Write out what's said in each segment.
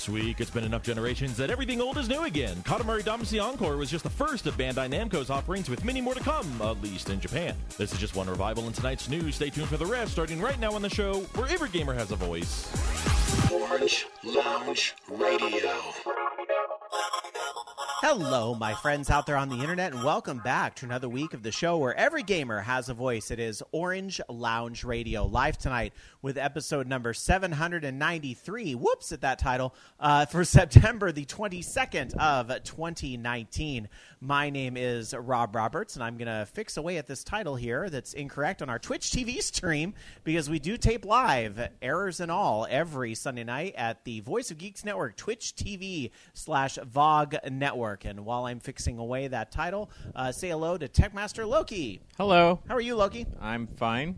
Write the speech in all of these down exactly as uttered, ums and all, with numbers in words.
This week, it's been enough generations that everything old is new again. Katamari Damacy Encore was just the first of Bandai Namco's offerings, with many more to come, at least in Japan. This is just one revival in tonight's news. Stay tuned for the rest, starting right now on the show, where every gamer has a voice. Orange Lounge Radio. Hello, my friends out there on the internet, and welcome back to another week of the show where every gamer has a voice. It is Orange Lounge Radio, live tonight with episode number seven hundred ninety-three. Whoops at that title, uh, for September the twenty-second of twenty nineteen. My name is Rob Roberts, and I'm going to fix away at this title here that's incorrect on our Twitch T V stream, because we do tape live, errors and all, every Sunday night at the Voice of Geeks Network, Twitch T V slash V O G Network. And while I'm fixing away that title, uh, say hello to Techmaster Loki. Hello. How are you, Loki? I'm fine.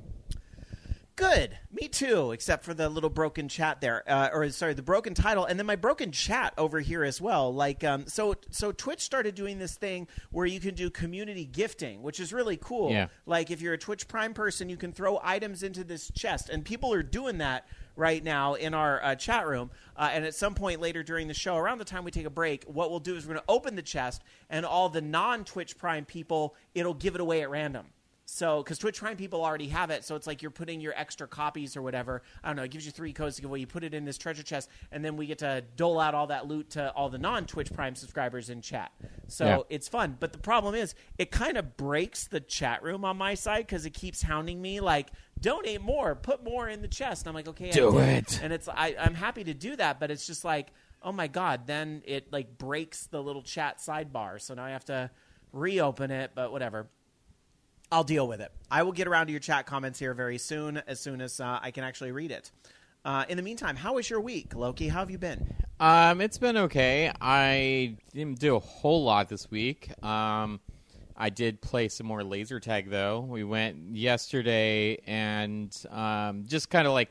Good. Me too, except for the little broken chat there. Uh, or, sorry, the broken title, and then my broken chat over here as well. Like, um, so so Twitch started doing this thing where you can do community gifting, which is really cool. Yeah. Like, if you're a Twitch Prime person, you can throw items into this chest, and people are doing that right now in our uh, chat room. Uh, and at some point later during the show, around the time we take a break, what we'll do is we're going to open the chest, and all the non-Twitch Prime people, it'll give it away at random. So, because Twitch Prime people already have it, so it's like you're putting your extra copies or whatever. I don't know. It gives you three codes to give away. You put it in this treasure chest, and then we get to dole out all that loot to all the non-Twitch Prime subscribers in chat. So yeah. It's fun. But the problem is, it kind of breaks the chat room on my side because it keeps hounding me like, donate more, put more in the chest. And I'm like, okay, do I it. And it's I, I'm happy to do that, but it's just like, oh my god, then it like breaks the little chat sidebar. So now I have to reopen it. But whatever. I'll deal with it. I will get around to your chat comments here very soon, as soon as uh, I can actually read it. Uh, in the meantime, how was your week, Loki? How have you been? Um, it's been okay. I didn't do a whole lot this week. Um, I did play some more laser tag, though. We went yesterday, and um, just kind of like,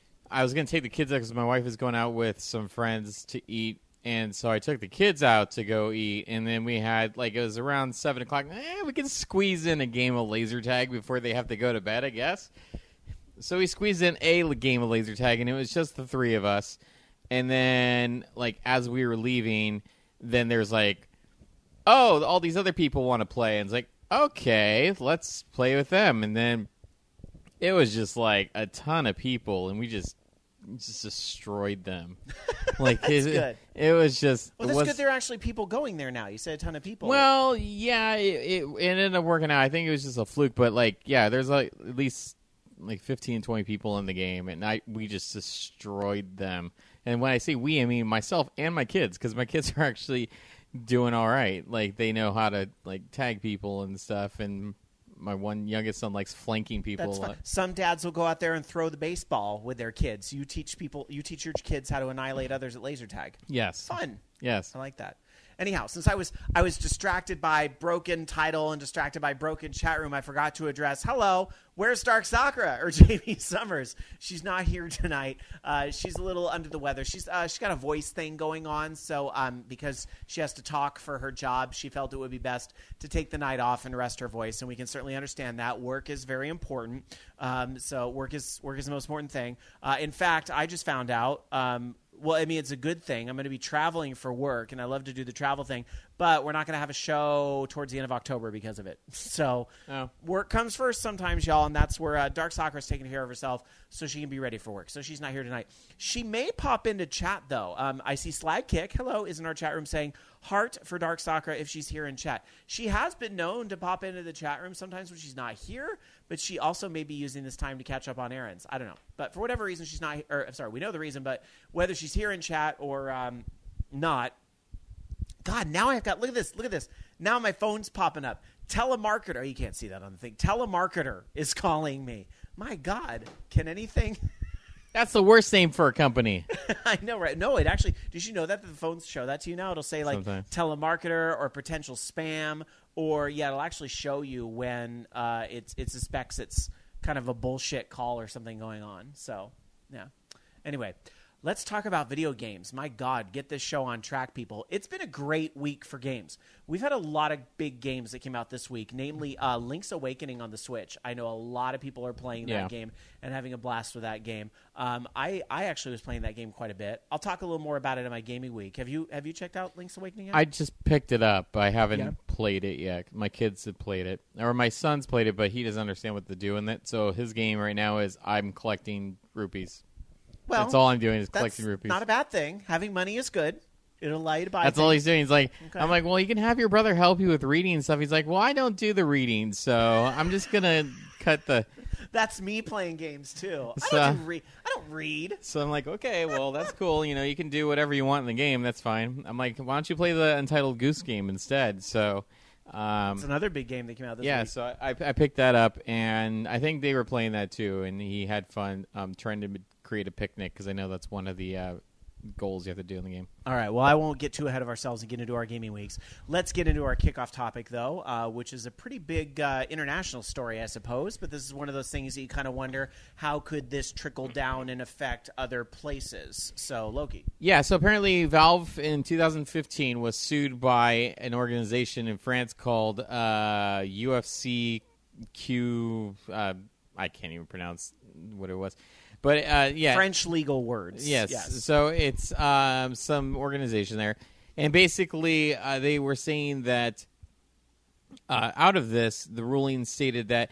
I was going to take the kids out because my wife is going out with some friends to eat. And so I took the kids out to go eat, and then we had, like, it was around seven o'clock. Eh, we can squeeze in a game of laser tag before they have to go to bed, I guess. So we squeezed in a game of laser tag, and it was just the three of us. And then, like, as we were leaving, then there's, like, oh, all these other people want to play. And it's like, okay, let's play with them. And then it was just, like, a ton of people, and we just... just destroyed them. Like That's it, good. It was just. Well, it that's was, good. There are actually people going there now. You said a ton of people. Well, yeah, it, it, it ended up working out. I think it was just a fluke, but like, yeah, there's like at least like fifteen, twenty people in the game, and I we just destroyed them. And when I say we, I mean myself and my kids, because my kids are actually doing all right. Like they know how to like tag people and stuff, and. My one youngest son likes flanking people. That's fun. Some dads will go out there and throw the baseball with their kids. You teach people. You teach your kids how to annihilate others at laser tag. Yes. Fun. Yes. I like that. Anyhow, since I was I was distracted by broken title and distracted by broken chat room, I forgot to address, hello, where's Dark Sakura or Jamie Summers? She's not here tonight. Uh, she's a little under the weather. She's uh, she's got a voice thing going on, so um, because she has to talk for her job, she felt it would be best to take the night off and rest her voice, and we can certainly understand that. Work is very important, um, so work is work is the most important thing. Uh, in fact, I just found out. Um, Well, I mean, it's a good thing. I'm going to be traveling for work, and I love to do the travel thing, but we're not going to have a show towards the end of October because of it. So oh. Work comes first sometimes, y'all, and that's where uh, Dark Sakura is taking care of herself so she can be ready for work. So she's not here tonight. She may pop into chat, though. Um, I see Slag Kick, hello, is in our chat room saying, heart for Dark Sakura if she's here in chat. She has been known to pop into the chat room sometimes when she's not here, but she also may be using this time to catch up on errands. I don't know. But for whatever reason, she's not – or I'm sorry, we know the reason, but whether she's here in chat or um, not – God, now I've got – look at this. Look at this. Now my phone's popping up. Telemarketer – you can't see that on the thing. Telemarketer is calling me. My God, can anything – That's the worst name for a company. I know, right? No, it actually – did you know that the phones show that to you now? It'll say like Sometimes. telemarketer or potential spam or, yeah, it'll actually show you when uh, it, it suspects it's kind of a bullshit call or something going on. So, yeah. Anyway, let's talk about video games. My God, get this show on track, people. It's been a great week for games. We've had a lot of big games that came out this week, namely uh, Link's Awakening on the Switch. I know a lot of people are playing that Yeah. game and having a blast with that game. Um, I, I actually was playing that game quite a bit. I'll talk a little more about it in my gaming week. Have you have you checked out Link's Awakening yet? I just picked it up. I haven't Yeah. played it yet. My kids have played it, or my son's played it, but he doesn't understand what to do in it. So his game right now is I'm collecting rupees. well, That's all I'm doing is that's collecting rupees. not a bad thing. Having money is good. It'll allow you to buy That's things. all he's doing. He's like, Okay. I'm like, well, you can have your brother help you with reading and stuff. He's like, well, I don't do the reading, so I'm just gonna cut the. That's me playing games too. I So- don't do read. I don't read. So I'm like, okay, well, that's cool. You know, you can do whatever you want in the game. That's fine. I'm like, why don't you play the Untitled Goose Game instead? So, um, It's another big game that came out this yeah. week. So I, I picked that up, and I think they were playing that too, and he had fun um, trying to create a picnic because I know that's one of the uh, goals you have to do in the game. All right. Well, I won't get too ahead of ourselves and get into our gaming weeks. Let's get into our kickoff topic, though, uh, which is a pretty big uh, international story, I suppose. But this is one of those things that you kind of wonder, how could this trickle down and affect other places? So, Loki. Yeah, so apparently Valve in two thousand fifteen was sued by an organization in France called uh, U F C Q. Uh, I can't even pronounce what it was. But, uh, yeah. French legal words. Yes. Yes. So it's um, some organization there. And basically, uh, they were saying that uh, out of this, the ruling stated that.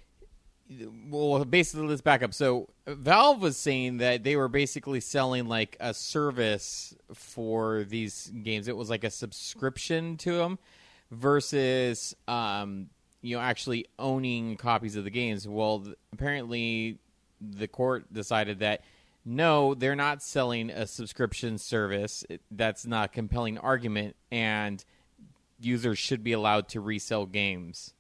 Well, basically, let's back up. So, Valve was saying that they were basically selling like a service for these games. It was like a subscription to them versus, um, you know, actually owning copies of the games. Well, th- apparently, the court decided that no, they're not selling a subscription service. It- That's not a compelling argument, and users should be allowed to resell games.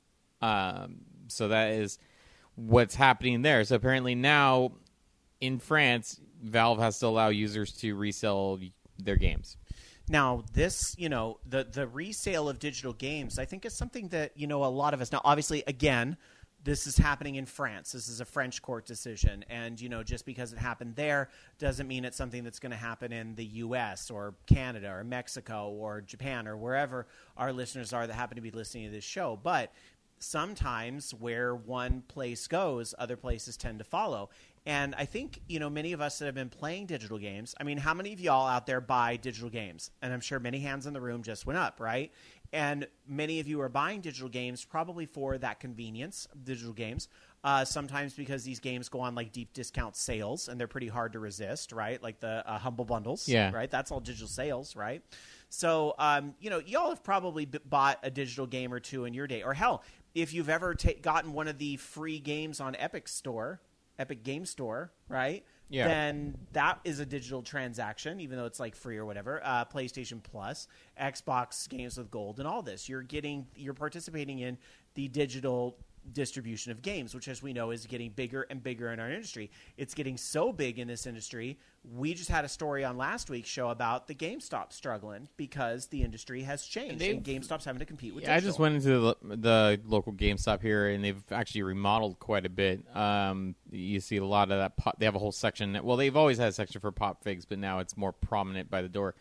Um, so that is what's happening there. So apparently now in France, Valve has to allow users to resell their games. Now, this, you know, the the resale of digital games, I think is something that, you know, a lot of us now, obviously, again, this is happening in France. This is a French court decision. And, you know, just because it happened there doesn't mean it's something that's going to happen in the U S or Canada or Mexico or Japan or wherever our listeners are that happen to be listening to this show. But sometimes where one place goes, other places tend to follow. And I think, you know, many of us that have been playing digital games, I mean, how many of y'all out there buy digital games? And I'm sure many hands in the room just went up, right? And many of you are buying digital games probably for that convenience, digital games, uh, sometimes because these games go on like deep discount sales and they're pretty hard to resist, right? Like the uh, Humble Bundles, Yeah. right? That's all digital sales, right? So, um, you know, y'all have probably b- bought a digital game or two in your day. Or hell, if you've ever ta- gotten one of the free games on Epic Store, Epic Game Store, right? Yeah. Then that is a digital transaction, even though it's like free or whatever. Uh, PlayStation Plus, Xbox Games with Gold, and all this. You're getting, you're participating in the digital distribution of games, which, as we know, is getting bigger and bigger in our industry. It's getting so big in this industry. We just had a story on last week's show about the GameStop struggling because the industry has changed They've- and GameStop's having to compete with Yeah, I digital. just went into the, the local GameStop here, and they've actually remodeled quite a bit. Um, you see a lot of that. Pop, they have a whole section. That, well, they've always had a section for pop figs, but now it's more prominent by the door.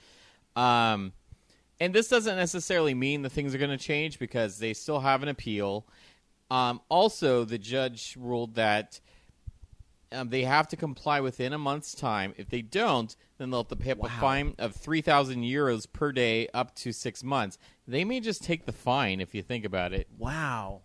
Um, and this doesn't necessarily mean the things are going to change because they still have an appeal. Um, also, the judge ruled that um, they have to comply within a month's time. If they don't, then they'll have to pay up Wow. a fine of three thousand euros per day up to six months. They may just take the fine if you think about it. Wow.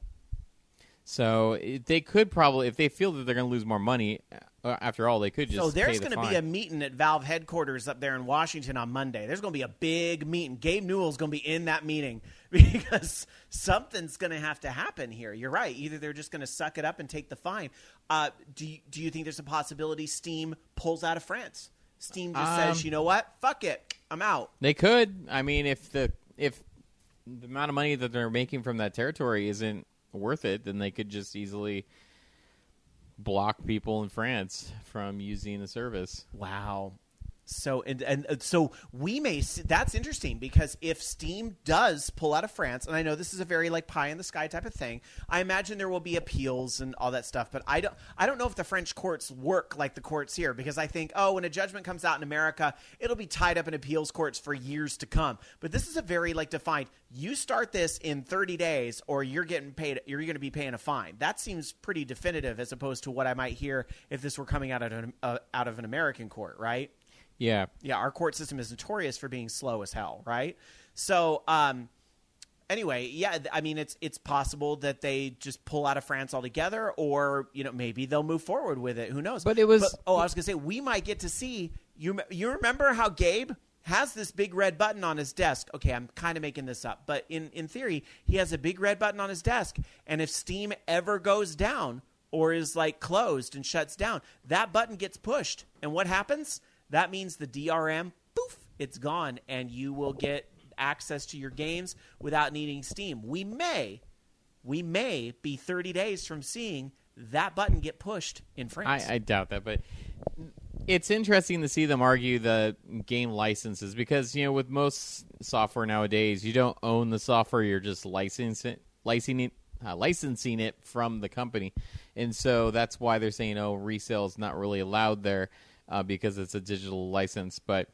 So it, they could probably, if they feel that they're going to lose more money, uh, after all, they could just So there's pay the going to fine. be a meeting at Valve headquarters up there in Washington on Monday. There's going to be a big meeting. Gabe Newell's going to be in that meeting because something's going to have to happen here. You're right. Either they're just going to suck it up and take the fine. Uh, do you, do you think there's a possibility Steam pulls out of France? Steam just Um, says, you know what? Fuck it. I'm out. They could. I mean, if the if the amount of money that they're making from that territory isn't worth it, then they could just easily block people in France from using the service. Wow. So and, and so we may see, that's interesting because if Steam does pull out of France, and I know this is a very like pie in the sky type of thing, I imagine there will be appeals and all that stuff. But I don't I don't know if the French courts work like the courts here, because I think oh when a judgment comes out in America, it'll be tied up in appeals courts for years to come. But this is a very like defined. You start this in thirty days, or you're getting paid. You're going to be paying a fine. That seems pretty definitive as opposed to what I might hear if this were coming out of an, uh, out of an American court, right? Yeah. Yeah, our court system is notorious for being slow as hell, right? So, um, anyway, yeah, I mean, it's it's possible that they just pull out of France altogether, or, you know, maybe they'll move forward with it. Who knows? But it was... But, oh, I was going to say, we might get to see... You, you remember how Gabe has this big red button on his desk? Okay, I'm kind of making this up. But in, in theory, he has a big red button on his desk, and if Steam ever goes down or is, like, closed and shuts down, that button gets pushed. And what happens? That means the D R M, poof, it's gone, and you will get access to your games without needing Steam. We may, we may be thirty days from seeing that button get pushed in France. I, I doubt that, but it's interesting to see them argue the game licenses because, you know, with most software nowadays, you don't own the software, you're just licensing, licensing, uh, licensing it from the company. And so that's why they're saying, oh, resale is not really allowed there. Uh, because it's a digital license. But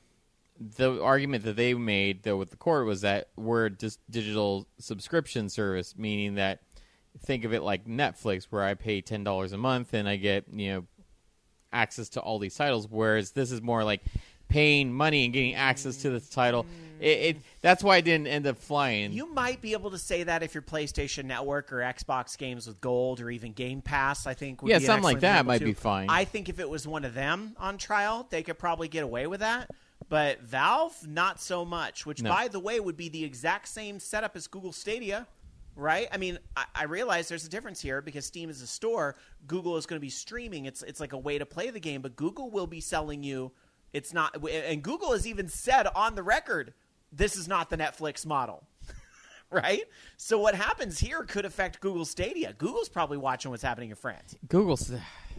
the argument that they made, though, with the court was that we're a dis- digital subscription service, meaning that think of it like Netflix, where I pay ten dollars a month and I get, you know, access to all these titles, whereas this is more like paying money and getting access to this title. It, it that's why it didn't end up flying. You might be able to say that if your PlayStation Network or Xbox games with Gold or even Game Pass, I think would yeah, be an something like excellent that example might too. be fine. I think if it was one of them on trial, they could probably get away with that. But Valve, not so much, which, No. by the way, would be the exact same setup as Google Stadia, right? I mean, I, I realize there's a difference here because Steam is a store. Google is going to be streaming. It's it's like a way to play the game, but Google will be selling you. It's not, and Google has even said on the record, this is not the Netflix model, right? So what happens here could affect Google Stadia. Google's probably watching what's happening in France. Google's,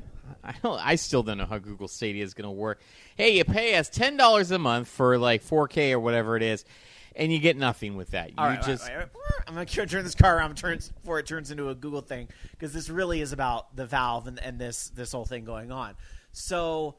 I don't, I still don't know how Google Stadia is going to work. Hey, you pay us ten dollars a month for like four K or whatever it is, and you get nothing with that. You All right, just, all right, all right. I'm going to turn this car around turns, before it turns into a Google thing, because this really is about the Valve and, and this this whole thing going on. So,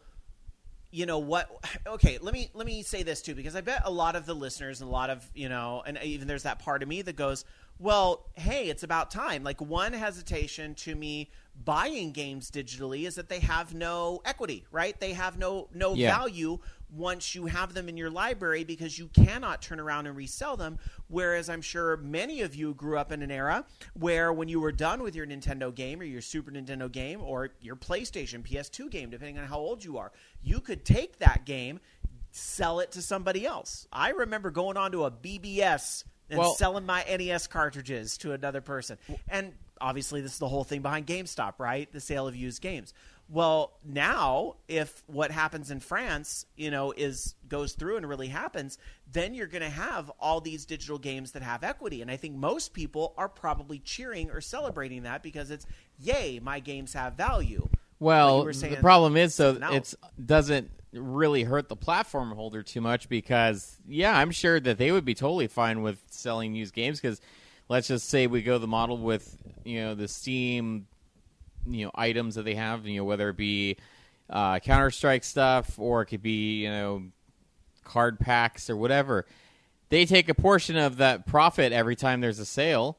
you know what? Okay, let me let me say this too, because I bet a lot of the listeners and a lot of, you know, and even there's that part of me that goes, well, hey, it's about time. Like, one hesitation to me buying games digitally is that they have no equity, right? They have no no Yeah. value once you have them in your library because you cannot turn around and resell them. Whereas I'm sure many of you grew up in an era where when you were done with your Nintendo game or your Super Nintendo game or your PlayStation, P S two game, depending on how old you are, you could take that game, sell it to somebody else. I remember going on to a B B S and Well- selling my N E S cartridges to another person. And obviously this is the whole thing behind GameStop, right? The sale of used games. Well, now if what happens in France, you know, is goes through and really happens, then you're going to have all these digital games that have equity. And I think most people are probably cheering or celebrating that because it's, yay, my games have value. Like well, you were saying, the problem is, so something else. it doesn't really hurt the platform holder too much because, yeah, I'm sure that they would be totally fine with selling used games because let's just say we go the model with, you know, the Steam, you know, items that they have, you know, whether it be uh, Counter-Strike stuff or it could be, you know, card packs or whatever. They take a portion of that profit every time there's a sale.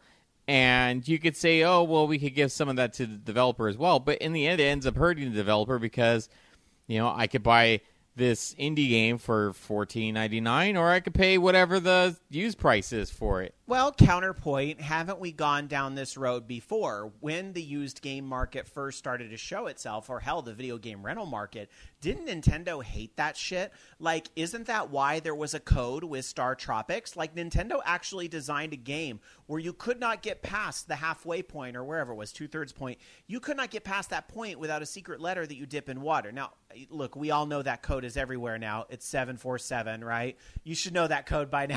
And you could say, oh, well, we could give some of that to the developer as well. But in the end, it ends up hurting the developer because, you know, I could buy this indie game for fourteen ninety-nine, or I could pay whatever the used price is for it. Well, counterpoint, haven't we gone down this road before? When the used game market first started to show itself, or hell, the video game rental market, didn't Nintendo hate that shit? Like, isn't that why there was a code with Star Tropics? Like, Nintendo actually designed a game where you could not get past the halfway point, or wherever it was, two-thirds point. You could not get past that point without a secret letter that you dip in water. Now, look, we all know that code is everywhere now. It's seven four seven, right? You should know that code by now, right?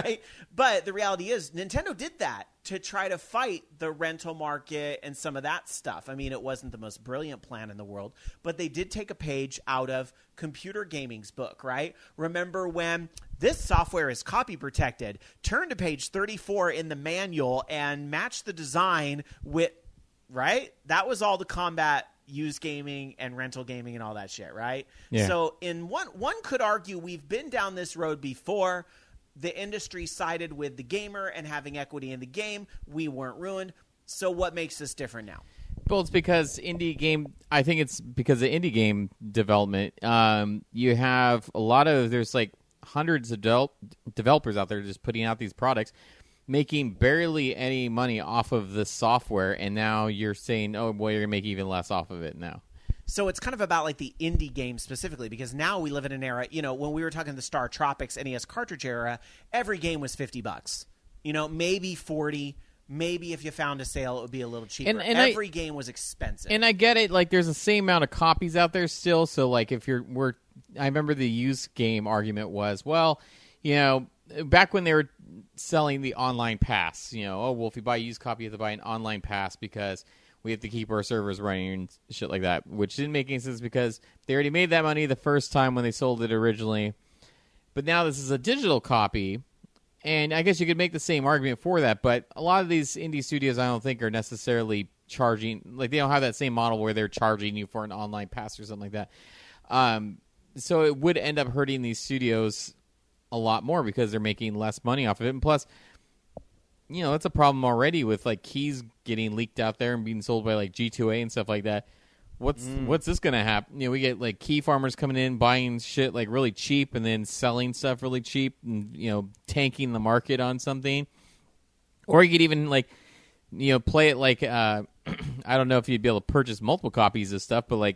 right? But the reality is Nintendo did that to try to fight the rental market and some of that stuff. I mean, it wasn't the most brilliant plan in the world, but they did take a page out of computer gaming's book, right? Remember when this software is copy protected, turn to page thirty-four in the manual and match the design with, right? That was all the combat used gaming and rental gaming and all that shit, right? Yeah. So in one one could argue we've been down this road before. The industry sided with the gamer and having equity in the game. We weren't ruined. So what makes this different now? Well, it's because indie game. I think it's because of indie game development. Um, you have a lot of there's like hundreds of del- developers out there just putting out these products, making barely any money off of the software, and now you're saying, oh, boy, you're going to make even less off of it now. So it's kind of about like the indie game specifically, because now we live in an era, you know, when we were talking the Star Tropics N E S cartridge era, every game was fifty bucks. You know, maybe forty. Maybe if you found a sale, it would be a little cheaper. And, and every I, game was expensive. And I get it. Like, there's the same amount of copies out there still. So, like, if you're, we're, I remember the used game argument was, well, you know, back when they were selling the online pass, you know, oh, well, if you buy a used copy, you have to buy an online pass because we have to keep our servers running and shit like that, which didn't make any sense because they already made that money the first time when they sold it originally. But now this is a digital copy, and I guess you could make the same argument for that, but a lot of these indie studios I don't think are necessarily charging, like they don't have that same model where they're charging you for an online pass or something like that. Um, so it would end up hurting these studios a lot more because they're making less money off of it. And plus, you know, that's a problem already with like keys getting leaked out there and being sold by like G two A and stuff like that. What's mm. what's this going to happen? You know, we get like key farmers coming in, buying shit like really cheap and then selling stuff really cheap and, you know, tanking the market on something. Or you could even like, you know, play it like, uh, I don't know if you'd be able to purchase multiple copies of stuff, but like,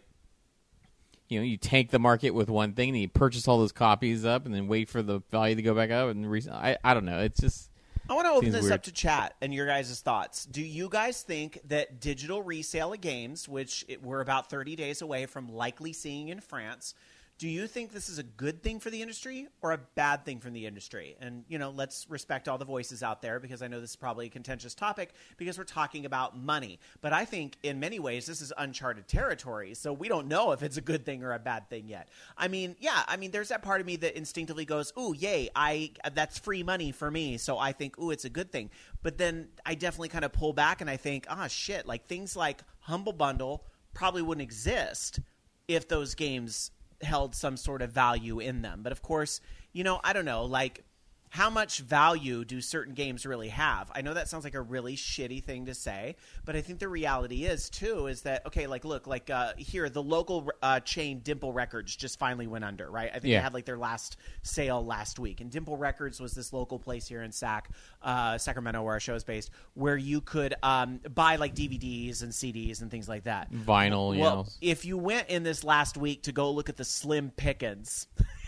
you know, you tank the market with one thing and you purchase all those copies up and then wait for the value to go back up. And re- I, I don't know. It's just... I want to open this weird. up to chat and your guys' thoughts. Do you guys think that digital resale of games, which it, we're about thirty days away from likely seeing in France, do you think this is a good thing for the industry or a bad thing for the industry? And, you know, let's respect all the voices out there because I know this is probably a contentious topic because we're talking about money. But I think in many ways this is uncharted territory, so we don't know if it's a good thing or a bad thing yet. I mean, yeah, I mean, there's that part of me that instinctively goes, ooh, yay, I that's free money for me, so I think, ooh, it's a good thing. But then I definitely kind of pull back and I think, ah, shit, like things like Humble Bundle probably wouldn't exist if those games held some sort of value in them. But of course, you know, I don't know, like how much value do certain games really have? I know that sounds like a really shitty thing to say, but I think the reality is too is that, okay, like look, like uh, here, the local uh, chain Dimple Records just finally went under, right? I think yeah. they had like their last sale last week. And Dimple Records was this local place here in Sac, uh, Sacramento where our show is based, where you could um, buy like D V Ds and C Ds and things like that. Vinyl, you well, know. If you went in this last week to go look at the Slim Pickens...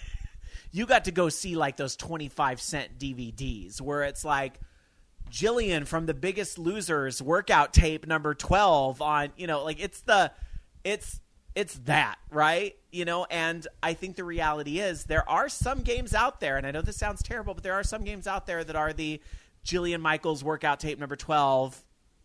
you got to go see like those twenty-five cent D V Ds where it's like Jillian from The Biggest Losers workout tape number twelve on, you know, like it's the, it's, it's that, right? You know, and I think the reality is there are some games out there, and I know this sounds terrible, but there are some games out there that are the Jillian Michaels workout tape number twelve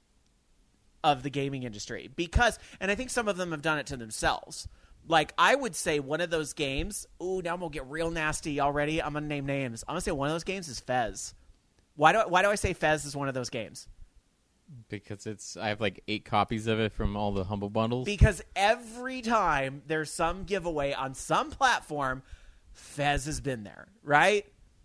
of the gaming industry because, and I think some of them have done it to themselves. Like, I would say one of those games, ooh, now I'm going to get real nasty already. I'm going to name names. I'm going to say one of those games is Fez. Why do, why do I say Fez is one of those games? Because it's I have like eight copies of it from all the Humble Bundles. Because every time there's some giveaway on some platform, Fez has been there, right?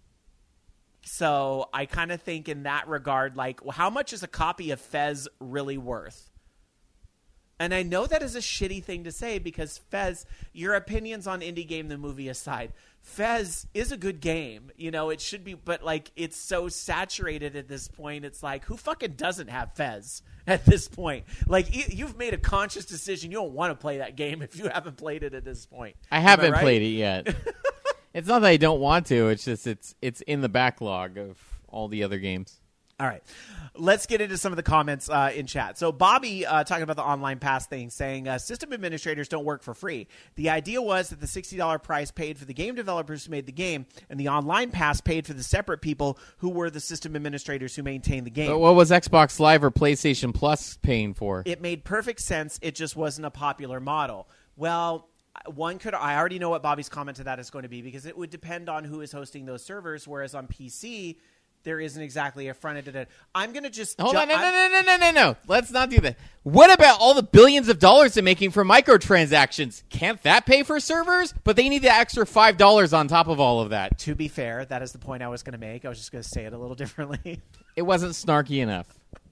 So I kind of think in that regard, like, well, how much is a copy of Fez really worth? And I know that is a shitty thing to say because Fez, your opinions on Indie Game the Movie aside, Fez is a good game. You know, it should be, but like it's so saturated at this point. It's like, who fucking doesn't have Fez at this point? Like you've made a conscious decision. You don't want to play that game if you haven't played it at this point. I haven't right? played it yet. It's not that I don't want to. It's just it's it's in the backlog of all the other games. All right. Let's get into some of the comments uh, in chat. So Bobby uh, talking about the online pass thing, saying uh, system administrators don't work for free. The idea was that the sixty dollars price paid for the game developers who made the game, and the online pass paid for the separate people who were the system administrators who maintained the game. But what was Xbox Live or PlayStation Plus paying for? It made perfect sense. It just wasn't a popular model. Well, one could. I already know what Bobby's comment to that is going to be, because it would depend on who is hosting those servers, whereas on P C there isn't exactly a front end to it. I'm going to just... Hold ju- on, no, I'm- no, no, no, no, no, no. Let's not do that. What about all the billions of dollars they're making from microtransactions? Can't that pay for servers? But they need the extra five dollars on top of all of that. To be fair, that is the point I was going to make. I was just going to say it a little differently. It wasn't snarky enough.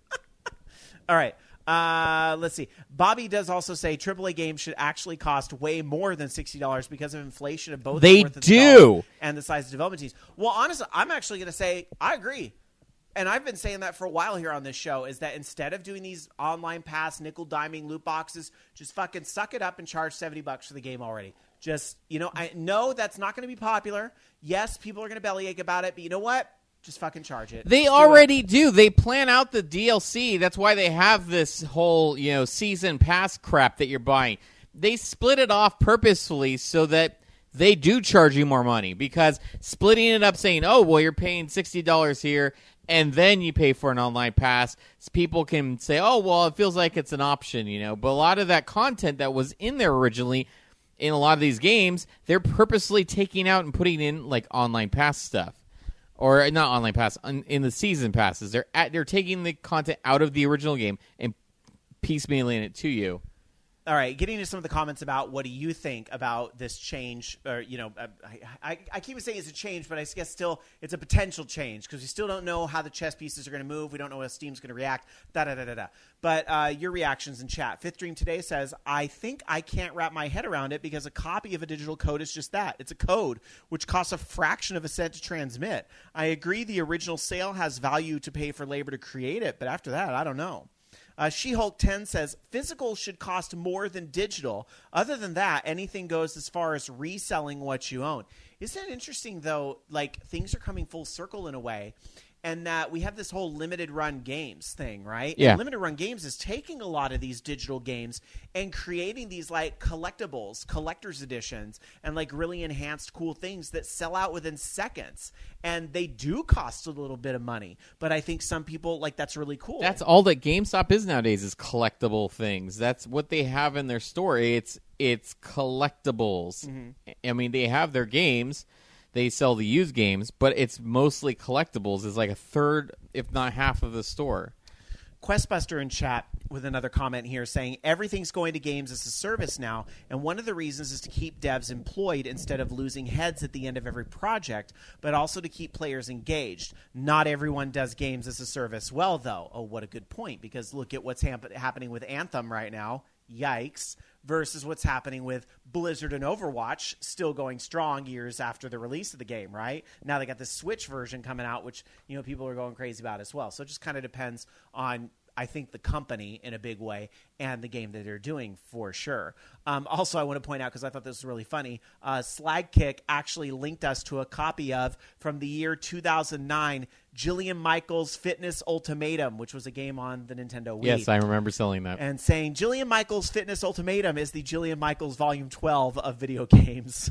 All right. Uh, let's see. Bobby does also say triple A games should actually cost way more than sixty dollars because of inflation of both They the worth of the do. development and the size of development teams. Well, honestly, I'm actually going to say I agree. And I've been saying that for a while here on this show, is that instead of doing these online pass, nickel diming loot boxes, just fucking suck it up and charge seventy bucks for the game already. Just, you know, I know that's not going to be popular. Yes, people are going to bellyache about it, but you know what? Just fucking charge it. They Just do already it. do. They plan out the D L C. That's why they have this whole, you know, season pass crap that you're buying. They split it off purposefully so that they do charge you more money, because splitting it up saying, oh, well, you're paying sixty dollars here and then you pay for an online pass, people can say, oh, well, it feels like it's an option, you know. But a lot of that content that was in there originally in a lot of these games, they're purposely taking out and putting in like online pass stuff. Or not online pass, in the season passes. They're at, they're taking the content out of the original game and piecemealing it to you. All right, getting into some of the comments about what do you think about this change, or, you know, I, I, I keep saying it's a change, but I guess still it's a potential change because we still don't know how the chess pieces are going to move. We don't know how Steam's going to react, da-da-da-da-da. But uh, your reactions in chat. Fifth Dream Today says, I think I can't wrap my head around it because a copy of a digital code is just that. It's a code, which costs a fraction of a cent to transmit. I agree the original sale has value to pay for labor to create it, but after that, I don't know. Uh, She-Hulk ten says, physical should cost more than digital. Other than that, anything goes as far as reselling what you own. Isn't it interesting, though, like things are coming full circle in a way, and that we have this whole limited run games thing, right? Yeah. And limited run games is taking a lot of these digital games and creating these like collectibles, collector's editions, and like really enhanced cool things that sell out within seconds. And they do cost a little bit of money, but I think some people like that's really cool. That's all that GameStop is nowadays, is collectible things. That's what they have in their store. It's it's collectibles. Mm-hmm. I mean, they have their games. They sell the used games, but it's mostly collectibles. It's like a third, if not half, of the store. Questbuster in chat with another comment here saying everything's going to games as a service now, and one of the reasons is to keep devs employed instead of losing heads at the end of every project, but also to keep players engaged. Not everyone does games as a service well, though. Oh, what a good point, because look at what's hap- happening with Anthem right now. Yikes. Versus what's happening with Blizzard and Overwatch still going strong years after the release of the game, right? Now they got the Switch version coming out, which, you know, people are going crazy about as well. So it just kind of depends on, I think, the company in a big way and the game that they're doing for sure. Um, also, I want to point out, because I thought this was really funny, uh, Slagkick actually linked us to a copy of, from the year two thousand nine, Jillian Michaels' Fitness Ultimatum, which was a game on the Nintendo Wii. Yes, I remember selling that. And saying Jillian Michaels' Fitness Ultimatum is the Jillian Michaels Volume twelve of video games.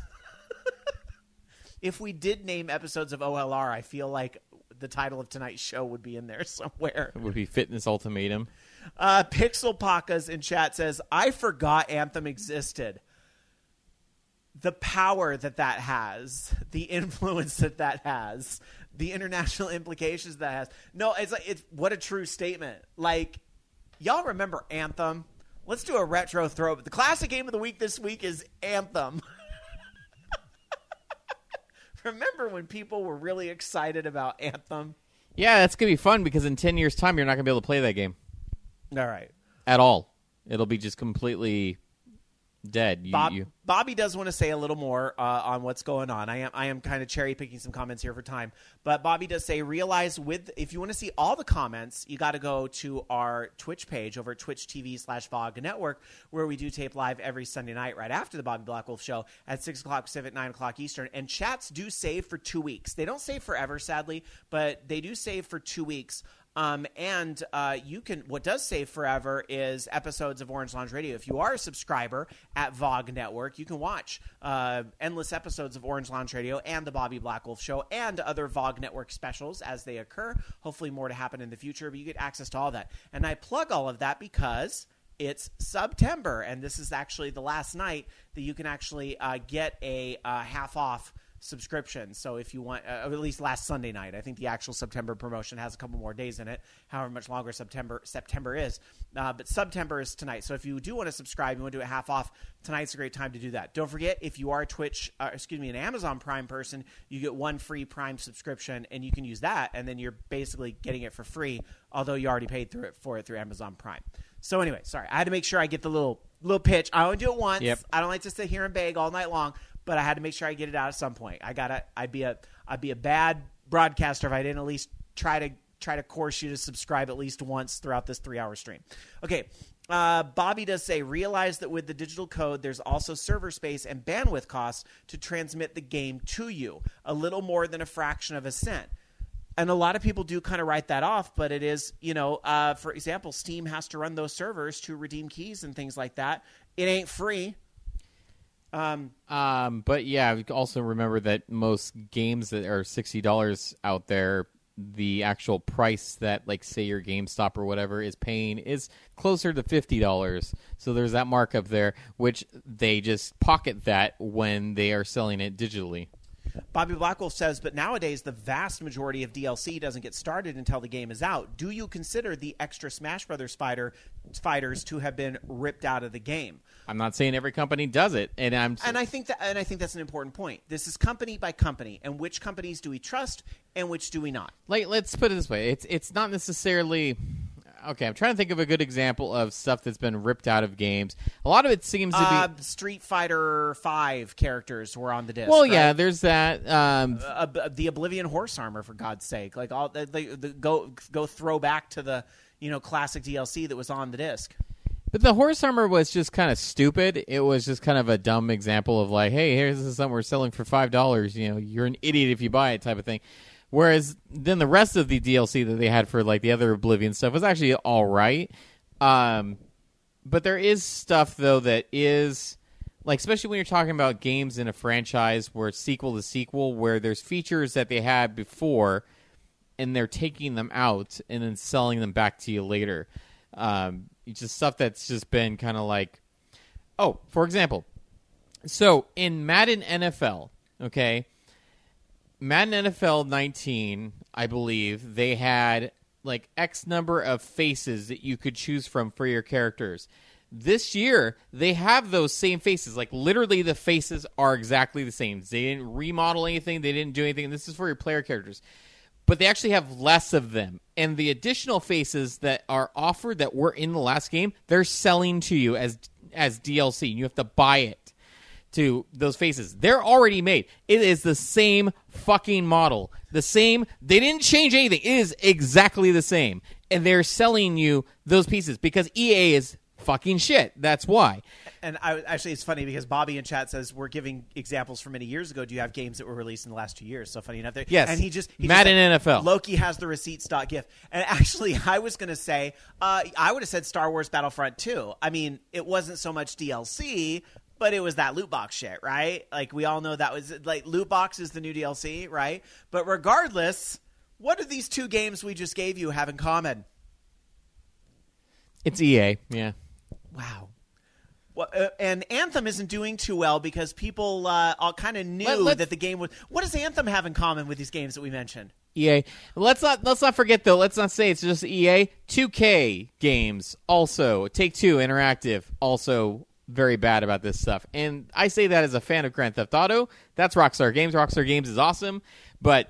If we did name episodes of O L R, I feel like the title of tonight's show would be in there somewhere. It would be Fitness Ultimatum. Uh, Pixel Pakas in chat says, I forgot Anthem existed. The power that that has, the influence that that has, the international implications that has. No, it's like, it's what a true statement. Like, y'all remember Anthem? Let's do a retro throw. The classic game of the week this week is Anthem. Remember when people were really excited about Anthem? Yeah, that's going to be fun, because in ten years' time, you're not going to be able to play that game. All right. At all. It'll be just completely dead. You, Bob, you... Bobby does want to say a little more uh, on what's going on. I am I am kind of cherry picking some comments here for time, but Bobby does say, realize with if you want to see all the comments, you got to go to our Twitch page over at Twitch T V slash V O G Network, where we do tape live every Sunday night right after the Bobby Blackwolf show at six o'clock Pacific, nine o'clock Eastern. And chats do save for two weeks. They don't save forever, sadly, but they do save for two weeks. Um, and uh, you can. What does save forever is episodes of Orange Lounge Radio. If you are a subscriber at V O G Network, you can watch uh, endless episodes of Orange Lounge Radio and the Bobby Black Wolf Show and other V O G Network specials as they occur. Hopefully more to happen in the future, but you get access to all that. And I plug all of that because it's September, and this is actually the last night that you can actually uh, get a uh, half off subscription. So if you want, uh, at least last Sunday night, I think the actual September promotion has a couple more days in it, however much longer September September is. Uh, but September is tonight. So if you do want to subscribe, you want to do it half off, tonight's a great time to do that. Don't forget, if you are a Twitch, uh, excuse me, an Amazon Prime person, you get one free Prime subscription, and you can use that, and then you're basically getting it for free, although you already paid through it for it through Amazon Prime. So anyway, sorry, I had to make sure I get the little little pitch. I only do it once. Yep. I don't like to sit here and beg all night long. But I had to make sure I get it out at some point. I gotta. I'd be a. I'd be a bad broadcaster if I didn't at least try to try to coerce you to subscribe at least once throughout this three-hour stream. Okay. Uh, Bobby does say, realize that with the digital code, there's also server space and bandwidth costs to transmit the game to you. A little more than a fraction of a cent. And a lot of people do kind of write that off, but it is, you know, uh, for example, Steam has to run those servers to redeem keys and things like that. It ain't free. Um, um, but yeah, we also remember that most games that are sixty dollars out there, the actual price that, like, say your GameStop or whatever is paying is closer to fifty dollars. So there's that markup there, which they just pocket that when they are selling it digitally. Bobby Blackwolf says, but nowadays the vast majority of D L C doesn't get started until the game is out. Do you consider the extra Smash Brothers fighter, fighters to have been ripped out of the game? I'm not saying every company does it, and I'm and I think that and I think that's an important point. This is company by company, and which companies do we trust and which do we not? Like, let's put it this way: it's it's not necessarily. Okay, I'm trying to think of a good example of stuff that's been ripped out of games. A lot of it seems to be uh, Street Fighter five characters were on the disc. Well, right? yeah, there's that. Um, uh, uh, the Oblivion horse armor, for God's sake! Like all, they, they, they go go throw back to the you know classic D L C that was on the disc. But the horse armor was just kind of stupid. It was just kind of a dumb example of like, hey, here's something we're selling for five dollars. You know, you're an idiot if you buy it, type of thing. Whereas then the rest of the D L C that they had for like the other Oblivion stuff was actually all right. Um, but there is stuff though that is like, especially when you're talking about games in a franchise where it's sequel to sequel, where there's features that they had before and they're taking them out and then selling them back to you later. Um, it's just stuff that's just been kind of like, oh, for example, so in Madden N F L, okay. Madden N F L nineteen, I believe, they had like X number of faces that you could choose from for your characters. This year, they have those same faces. Like, literally, the faces are exactly the same. They didn't remodel anything. They didn't do anything. This is for your player characters. But they actually have less of them. And the additional faces that are offered that were in the last game, they're selling to you as as D L C. You have to buy it. To those faces. They're already made. It is the same fucking model. The same. They didn't change anything. It is exactly the same. And they're selling you those pieces because E A is fucking shit. That's why. And I, actually, it's funny because Bobby in chat says we're giving examples from many years ago. Do you have games that were released in the last two years? So funny enough, there. Yes. And he just he Madden just said, N F L. Loki has the receipts.gif. And actually, I was going to say uh, I would have said Star Wars Battlefront two. I mean, it wasn't so much D L C. But it was that loot box shit, right? Like, we all know that was, like, loot box is the new D L C, right? But regardless, what do these two games we just gave you have in common? It's E A, yeah. Wow. Well, uh, and Anthem isn't doing too well because people uh, all kind of knew Let, that the game was... What does Anthem have in common with these games that we mentioned? E A. Let's not let's not forget though. Let's not say it's just E A. two K games also. Take-Two Interactive also very bad about this stuff. And I say that as a fan of Grand Theft Auto. That's Rockstar Games. Rockstar Games is awesome, but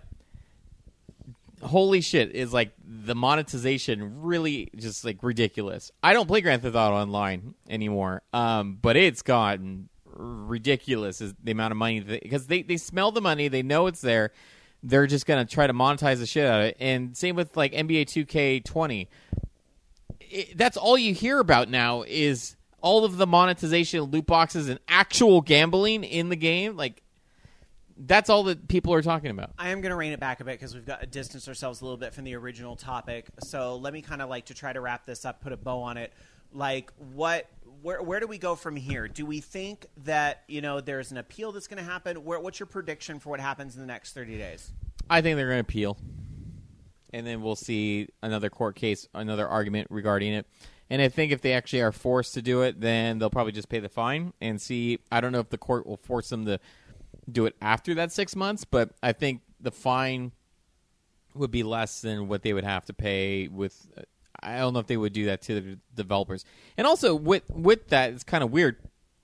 holy shit, is like the monetization really just like ridiculous. I don't play Grand Theft Auto Online anymore, um, but it's gotten ridiculous is the amount of money because they, they smell the money, they know it's there, they're just gonna try to monetize the shit out of it. And same with like N B A two K twenty. It, that's all you hear about now is all of the monetization, loot boxes, and actual gambling in the game. Like, that's all that people are talking about. I am going to rein it back a bit because we've got to distance ourselves a little bit from the original topic. So let me kind of like to try to wrap this up, put a bow on it. Like what, where, where do we go from here? Do we think that, you know, there's an appeal that's going to happen? Where, what's your prediction for what happens in the next thirty days? I think they're going to appeal. And then we'll see another court case, another argument regarding it. And I think if they actually are forced to do it, then they'll probably just pay the fine and see. I don't know if the court will force them to do it after that six months, but I think the fine would be less than what they would have to pay with. I don't know if they would do that to the developers. And also with with that, it's kind of weird.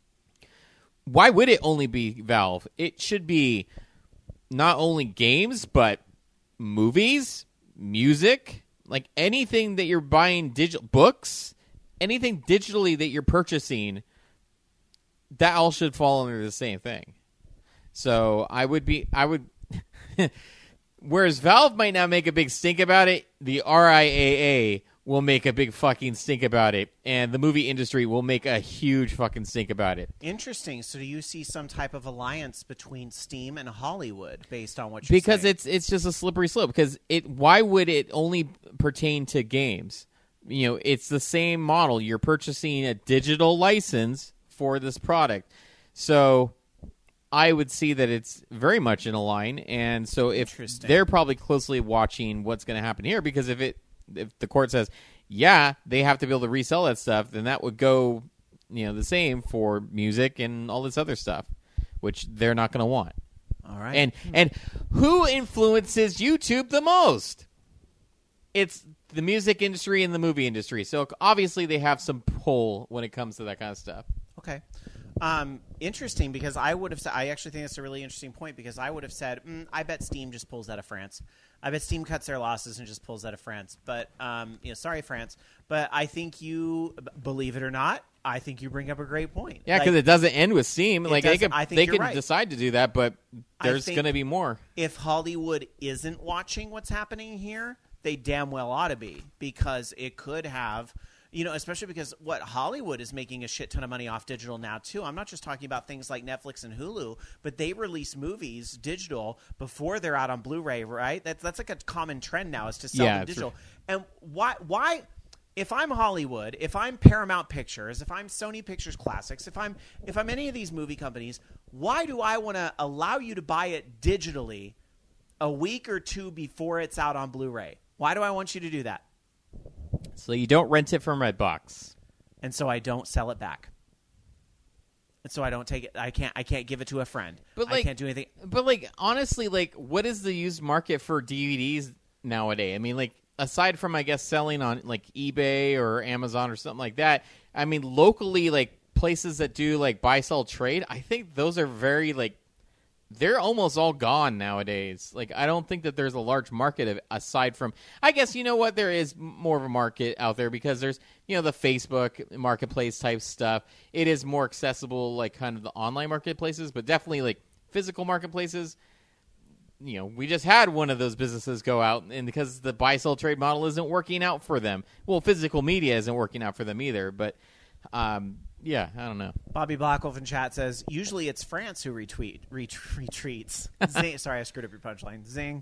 Why would it only be Valve? It should be not only games, but movies, music, like anything that you're buying, digital books, anything digitally that you're purchasing, that all should fall under the same thing. So I would be, I would, whereas Valve might not make a big stink about it, the R I A A will make a big fucking stink about it, and the movie industry will make a huge fucking stink about it. Interesting. So do you see some type of alliance between Steam and Hollywood based on what you're because saying? it's it's just a slippery slope. Because it, why would it only pertain to games? You know, it's the same model. You're purchasing a digital license for this product, so I would see that it's very much in a line. And so if they're probably closely watching what's going to happen here, because if it if the court says, yeah, they have to be able to resell that stuff, then that would go, you know, the same for music and all this other stuff, which they're not going to want. All right. And and who influences YouTube the most? It's the music industry and the movie industry. So obviously they have some pull when it comes to that kind of stuff. Okay. Um, interesting, because I would have said, I actually think that's a really interesting point, because I would have said, mm, I bet Steam just pulls out of France. I bet Steam cuts their losses and just pulls out of France. But, um, you know, sorry, France. But I think you, believe it or not, I think you bring up a great point. Yeah, because like, it doesn't end with Steam. Like they could, I think they you're could right. decide to do that, but there's going to be more. If Hollywood isn't watching what's happening here, they damn well ought to be, because it could have, you know, especially because what Hollywood is making a shit ton of money off digital now too. I'm not just talking about things like Netflix and Hulu, but they release movies digital before they're out on Blu-ray, right? That's that's like a common trend now, is to sell yeah, them digital. True. And why why if I'm Hollywood, if I'm Paramount Pictures, if I'm Sony Pictures Classics, if I'm if I'm any of these movie companies, why do I want to allow you to buy it digitally a week or two before it's out on Blu-ray? Why do I want you to do that? So you don't rent it from Redbox, and so I don't sell it back, and so I don't take it. I can't. I can't give it to a friend. But like, I can't do anything. But like, honestly, like, what is the used market for D V Ds nowadays? I mean, like, aside from I guess selling on like eBay or Amazon or something like that. I mean, locally, like places that do like buy, sell, trade. I think those are very like. They're almost all gone nowadays. Like, I don't think that there's a large market of, aside from, I guess, you know what, there is more of a market out there because there's, you know, the Facebook marketplace type stuff. It is more accessible, like, kind of the online marketplaces, but definitely, like, physical marketplaces. You know, we just had one of those businesses go out, and because the buy-sell trade model isn't working out for them. Well, physical media isn't working out for them either, but, um... yeah, I don't know. Bobby Blackwolf in chat says, usually it's France who retweet, ret- retreats. Zing. Sorry, I screwed up your punchline. Zing.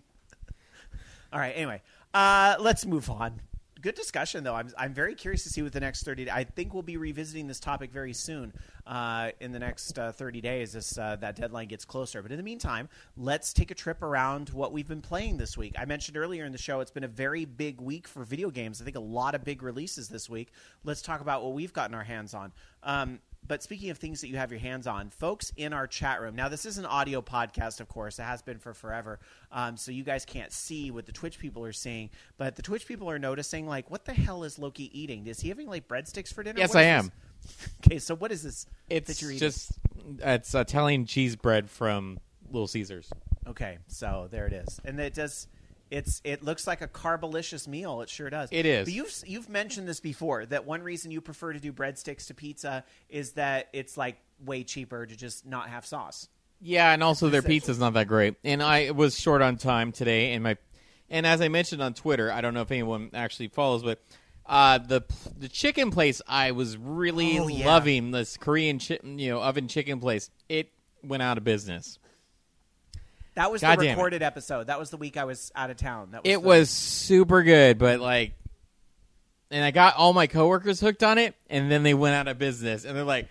All right, anyway, uh, let's move on. Good discussion, though. I'm I'm very curious to see what the next thirty. I think we'll be revisiting this topic very soon. Uh, in the next uh, thirty days, as uh, that deadline gets closer. But in the meantime, let's take a trip around what we've been playing this week. I mentioned earlier in the show, it's been a very big week for video games. I think a lot of big releases this week. Let's talk about what we've gotten our hands on. Um, But speaking of things that you have your hands on, folks in our chat room. Now, this is an audio podcast, of course. It has been for forever. Um, so you guys can't see what the Twitch people are seeing. But the Twitch people are noticing, like, what the hell is Loki eating? Is he having, like, breadsticks for dinner? Yes, what I am. This? Okay, so what is this it's that you're eating? Just, it's Italian cheese bread from Little Caesars. Okay, so there it is. And it does... It's it looks like a carbolicious meal. It sure does. It is. But you've you've mentioned this before, that one reason you prefer to do breadsticks to pizza is that it's like way cheaper to just not have sauce. Yeah, and also their pizza's not that great. And I was short on time today, and my and as I mentioned on Twitter, I don't know if anyone actually follows, but uh, the the chicken place I was really oh, yeah. loving, this Korean chi- you know oven chicken place. It went out of business. That was God the damn it. recorded episode. That was the week I was out of town. That was It the- was super good, but like, and I got all my coworkers hooked on it, and then they went out of business, and they're like,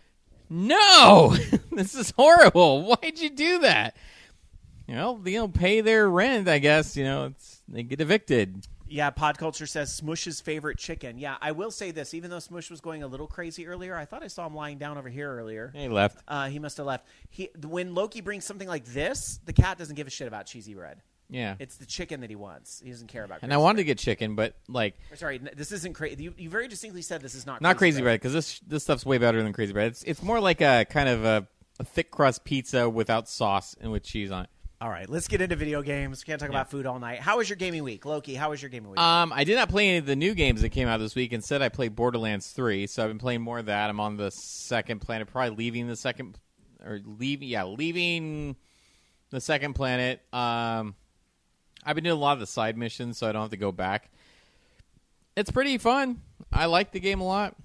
"No, this is horrible. Why'd you do that?" You know, they don't pay their rent. I guess you know it's, they get evicted. Yeah, Pod Culture says Smush's favorite chicken. Yeah, I will say this. Even though Smush was going a little crazy earlier, I thought I saw him lying down over here earlier. He left. Uh, he must have left. He When Loki brings something like this, the cat doesn't give a shit about cheesy bread. Yeah, It's the chicken that he wants. He doesn't care about. and crazy I wanted bread. to get chicken, but like Or, Sorry, n- this isn't crazy. You, you very distinctly said this is not not crazy bread because this this stuff's way better than crazy bread. It's it's more like a kind of a, a thick crust pizza without sauce and with cheese on it. All right, let's get into video games. We can't talk Yeah. about food all night. How was your gaming week, Loki? How was your gaming week? Um, I did not play any of the new games that came out this week. Instead, I played Borderlands three, so I've been playing more of that. I'm on the second planet, probably leaving the second, or leaving, yeah, leaving the second planet. Um, I've been doing a lot of the side missions, so I don't have to go back. It's pretty fun. I like the game a lot.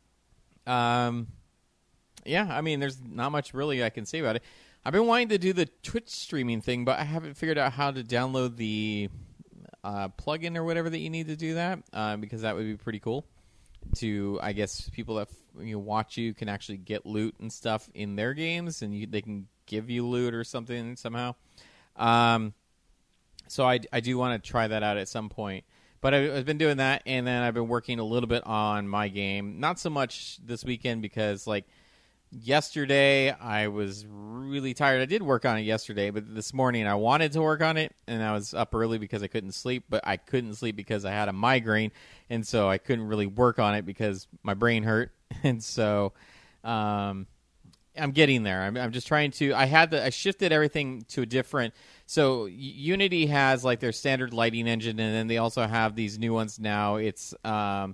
Um, yeah, I mean, there's not much really I can say about it. I've been wanting to do the Twitch streaming thing, but I haven't figured out how to download the uh, plugin or whatever that you need to do that, uh, because that would be pretty cool. To, I guess, people that you know, watch you can actually get loot and stuff in their games, and you, they can give you loot or something somehow. Um, so I, I do want to try that out at some point. But I, I've been doing that, and then I've been working a little bit on my game. Not so much this weekend because, like, yesterday I was really tired. I did work on it yesterday, but this morning I wanted to work on it, and I was up early because I couldn't sleep, but I couldn't sleep because I had a migraine, and so I couldn't really work on it because my brain hurt. And so um, I'm getting there. I'm, I'm just trying to. I had the. I shifted everything to a different. So Unity has like their standard lighting engine, and then they also have these new ones now. It's um,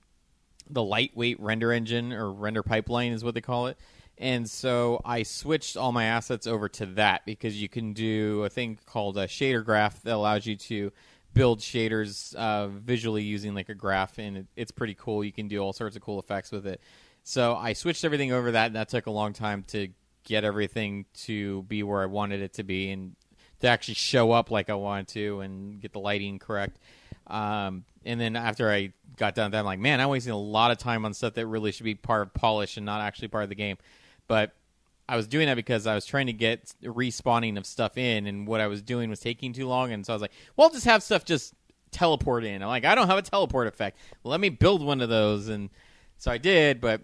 the lightweight render engine or render pipeline is what they call it. And so I switched all my assets over to that because you can do a thing called a shader graph that allows you to build shaders uh, visually using like a graph, and it, it's pretty cool. You can do all sorts of cool effects with it. So I switched everything over to that, and that took a long time to get everything to be where I wanted it to be and to actually show up like I wanted to and get the lighting correct. Um, and then after I got done with that, I'm like, man, I'm wasting a lot of time on stuff that really should be part of polish and not actually part of the game. But I was doing that because I was trying to get respawning of stuff in, and what I was doing was taking too long. And so I was like, well, I'll just have stuff just teleport in. I'm like, I don't have a teleport effect. Let me build one of those. And so I did, but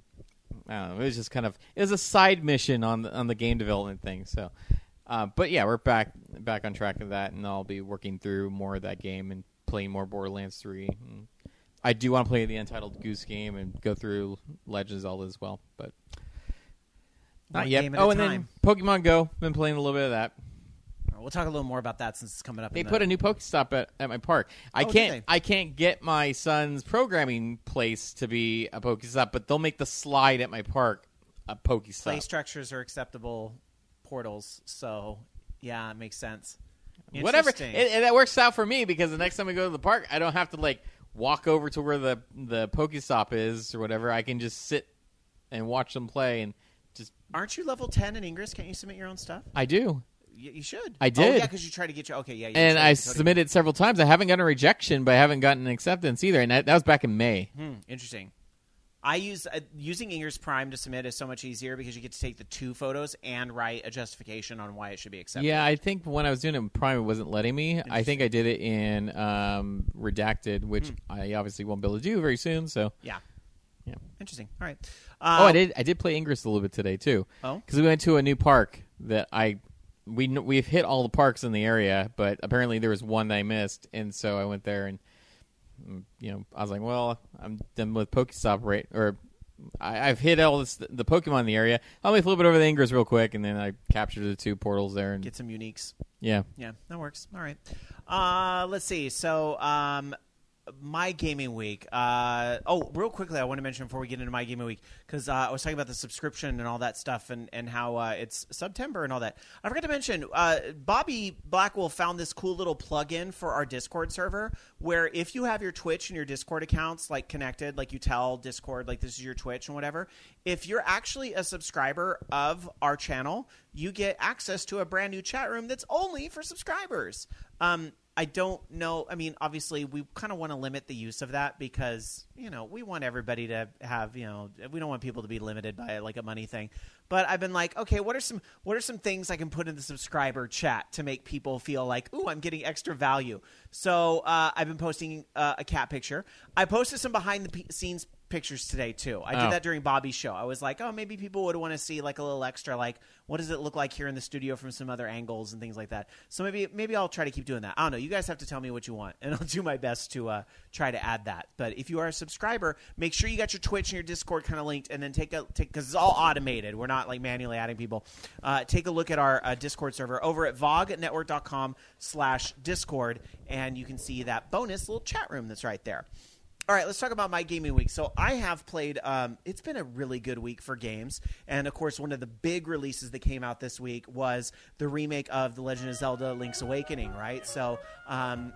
I don't know, it was just kind of, it was a side mission on the, on the game development thing. So, uh, but yeah, we're back back on track of that, and I'll be working through more of that game and playing more Borderlands three. And I do want to play the Untitled Goose Game and go through Legends Zelda as well, but not One yet. game at Oh, a and time. then Pokemon Go. Been playing a little bit of that. We'll talk a little more about that since it's coming up. They in put the... a new Pokestop at, at my park. I Oh, did can't they? I can't get my son's programming place to be a Pokestop, but they'll make the slide at my park a Pokestop. play structures are acceptable portals, so yeah, it makes sense. Whatever. It, Interesting. it, that works out for me because the next time I go to the park, I don't have to like walk over to where the the Pokestop is or whatever. I can just sit and watch them play and just. Aren't you level ten in Ingress? Can't you submit your own stuff? I do. You, you should. I Oh, did. yeah, because you try to get your okay. Yeah, you And tried I to- submitted several times. I haven't gotten a rejection, but I haven't gotten an acceptance either. And that, that was back in May. Hmm, interesting. I use uh, using Ingress Prime to submit is so much easier because you get to take the two photos and write a justification on why it should be accepted. Yeah, I think when I was doing it in Prime, it wasn't letting me. I think I did it in um, Redacted, which I obviously won't be able to do very soon. So, yeah. yeah. Interesting. All right. Oh, Uh, I did. I did play Ingress a little bit today too. Oh? because we went to a new park that I we kn- we've hit all the parks in the area, but apparently there was one that I missed, and so I went there and mm, you know I was like, well, I'm done with Pokestop, right? Or I, I've hit all this, the Pokemon in the area. I'll make a little bit over the Ingress real quick, and then I captured the two portals there, and Get some uniques. yeah. Yeah, that works. All right. Uh, let's see. So, um, my gaming week. Uh, oh, real quickly, I want to mention before we get into my gaming week, because uh, I was talking about the subscription and all that stuff, and and how uh, it's September and all that. I forgot to mention, uh, Bobby Blackwell found this cool little plugin for our Discord server, where if you have your Twitch and your Discord accounts like connected, like you tell Discord like this is your Twitch and whatever, if you're actually a subscriber of our channel, you get access to a brand new chat room that's only for subscribers. Um, I don't know. I mean, obviously, we kind of want to limit the use of that because, you know, we want everybody to have, you know, we don't want people to be limited by like a money thing. But I've been like, okay, what are some what are some things I can put in the subscriber chat to make people feel like, ooh, I'm getting extra value? So uh, I've been posting uh, a cat picture. I posted some behind the p- scenes pictures today too. I did Oh. that during Bobby's show. I was like, oh, maybe people would want to see like a little extra, like what does it look like here in the studio from some other angles and things like that. So maybe maybe I'll try to keep doing that. I don't know. You guys have to tell me what you want, and I'll do my best to uh, try to add that. But if you are a subscriber, make sure you got your Twitch and your Discord kind of linked, and then take a take because it's all automated. We're not like manually adding people. Uh, take a look at our uh, Discord server over at vognetwork.com slash Discord, and you can see that bonus little chat room that's right there. All right, let's talk about my gaming week. So I have played um, – it's been a really good week for games. And, of course, one of the big releases that came out this week was the remake of The Legend of Zelda Link's Awakening, right? So um,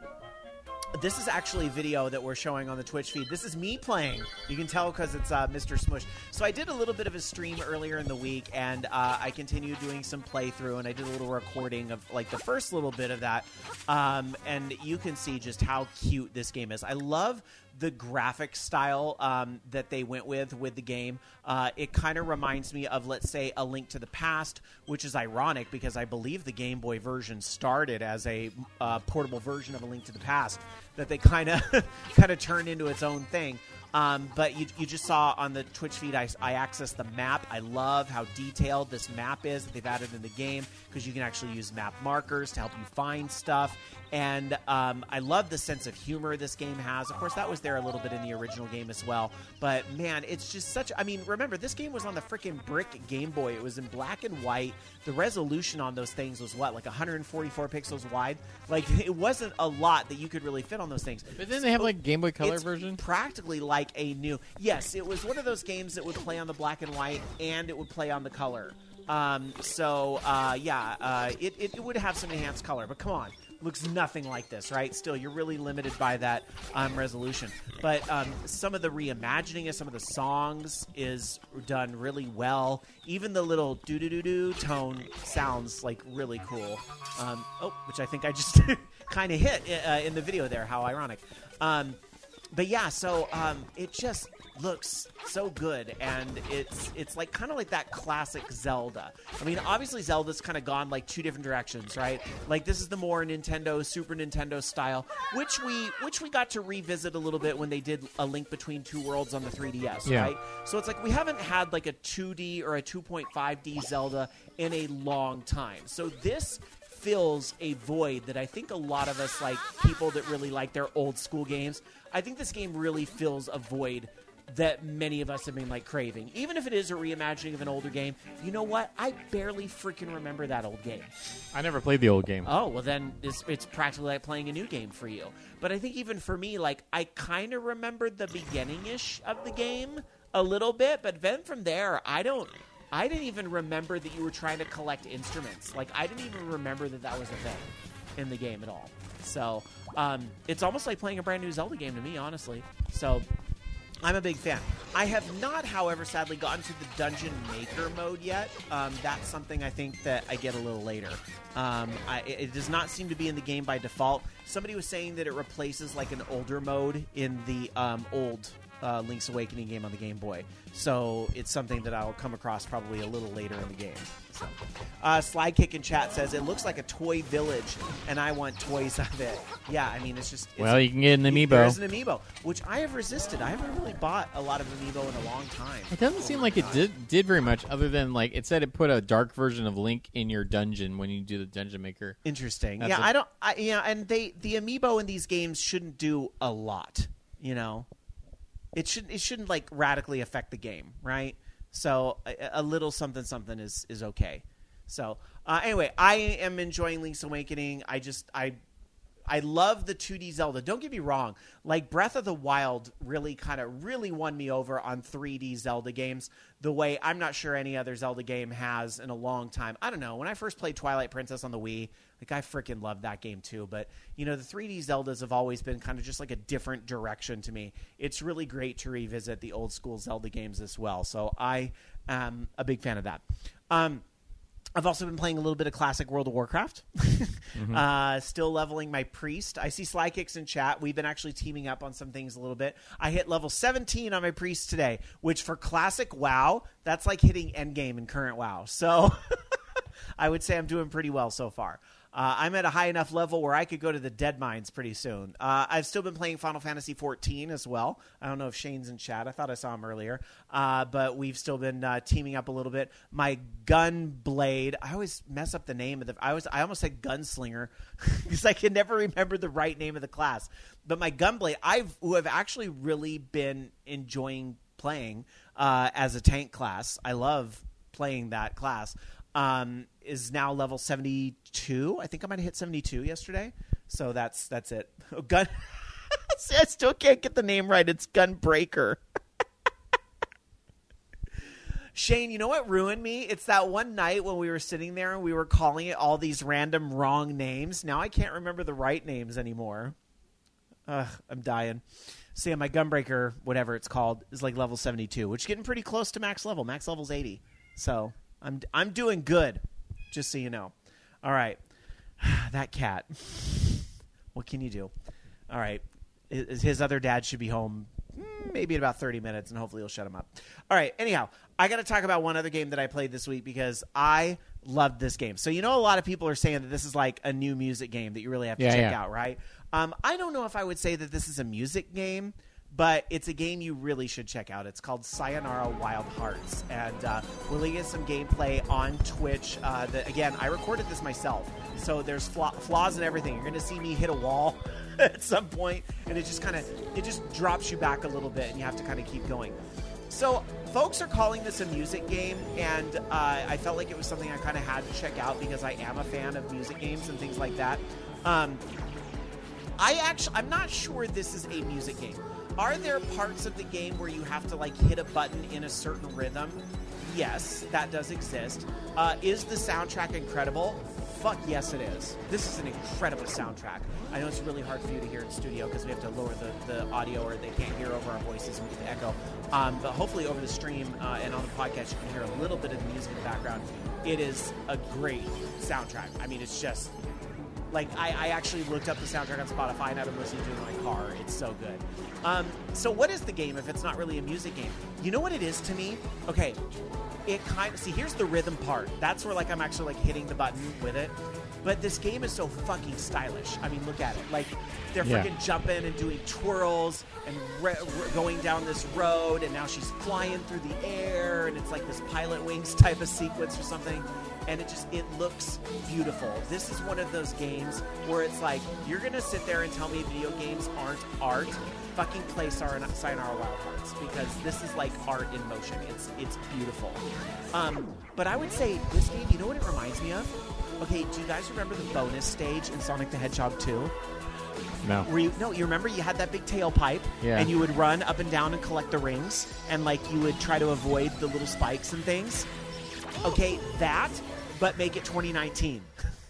this is actually a video that we're showing on the Twitch feed. This is me playing. You can tell because it's uh, Mister Smush. So I did a little bit of a stream earlier in the week, and uh, I continued doing some playthrough, and I did a little recording of like the first little bit of that. Um, and you can see just how cute this game is. I love the graphic style um, that they went with with the game. Uh, it kind of reminds me of, let's say, A Link to the Past, which is ironic because I believe the Game Boy version started as a uh, portable version of A Link to the Past that they kind of kind of turned into its own thing. Um, but you, you just saw on the Twitch feed, I, I accessed the map. I love how detailed this map is that they've added in the game because you can actually use map markers to help you find stuff. And um, I love the sense of humor this game has. Of course, that was there a little bit in the original game as well. But, man, it's just such – I mean, remember, this game was on the freaking brick Game Boy. It was in black and white. The resolution on those things was, what, like one hundred forty-four pixels wide? Like, it wasn't a lot that you could really fit on those things. But then they have, like, Game Boy Color It's version? practically like a new – yes, it was one of those games that would play on the black and white and it would play on the color. Um, so, uh, yeah, uh, it, it, it would have some enhanced color. But come on. Looks nothing like this, right? Still, you're really limited by that um, resolution. But um, some of the reimagining of some of the songs is done really well. Even the little doo-doo-doo-doo tone sounds, like, really cool. Um, oh, which I think I just kind of hit uh, in the video there. How ironic. Um, but, yeah, so um, it just looks so good, and it's it's like kind of like that classic Zelda. I mean, obviously Zelda's kind of gone like two different directions, right? Like this is the more Nintendo, Super Nintendo style, which we which we got to revisit a little bit when they did A Link Between Two Worlds on the three D S, Yeah. right? So it's like we haven't had like a two D or a two point five D Zelda in a long time. So this fills a void that I think a lot of us, like people that really like their old school games, I think this game really fills a void that many of us have been like craving. Even if it is a reimagining of an older game, you know what? I barely freaking remember that old game. I never played the old game. Oh, well then it's, it's practically like playing a new game for you. But I think even for me, like I kind of remembered the beginning-ish of the game a little bit, but then from there, I don't... I didn't even remember that you were trying to collect instruments. Like, I didn't even remember that that was a thing in the game at all. So, um, it's almost like playing a brand new Zelda game to me, honestly. So, I'm a big fan. I have not, however, sadly, gotten to the Dungeon Maker mode yet. Um, that's something I think that I get a little later. Um, I, it does not seem to be in the game by default. Somebody was saying that it replaces, like, an older mode in the um, old uh, Link's Awakening game on the Game Boy. So it's something that I'll come across probably a little later in the game. So, uh, Slide Kick in chat says, it looks like a toy village, and I want toys of it. Yeah, I mean, it's just... It's, Well, you can get an amiibo. There's an amiibo, which I have resisted. I haven't really bought a lot of amiibo in a long time. It doesn't seem like it did did very much, other than like it said it put a dark version of Link in your dungeon when you do the Dungeon Maker. Interesting. That's yeah, a- I don't... I, yeah, and they the amiibo in these games shouldn't do a lot, you know? It should it shouldn't like radically affect the game, right? So a, a little something something is is okay. So uh, anyway, I am enjoying Link's Awakening. I just I I love the two D Zelda. Don't get me wrong. Like Breath of the Wild really kind of really won me over on three D Zelda games the way I'm not sure any other Zelda game has in a long time. I don't know. When I first played Twilight Princess on the Wii, like I freaking loved that game too. But, you know, the three D Zeldas have always been kind of just like a different direction to me. It's really great to revisit the old school Zelda games as well. So I am a big fan of that. Um, I've also been playing a little bit of classic World of Warcraft. mm-hmm. uh, still leveling my priest. I see Sly Kicks in chat. We've been actually teaming up on some things a little bit. I hit level seventeen on my priest today, which for classic WoW, that's like hitting endgame in current WoW. So I would say I'm doing pretty well so far. Uh, I'm at a high enough level where I could go to the Dead Mines pretty soon. Uh, I've still been playing Final Fantasy fourteen as well. I don't know if Shane's in chat. I thought I saw him earlier. Uh, but we've still been uh, teaming up a little bit. My Gunblade, I always mess up the name of the. I was I almost said Gunslinger because I can never remember the right name of the class. But my Gunblade, I've who have actually really been enjoying playing uh, as a tank class. I love playing that class. Um, is now level seventy-two. I think I might have hit seventy-two yesterday. So that's that's it. Oh, gun. See, I still can't get the name right. It's Gunbreaker. Shane, you know what ruined me? It's that one night when we were sitting there and we were calling it all these random wrong names. Now I can't remember the right names anymore. Ugh, I'm dying. So yeah, my Gunbreaker, whatever it's called, is like level seventy-two, which is getting pretty close to max level. Max level's eighty. So I'm I'm doing good, just so you know. All right. That cat. What can you do? All right. His, his other dad should be home maybe in about thirty minutes, and hopefully he'll shut him up. All right. Anyhow, I got to talk about one other game that I played this week because I loved this game. So you know a lot of people are saying that this is like a new music game that you really have to yeah, check yeah. out, right? Um, I don't know if I would say that this is a music game, but it's a game you really should check out. It's called Sayonara Wild Hearts, and uh, we're going to get some gameplay on Twitch. Uh, the, again, I recorded this myself, so there's flaw, flaws and everything. You're going to see me hit a wall at some point, and it just kind of it just drops you back a little bit, and you have to kind of keep going. So folks are calling this a music game, and uh, I felt like it was something I kind of had to check out because I am a fan of music games and things like that. Um, I actually, I'm not sure this is a music game. Are there parts of the game where you have to like hit a button in a certain rhythm? Yes, that does exist. Uh, is the soundtrack incredible? Fuck yes, it is. This is an incredible soundtrack. I know it's really hard for you to hear in studio because we have to lower the, the audio or they can't hear over our voices and we get the echo. Um, but hopefully over the stream uh, and on the podcast you can hear a little bit of the music in the background. It is a great soundtrack. I mean, it's just... Like, I, I actually looked up the soundtrack on Spotify and I've been listening to it in my car. It's so good. Um, so what is the game if it's not really a music game? You know what it is to me? Okay, it kind of... See, here's the rhythm part. That's where, like, I'm actually, like, hitting the button with it. But this game is so fucking stylish. I mean, look at it. Like, they're Yeah. freaking jumping and doing twirls and re- re- going down this road, and now she's flying through the air, and it's like this Pilot Wings type of sequence or something. And it just, it looks beautiful. This is one of those games where it's like, you're going to sit there and tell me video games aren't art. Fucking play Sayonara Wild Hearts, because this is like art in motion. It's it's beautiful. Um, but I would say this game, you know what it reminds me of? Okay, do you guys remember the bonus stage in Sonic the Hedgehog two? No. Where you, no, you remember you had that big tailpipe, Yeah. and you would run up and down and collect the rings, and like you would try to avoid the little spikes and things. Okay, that, but make it twenty nineteen.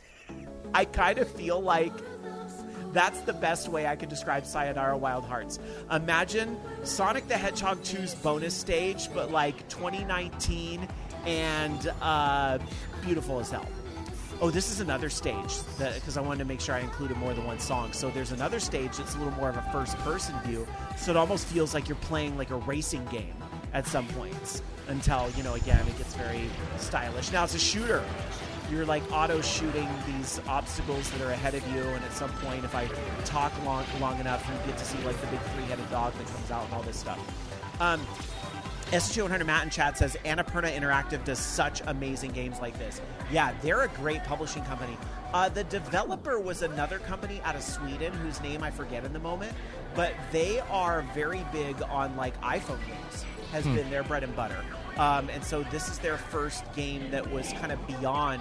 I kind of feel like that's the best way I could describe Sayonara Wild Hearts. Imagine Sonic the Hedgehog two's bonus stage, but like twenty nineteen and uh, beautiful as hell. Oh, this is another stage, because I wanted to make sure I included more than one song. So there's another stage that's a little more of a first-person view, so it almost feels like you're playing like a racing game at some points until, you know, again, it gets very stylish. Now it's a shooter. You're like auto-shooting these obstacles that are ahead of you, and at some point, if I talk long long enough, you get to see like the big three-headed dog that comes out and all this stuff. Um, S H one hundred Matt in chat says, Annapurna Interactive does such amazing games like this. Yeah, they're a great publishing company. Uh, the developer was another company out of Sweden whose name I forget in the moment, but they are very big on like iPhone games, has hmm. been their bread and butter. Um, and so this is their first game that was kind of beyond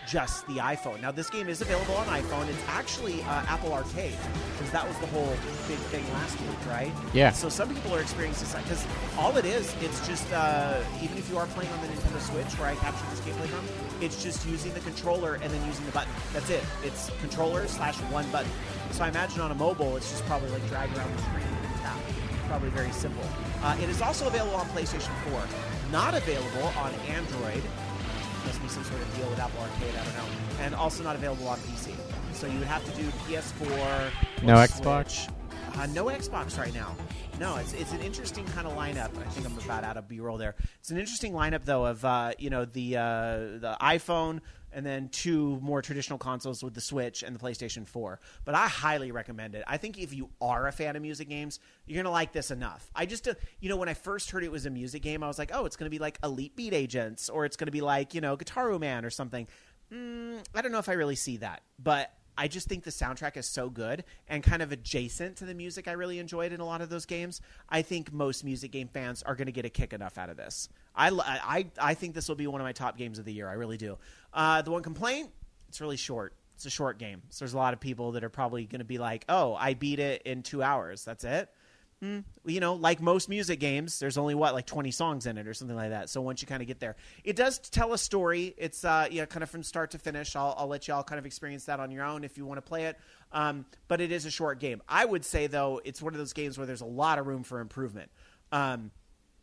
just the iPhone. Now, this game is available on iPhone. It's actually uh, Apple Arcade, because that was the whole big thing last week, right? Yeah. So some people are experiencing this, because all it is, it's just, uh, even if you are playing on the Nintendo Switch, where I captured this gameplay from, it's just using the controller and then using the button. That's it. It's controller slash one button. So I imagine on a mobile, it's just probably like drag around the screen and tap. Probably very simple. Uh, it is also available on PlayStation four. Not available on Android. Must be some sort of deal with Apple Arcade, I don't know. And also not available on P C. So you would have to do P S four. No Switch. Xbox? Uh, no Xbox right now. No, it's it's an interesting kind of lineup. I think I'm about out of B-roll there. It's an interesting lineup, though, of uh, you know the uh, the iPhone and then two more traditional consoles with the Switch and the PlayStation four. But I highly recommend it. I think if you are a fan of music games, you're going to like this enough. I just, uh, you know, when I first heard it was a music game, I was like, oh, it's going to be like Elite Beat Agents, or it's going to be like, you know, Guitar Man or something. Mm, I don't know if I really see that. But I just think the soundtrack is so good and kind of adjacent to the music I really enjoyed in a lot of those games. I think most music game fans are going to get a kick enough out of this. I, I, I think this will be one of my top games of the year. I really do. Uh, the one complaint, it's really short. It's a short game. So there's a lot of people that are probably going to be like, oh, I beat it in two hours. That's it? Mm, you know, like most music games, there's only, what, like twenty songs in it or something like that. So once you kind of get there, it does tell a story. It's, uh, yeah, kind of from start to finish. I'll, I'll let you all kind of experience that on your own if you want to play it. Um, but it is a short game. I would say, though, it's one of those games where there's a lot of room for improvement. Um,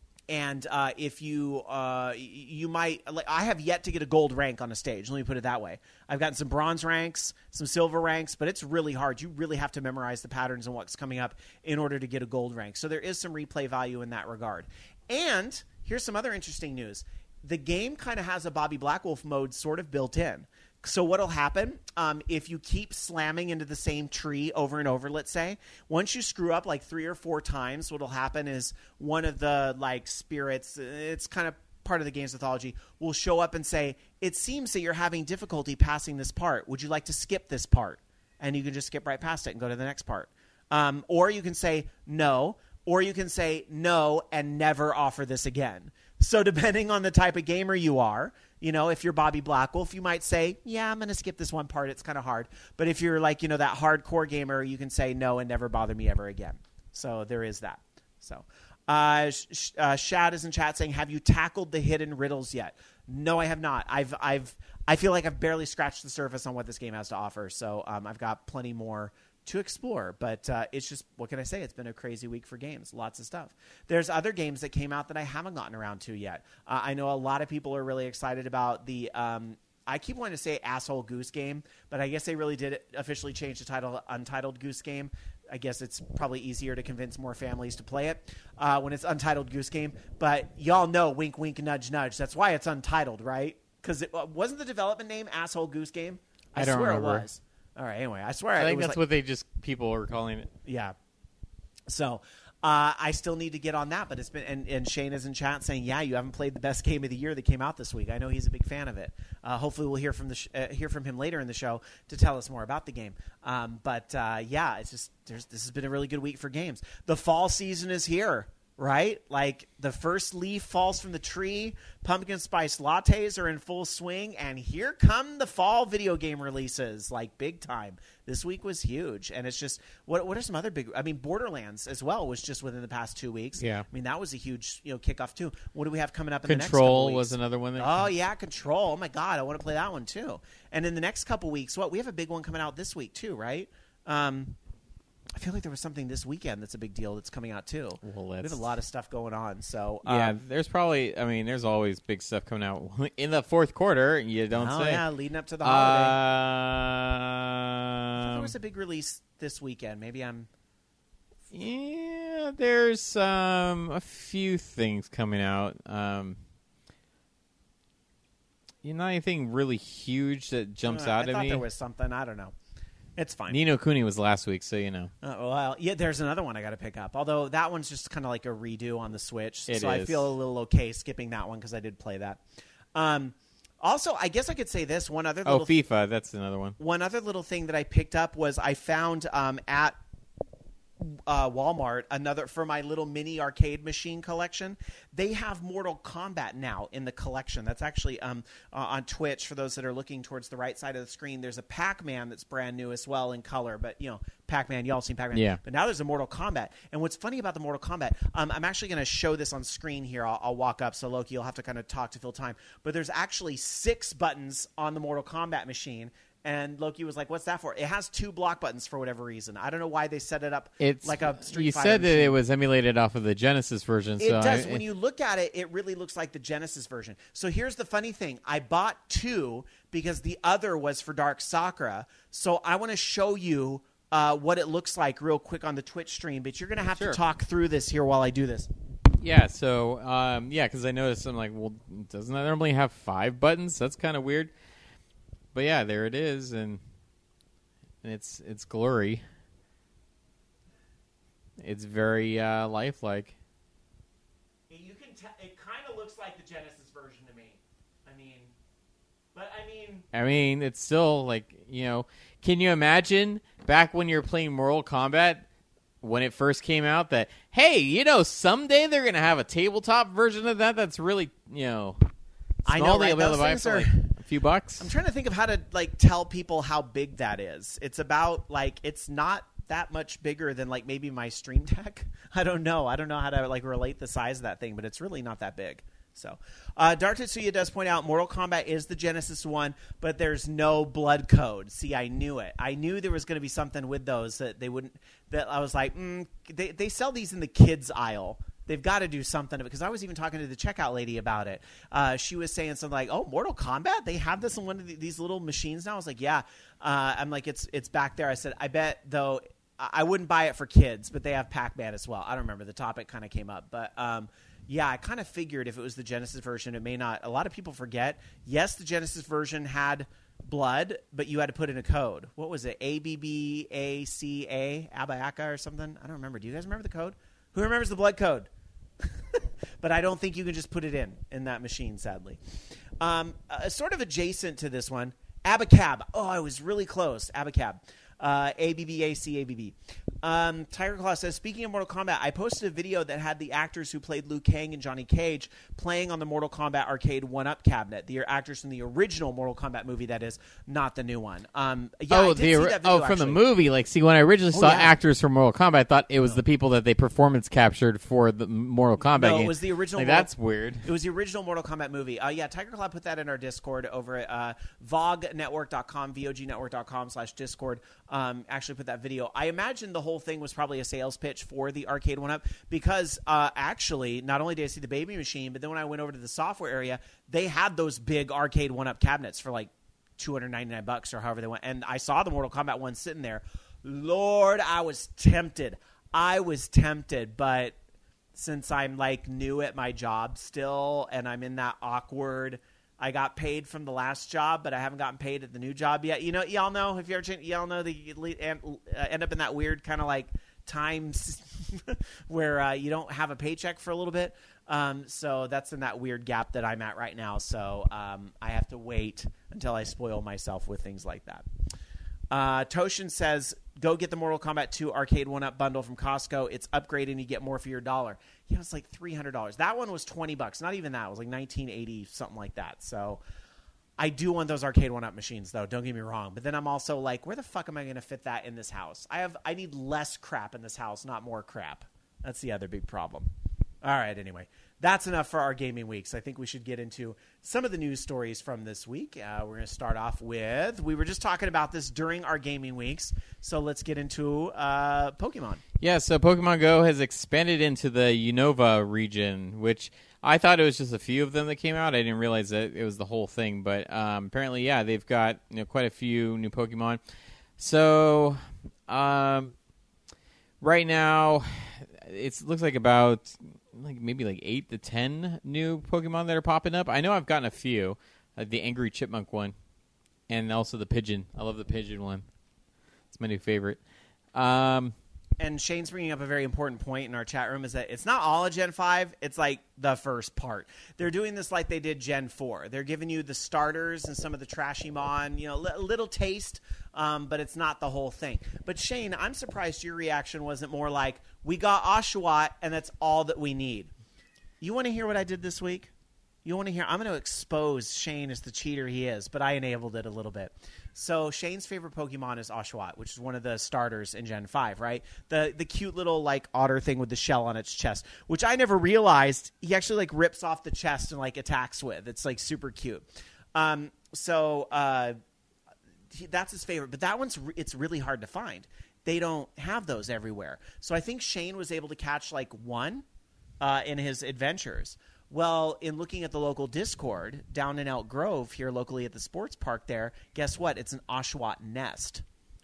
And uh, if you uh, you might like, I have yet to get a gold rank on a stage. Let me put it that way. I've gotten some bronze ranks, some silver ranks, but it's really hard. You really have to memorize the patterns and what's coming up in order to get a gold rank. So there is some replay value in that regard. And here's some other interesting news. The game kind of has a Bobby Blackwolf mode sort of built in. So what'll happen um, if you keep slamming into the same tree over and over, let's say, once you screw up like three or four times, what'll happen is one of the like spirits, it's kind of part of the game's mythology, will show up and say, it seems that you're having difficulty passing this part. Would you like to skip this part? And you can just skip right past it and go to the next part. Um, or you can say no, or you can say no and never offer this again. So depending on the type of gamer you are, you know, if you're Bobby Blackwolf, you might say, yeah, I'm going to skip this one part. It's kind of hard. But if you're like, you know, that hardcore gamer, you can say no and never bother me ever again. So there is that. So uh, Sh- uh, Shad is in chat saying, have you tackled the hidden riddles yet? No, I have not. I've, I've, I feel like I've barely scratched the surface on what this game has to offer. So um, I've got plenty more to explore, but uh, it's just, what can I say? It's been a crazy week for games. Lots of stuff. There's other games that came out that I haven't gotten around to yet. Uh, I know a lot of people are really excited about the, um, I keep wanting to say Asshole Goose Game, but I guess they really did officially change the title Untitled Goose Game. I guess it's probably easier to convince more families to play it uh, when it's Untitled Goose Game. But y'all know, wink, wink, nudge, nudge. That's why it's untitled, right? Because it uh, wasn't the development name Asshole Goose Game? I, I don't swear remember. it was. All right, anyway, I swear. I think it was that's like, what they just, people were calling it. yeah. So uh, I still need to get on that, but it's been, and, and Shane is in chat saying, yeah, you haven't played the best game of the year that came out this week. I know he's a big fan of it. Uh, hopefully we'll hear from the sh- uh, hear from him later in the show to tell us more about the game. Um, but uh, yeah, it's just, there's, this has been a really good week for games. The fall season is here. Right? Like the first leaf falls from the tree, pumpkin spice lattes are in full swing, and here come the fall video game releases, like big time. This week was huge, and it's just, what what are some other big, I mean, Borderlands as well was just within the past two weeks. Yeah. I mean, that was a huge, you know, kickoff too. What do we have coming up in Control the next couple weeks? was another one. That Oh, yeah, Control. Oh, my God, I want to play that one too. And in the next couple weeks, what, we have a big one coming out this week too, right? Um I feel like there was something this weekend that's a big deal that's coming out too. Well, we have let's- a lot of stuff going on. So Yeah, um, there's probably, I mean, there's always big stuff coming out in the fourth quarter. You don't oh say. yeah, leading up to the holiday. I thought Um, there was a big release this weekend. Maybe I'm. yeah, there's um, a few things coming out. Um, you know, not anything really huge that jumps uh, out I at thought me. there was something. I don't know. It's fine. Nino Kuni was last week, so you know. Uh, well, yeah, there's another one I got to pick up. Although that one's just kind of like a redo on the Switch, It so I is. feel a little okay skipping that one because I did play that. Um, also, I guess I could say this one other. Oh, Little FIFA, that's another one. One other little thing that I picked up was I found um, at uh, Walmart another for my little mini arcade machine collection. They have Mortal Kombat now in the collection. That's actually um, uh, on Twitch for those that are looking towards the right side of the screen. There's a Pac-Man that's brand new as well in color, but you know, Pac-Man, y'all seen Pac-Man. Yeah. But now there's a Mortal Kombat. And what's funny about the Mortal Kombat, um, I'm actually going to show this on screen here. I'll, I'll walk up, so Loki, you'll have to kind of talk to fill time. But there's actually six buttons on the Mortal Kombat machine. And Loki was like, what's that for? It has two block buttons for whatever reason. I don't know why they set it up It's like a Street You Fighter said that machine. it was emulated off of the Genesis version. It so does. I, When you look at it, it really looks like the Genesis version. So here's the funny thing. I bought two because the other was for Dark Sakura. So I want to show you uh, what it looks like real quick on the Twitch stream. But you're going to have Sure. to talk through this here while I do this. Yeah, so, um, yeah, because I noticed, I'm like, well, doesn't that normally have five buttons? That's kind of weird. But yeah, there it is, and, and it's it's glory. It's very uh, lifelike. You can tell it kind of looks like the Genesis version to me. I mean, but I mean, I mean, it's still, like, you know, can you imagine back when you were playing Mortal Kombat, when it first came out, that, hey, you know, someday they're going to have a tabletop version of that that's really, you know, I know, small, right? they'll be able Those to buy things for are- like a few bucks. I'm trying to think of how to like tell people how big that is. It's about like it's not that much bigger than like maybe my Stream Deck. I don't know. I don't know how to like relate the size of that thing, but it's really not that big. So, uh, Dark Tetsuya does point out Mortal Kombat is the Genesis one, but there's no blood code. See, I knew it. I knew there was going to be something with those that they wouldn't. That I was like, mm, they they sell these in the kids aisle. They've got to do something because I was even talking to the checkout lady about it. Uh, she was saying something like, "Oh, Mortal Kombat, they have this in one of the, these little machines now." I was like, "Yeah." Uh, I'm like, "It's it's back there." I said, "I bet though." I wouldn't buy it for kids, but they have Pac-Man as well. I don't remember. The topic kind of came up, but. Um, Yeah, I kind of figured if it was the Genesis version, it may not. A lot of people forget. Yes, the Genesis version had blood, but you had to put in a code. What was it? A B B A C A? Abaaka or something? I don't remember. Do you guys remember the code? Who remembers the blood code? But I don't think you can just put it in in that machine, sadly. Um, uh, sort of adjacent to this one, Abacab. Oh, I was really close. Abacab. Uh, A B B A C A B B. Um, Tiger Claw says, speaking of Mortal Kombat, I posted a video that had the actors who played Liu Kang and Johnny Cage playing on the Mortal Kombat arcade one-up cabinet. The actors from the original Mortal Kombat movie, that is, not the new one. Um, yeah, oh, I did the see ori- that video, oh, from actually. the movie. Like, see, when I originally Oh, saw yeah. actors from Mortal Kombat, I thought it was the people that they performance captured for the Mortal Kombat No, game. it was the original Like, Mortal- that's weird. It was the original Mortal Kombat movie. Uh, yeah, Tiger Claw put that in our Discord over at uh, vognetwork dot com, V O G network dot com slash Discord. Um, actually put that video. I imagine the whole thing was probably a sales pitch for the arcade one-up because uh, actually, not only did I see the baby machine, but then when I went over to the software area, they had those big arcade one-up cabinets for like two hundred ninety-nine bucks or however they went. And I saw the Mortal Kombat one sitting there. Lord, I was tempted. I was tempted, but since I'm like new at my job still and I'm in that awkward – I got paid from the last job, but I haven't gotten paid at the new job yet. You know, y'all know if you ever change, y'all know that you le- end, uh, end up in that weird kind of like times where uh, you don't have a paycheck for a little bit. Um, so that's in that weird gap that I'm at right now. So um, I have to wait until I spoil myself with things like that. Uh, Toshin says, go get the Mortal Kombat two Arcade one-Up bundle from Costco. It's upgraded and you get more for your dollar. Yeah, it was like three hundred dollars. That one was twenty bucks. Not even that. It was like nineteen eighty, something like that. So I do want those Arcade one-Up machines, though. Don't get me wrong. But then I'm also like, where the fuck am I going to fit that in this house? I have I need less crap in this house, not more crap. That's the other big problem. All right, anyway. That's enough for our gaming weeks. I think we should get into some of the news stories from this week. Uh, we're going to start off with, we were just talking about this during our gaming weeks, so let's get into uh, Pokemon. Yeah, so Pokemon Go has expanded into the Unova region, which I thought it was just a few of them that came out. I didn't realize that it was the whole thing, but um, apparently, yeah, they've got you know quite a few new Pokemon. So um, right now, it looks like about like maybe like eight to ten new Pokemon that are popping up. I know I've gotten a few, like the Angry Chipmunk one, and also the Pigeon. I love the Pigeon one. It's my new favorite. Um, and Shane's bringing up a very important point in our chat room, is that it's not all a Gen five. It's like the first part. They're doing this like they did Gen four. They're giving you the starters and some of the trashy mon, you know, a little taste, um, but it's not the whole thing. But Shane, I'm surprised your reaction wasn't more like, we got Oshawott and that's all that we need. You want to hear what I did this week? You want to hear? I'm going to expose Shane as the cheater he is, but I enabled it a little bit. So Shane's favorite Pokemon is Oshawott, which is one of the starters in Gen five, right? The the cute little like otter thing with the shell on its chest, which I never realized he actually like rips off the chest and like attacks with. It's like super cute. Um, so uh, he, that's his favorite, but that one's re- it's really hard to find. They don't have those everywhere. So I think Shane was able to catch like one uh, in his adventures. Well, in looking at the local Discord down in Elk Grove here locally at the sports park there, guess what? It's an Oshawott nest.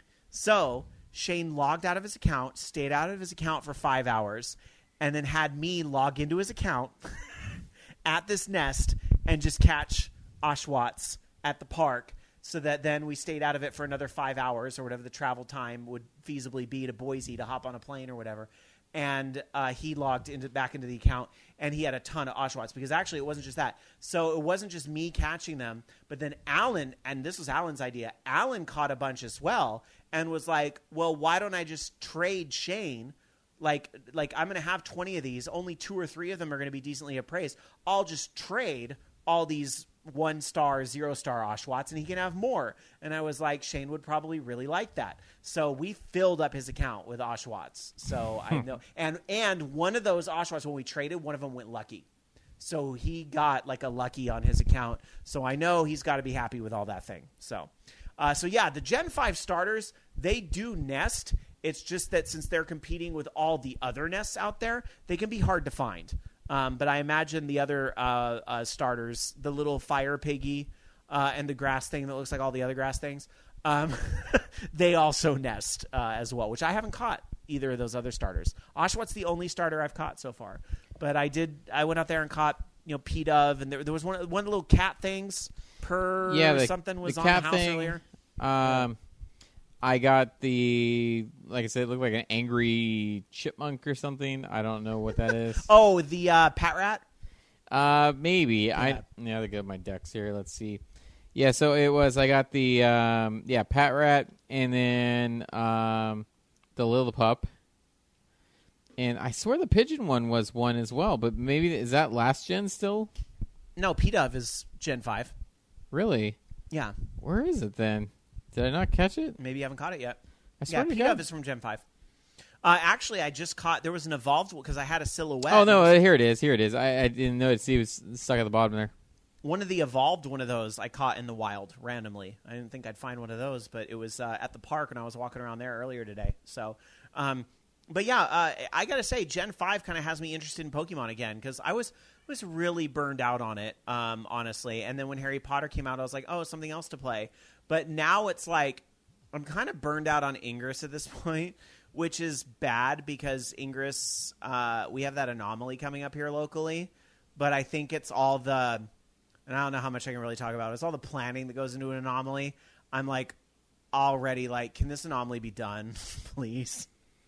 So Shane logged out of his account, stayed out of his account for five hours, and then had me log into his account at this nest and just catch Oshawotts at the park, so that then we stayed out of it for another five hours or whatever the travel time would feasibly be to Boise to hop on a plane or whatever. And uh, he logged into back into the account, and he had a ton of Oshawotts, because actually it wasn't just that. So it wasn't just me catching them, but then Alan, and this was Alan's idea, Alan caught a bunch as well and was like, well, why don't I just trade Shane? Like, like I'm going to have twenty of these. Only two or three of them are going to be decently appraised. I'll just trade all these one-star, zero-star Oshawotts, and he can have more. And I was like, Shane would probably really like that. So we filled up his account with Oshawotts. So I know. And and one of those Oshawotts, when we traded, one of them went lucky. So he got like a lucky on his account. So I know he's got to be happy with all that thing. So, uh, so yeah, the Gen five starters, they do nest. It's just that since they're competing with all the other nests out there, they can be hard to find. Um, but I imagine the other uh, uh, starters, the little fire piggy uh, and the grass thing that looks like all the other grass things, um, they also nest uh, as well, which I haven't caught either of those other starters. Oshawott's the only starter I've caught so far. But I did. I went out there and caught, you know, P-Dove, and there, there was one one of the little cat things. Purr yeah, the, or something was the on the cat house thing, earlier. Um, I got the, like I said, it looked like an angry chipmunk or something. I don't know what that is. Oh, the uh, pat rat? Uh, maybe. Yeah. I yeah, I got my decks here. Let's see. Yeah, so it was, I got the, um, yeah, Pat Rat, and then um, the Lillipup. And I swear the pigeon one was one as well, but maybe, is that last gen still? No, P-Dove is Gen five. Really? Yeah. Where is it then? Did I not catch it? Maybe you haven't caught it yet. I swear Yeah, to P-Dove God. is from Gen five. Uh, actually, I just caught, there was an evolved one because I had a silhouette. Oh, no, uh, here it is. Here it is. I, I didn't notice he was stuck at the bottom there. One of the evolved one of those I caught in the wild randomly. I didn't think I'd find one of those, but it was uh, at the park when I was walking around there earlier today. So, um, but yeah, uh, I got to say, Gen five kind of has me interested in Pokemon again because I was was really burned out on it, um, honestly. And then when Harry Potter came out, I was like, oh, something else to play. But now it's like I'm kind of burned out on Ingress at this point, which is bad because Ingress, uh, we have that anomaly coming up here locally. But I think it's all the... And I don't know how much I can really talk about it. It's all the planning that goes into an anomaly. I'm like already like, can this anomaly be done, please?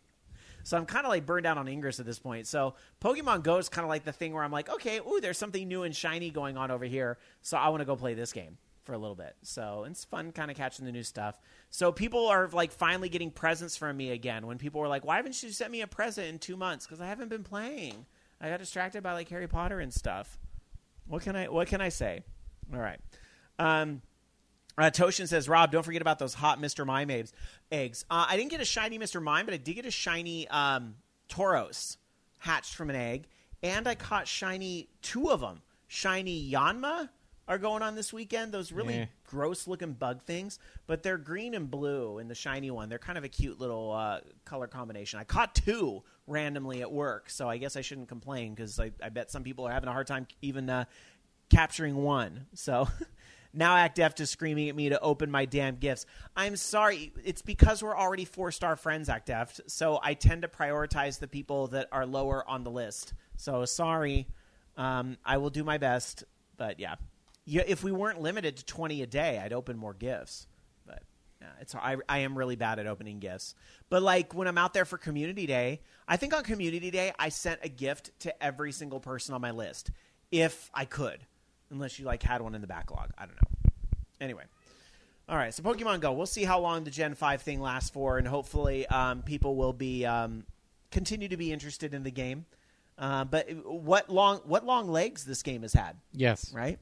So I'm kind of like burned out on Ingress at this point. So Pokemon Go is kind of like the thing where I'm like, okay, ooh, there's something new and shiny going on over here. So I want to go play this game for a little bit. So it's fun kind of catching the new stuff. So people are like finally getting presents from me again. When people were like, why haven't you sent me a present in two months? Because I haven't been playing. I got distracted by like Harry Potter and stuff. What can I what can I say? All right. Um, uh, Toshin says, Rob, don't forget about those hot Mister Mime eggs. eggs. Uh, I didn't get a shiny Mister Mime, but I did get a shiny um, Tauros hatched from an egg. And I caught shiny, two of them. Shiny Yanma are going on this weekend. Those really Yeah. gross-looking bug things. But they're green and blue in the shiny one. They're kind of a cute little uh, color combination. I caught two randomly at work, so I guess I shouldn't complain because I, I bet some people are having a hard time even uh, capturing one. So now Act Deft is screaming at me to open my damn gifts. I'm sorry. It's because we're already four-star friends, Act Deft, so I tend to prioritize the people that are lower on the list. So sorry. Um, I will do my best, but yeah. Yeah, if we weren't limited to twenty a day, I'd open more gifts. But Yeah, it's I, I am really bad at opening gifts. But, like, when I'm out there for Community Day, I think on Community Day I sent a gift to every single person on my list, if I could. Unless you, like, had one in the backlog. I don't know. Anyway. All right, so Pokemon Go. We'll see how long the Gen five thing lasts for, and hopefully um, people will be um, continue to be interested in the game. Uh, but what long what long legs this game has had. Yes. Right?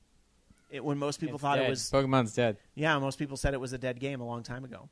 It, when most people It's thought dead. it was... Pokemon's dead. Yeah, most people said it was a dead game a long time ago.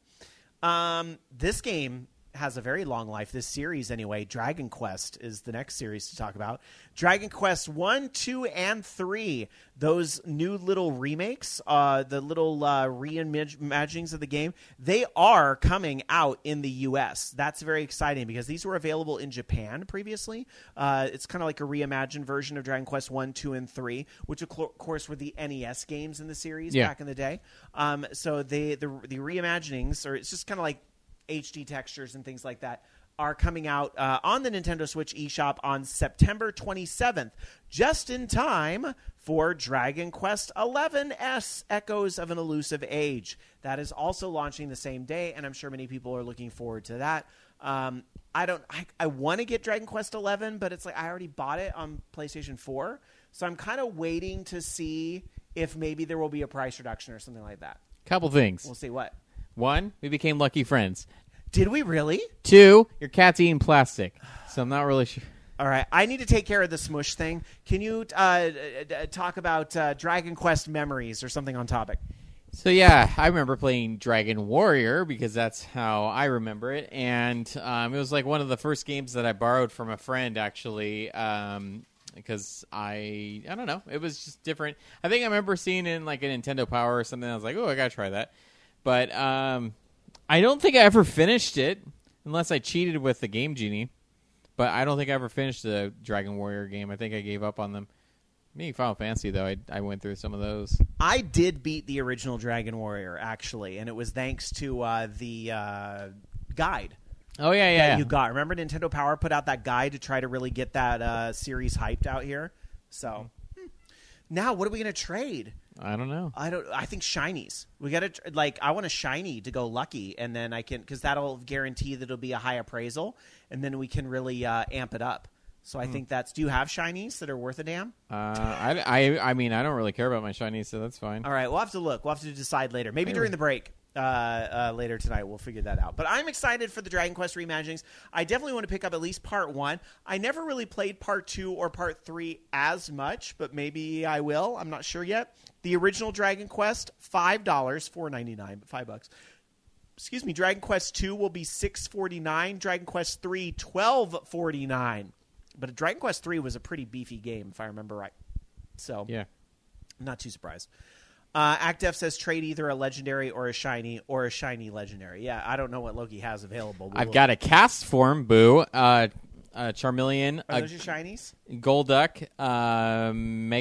Um, this game has a very long life. This series, anyway. Dragon Quest is the next series to talk about. Dragon Quest one, two, and three. Those new little remakes, uh, the little uh, reimaginings of the game, they are coming out in the U S. That's very exciting because these were available in Japan previously. Uh, it's kind of like a reimagined version of Dragon Quest one, two, and three, which, of course, were the N E S games in the series Yeah. back in the day. Um, so they, the, the reimaginings, or it's just kind of like H D textures and things like that, are coming out uh, on the Nintendo Switch eShop on September twenty-seventh, just in time for Dragon Quest eleven S, Echoes of an Elusive Age. That is also launching the same day, and I'm sure many people are looking forward to that. Um, I don't. I, I want to get Dragon Quest eleven, but it's like I already bought it on PlayStation four, so I'm kind of waiting to see if maybe there will be a price reduction or something like that. Couple things. We'll see. What? One, we became lucky friends. Did we really? Two, your cat's eating plastic. So I'm not really sure. All right. I need to take care of the smush thing. Can you uh, uh, talk about uh, Dragon Quest memories or something on topic? So yeah, I remember playing Dragon Warrior because that's how I remember it, and um, it was like one of the first games that I borrowed from a friend actually, um, because I I don't know, it was just different. I think I remember seeing it in like a Nintendo Power or something. I was like, oh, I gotta try that, but um, I don't think I ever finished it unless I cheated with the Game Genie. But I don't think I ever finished the Dragon Warrior game. I think I gave up on them. Me, Final Fantasy, though, I, I went through some of those. I did beat the original Dragon Warrior, actually, and it was thanks to uh, the uh, guide Oh, yeah, yeah. that yeah. you got. Remember Nintendo Power put out that guide to try to really get that uh, series hyped out here? So, hmm. Now what are we going to trade? I don't know. I don't. I think shinies. We got to like. I want a shiny to go lucky, and then I can because that'll guarantee that it'll be a high appraisal, and then we can really uh, amp it up. So I think that's. Do you have shinies that are worth a damn? Uh, I, I, I mean, I don't really care about my shinies, so that's fine. All right, we'll have to look. We'll have to decide later. Maybe during the break. Uh, uh, later tonight, we'll figure that out. But I'm excited for the Dragon Quest reimaginings. I definitely want to pick up at least part one. I never really played part two or part three as much, but maybe I will. I'm not sure yet. The original Dragon Quest, five dollars, four ninety-nine, but five bucks. Excuse me. Dragon Quest two will be six forty-nine. Dragon Quest three, twelve forty-nine. But Dragon Quest three was a pretty beefy game, if I remember right. So Yeah. I'm not too surprised. Uh, ActF says trade either a legendary or a shiny or a shiny legendary. Yeah, I don't know what Loki has available. I've got a cast form, Boo, uh, uh, Charmeleon, Are a those your shinies? Golduck, uh,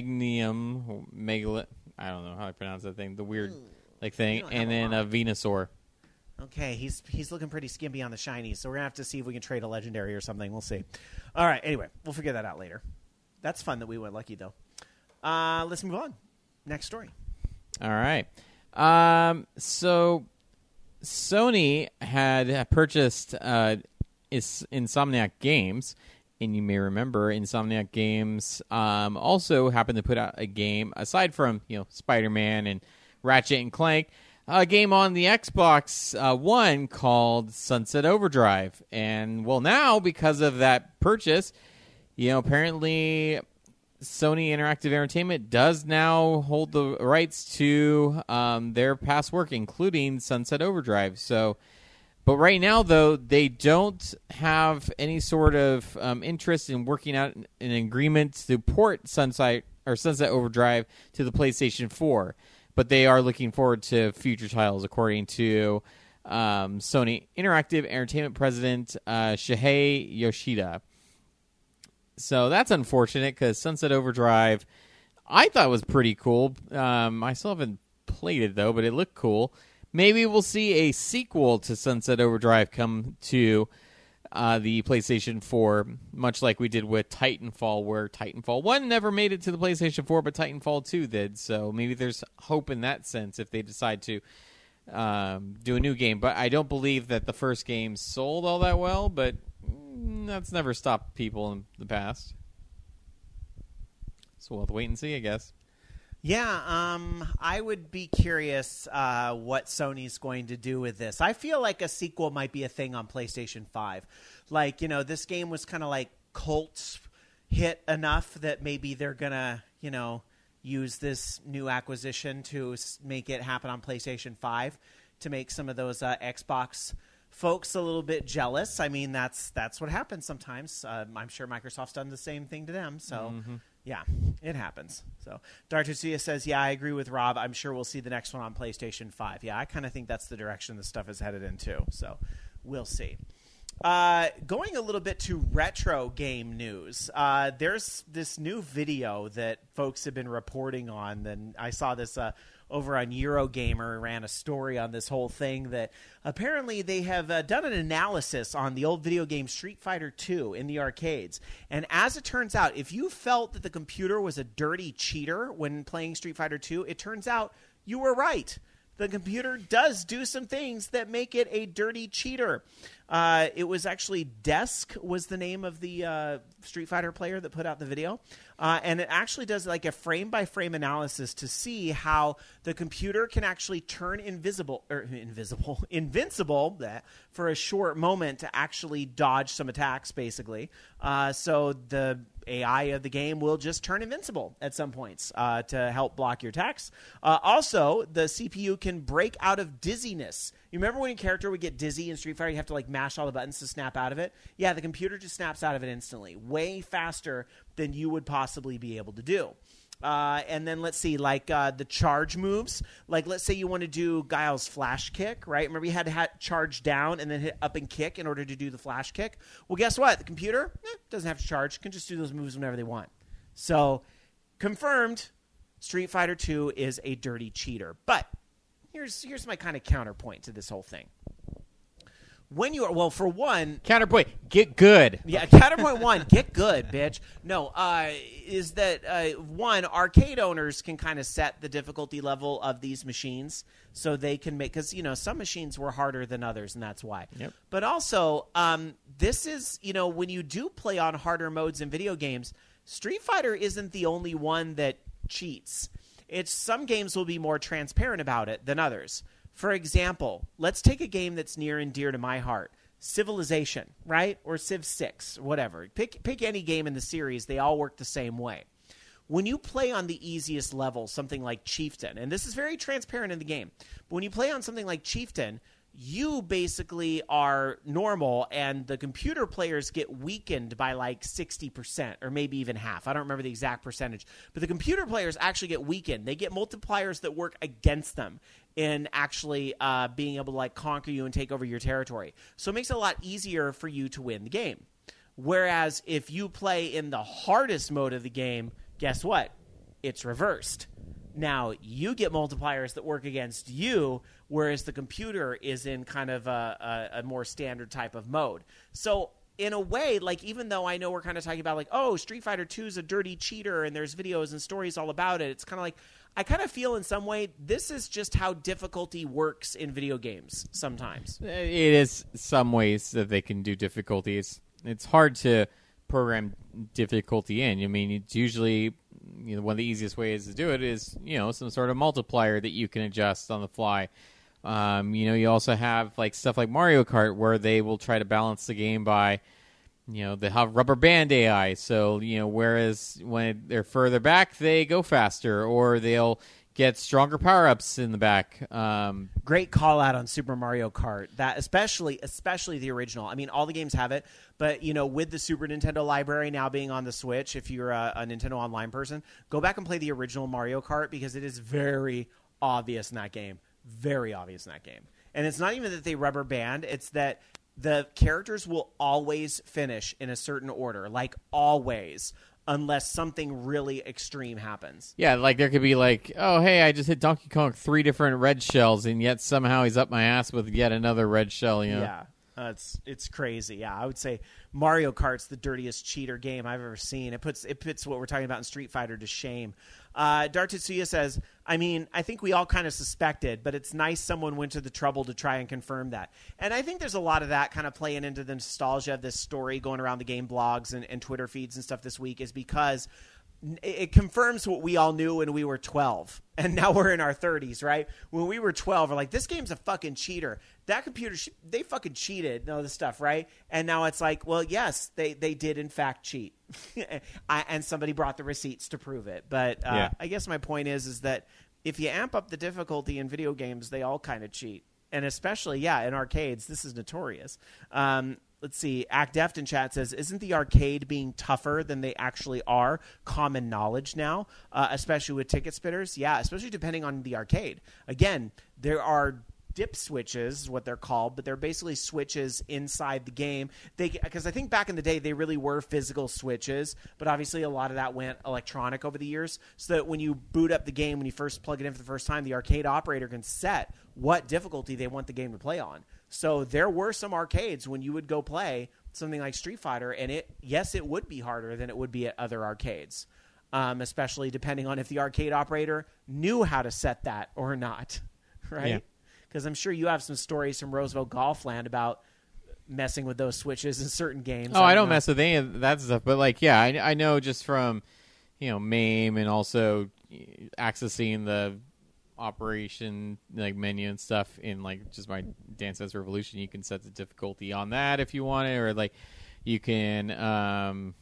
Magnium, Megalith. I don't know how I pronounce that thing. The weird like You thing, don't have and a then lot. a Venusaur. Okay, he's he's looking pretty skimpy on the shinies, so we're gonna have to see if we can trade a legendary or something. We'll see. All right. Anyway, we'll figure that out later. That's fun that we went lucky though. Uh, let's move on. Next story. All right. Um, so Sony had purchased uh, is Insomniac Games, and you may remember Insomniac Games um, also happened to put out a game aside from you know Spider-Man and Ratchet and Clank, a game on the Xbox uh, One called Sunset Overdrive. And well, now because of that purchase, you know apparently Sony Interactive Entertainment does now hold the rights to um, their past work, including Sunset Overdrive. So, but right now, though, they don't have any sort of um, interest in working out an agreement to port Sunset or Sunset Overdrive to the PlayStation four. But they are looking forward to future titles, according to um, Sony Interactive Entertainment President uh, Shuhei Yoshida. So that's unfortunate because Sunset Overdrive, I thought was pretty cool. Um, I still haven't played it though, but it looked cool. Maybe we'll see a sequel to Sunset Overdrive come to uh, the PlayStation four, much like we did with Titanfall, where Titanfall one never made it to the PlayStation four, but Titanfall two did. So maybe there's hope in that sense if they decide to um, do a new game. But I don't believe that the first game sold all that well, but mm, that's never stopped people in the past. So we'll have to wait and see, I guess. Yeah, um, I would be curious uh, what Sony's going to do with this. I feel like a sequel might be a thing on PlayStation five. Like, you know, this game was kind of like cult hit enough that maybe they're going to, you know, use this new acquisition to make it happen on PlayStation five to make some of those uh, Xbox folks a little bit jealous. I mean, that's that's what happens sometimes. Uh, I'm sure Microsoft's done the same thing to them, so... Mm-hmm. Yeah, it happens. So, Doctor Sia says, yeah, I agree with Rob. I'm sure we'll see the next one on PlayStation five. Yeah, I kind of think that's the direction this stuff is headed into. So, we'll see. Uh, going a little bit to retro game news, uh, there's this new video that folks have been reporting on. And I saw this uh, over on Eurogamer, ran a story on this whole thing that apparently they have uh, done an analysis on the old video game Street Fighter two in the arcades. And as it turns out, if you felt that the computer was a dirty cheater when playing Street Fighter two, it turns out you were right. The computer does do some things that make it a dirty cheater. Uh, it was actually Desk was the name of the uh, Street Fighter player that put out the video. Uh, and it actually does like a frame-by-frame analysis to see how the computer can actually turn invisible, or invisible, invincible that, for a short moment to actually dodge some attacks, basically. Uh, so the A I of the game will just turn invincible at some points uh, to help block your attacks. Uh, also, the C P U can break out of dizziness. You remember when your character would get dizzy in Street Fighter, you have to like mash all the buttons to snap out of it? Yeah, the computer just snaps out of it instantly, way faster than you would possibly be able to do. Uh, and then let's see, like uh, the charge moves. Like let's say you want to do Guile's flash kick, right? Remember you had to ha- charge down and then hit up and kick in order to do the flash kick? Well, guess what? The computer eh, doesn't have to charge. Can just do those moves whenever they want. So confirmed, Street Fighter two is a dirty cheater. But here's here's my kind of counterpoint to this whole thing. When you are, well, for one... Counterpoint, get good. Yeah, counterpoint one, get good, bitch. No, uh, is that, uh, one, arcade owners can kind of set the difficulty level of these machines so they can make... Because, you know, some machines were harder than others, and that's why. Yep. But also, um, this is, you know, when you do play on harder modes in video games, Street Fighter isn't the only one that cheats. It's some games will be more transparent about it than others. For example, let's take a game that's near and dear to my heart, Civilization, right? Or Civ six, whatever. Pick pick any game in the series. They all work the same way. When you play on the easiest level, something like Chieftain, and this is very transparent in the game, but when you play on something like Chieftain, you basically are normal, and the computer players get weakened by like sixty percent, or maybe even half. I don't remember the exact percentage. But the computer players actually get weakened. They get multipliers that work against them in actually uh, being able to like conquer you and take over your territory. So it makes it a lot easier for you to win the game. Whereas if you play in the hardest mode of the game, guess what? It's reversed. Now, you get multipliers that work against you, whereas the computer is in kind of a, a, a more standard type of mode. So, in a way, like, even though I know we're kind of talking about, like, oh, Street Fighter two is a dirty cheater, and there's videos and stories all about it, it's kind of like, I kind of feel in some way, this is just how difficulty works in video games sometimes. It is some ways that they can do difficulties. It's hard to program difficulty in. I mean, it's usually... You know, one of the easiest ways to do it is, you know, some sort of multiplier that you can adjust on the fly. Um, you know, you also have like stuff like Mario Kart where they will try to balance the game by, you know, they have rubber band A I. So, you know, whereas when they're further back, they go faster, or they'll get stronger power-ups in the back. Um, Great call out on Super Mario Kart. That especially, especially the original. I mean, all the games have it, but you know, with the Super Nintendo library now being on the Switch, if you're a, a Nintendo Online person, go back and play the original Mario Kart because it is very obvious in that game. Very obvious in that game. And it's not even that they rubber band; it's that the characters will always finish in a certain order, like always. Unless something really extreme happens. Yeah, like there could be like, oh, hey, I just hit Donkey Kong three different red shells, and yet somehow he's up my ass with yet another red shell, you know? Yeah. Uh, it's it's crazy. Yeah, I would say Mario Kart's the dirtiest cheater game I've ever seen. It puts it puts what we're talking about in Street Fighter to shame. Uh, Dark Tetsuya says, I mean, I think we all kind of suspected, but it's nice someone went to the trouble to try and confirm that. And I think there's a lot of that kind of playing into the nostalgia of this story going around the game blogs and, and Twitter feeds and stuff this week is because it confirms what we all knew when we were twelve, and now we're in our thirties, right? When we were twelve, we're like, this game's a fucking cheater. That computer, they fucking cheated and all this stuff, right? And now it's like, well, yes, they, they did in fact cheat. I, and somebody brought the receipts to prove it. But uh, yeah. I guess my point is, is that if you amp up the difficulty in video games, they all kind of cheat. And especially, yeah, in arcades, this is notorious. Um, Let's see. Act Deft in chat says, isn't the arcade being tougher than they actually are common knowledge now, uh, especially with ticket spitters? Yeah, especially depending on the arcade. Again, there are dip switches is what they're called, but they're basically switches inside the game. They because I think back in the day they really were physical switches, but obviously a lot of that went electronic over the years, so that when you boot up the game, when you first plug it in for the first time, the arcade operator can set what difficulty they want the game to play on. So there were some arcades when you would go play something like Street Fighter, and it yes, it would be harder than it would be at other arcades, um, especially depending on if the arcade operator knew how to set that or not, right? Because yeah. I'm sure you have some stories from Roosevelt Golfland about messing with those switches in certain games. Oh, I don't, I don't know. mess with any of that stuff, but like, yeah, I, I know just from, you know, MAME and also accessing the operation like menu and stuff in like just my Dance Dance Revolution, you can set the difficulty on that if you want it, or like you can um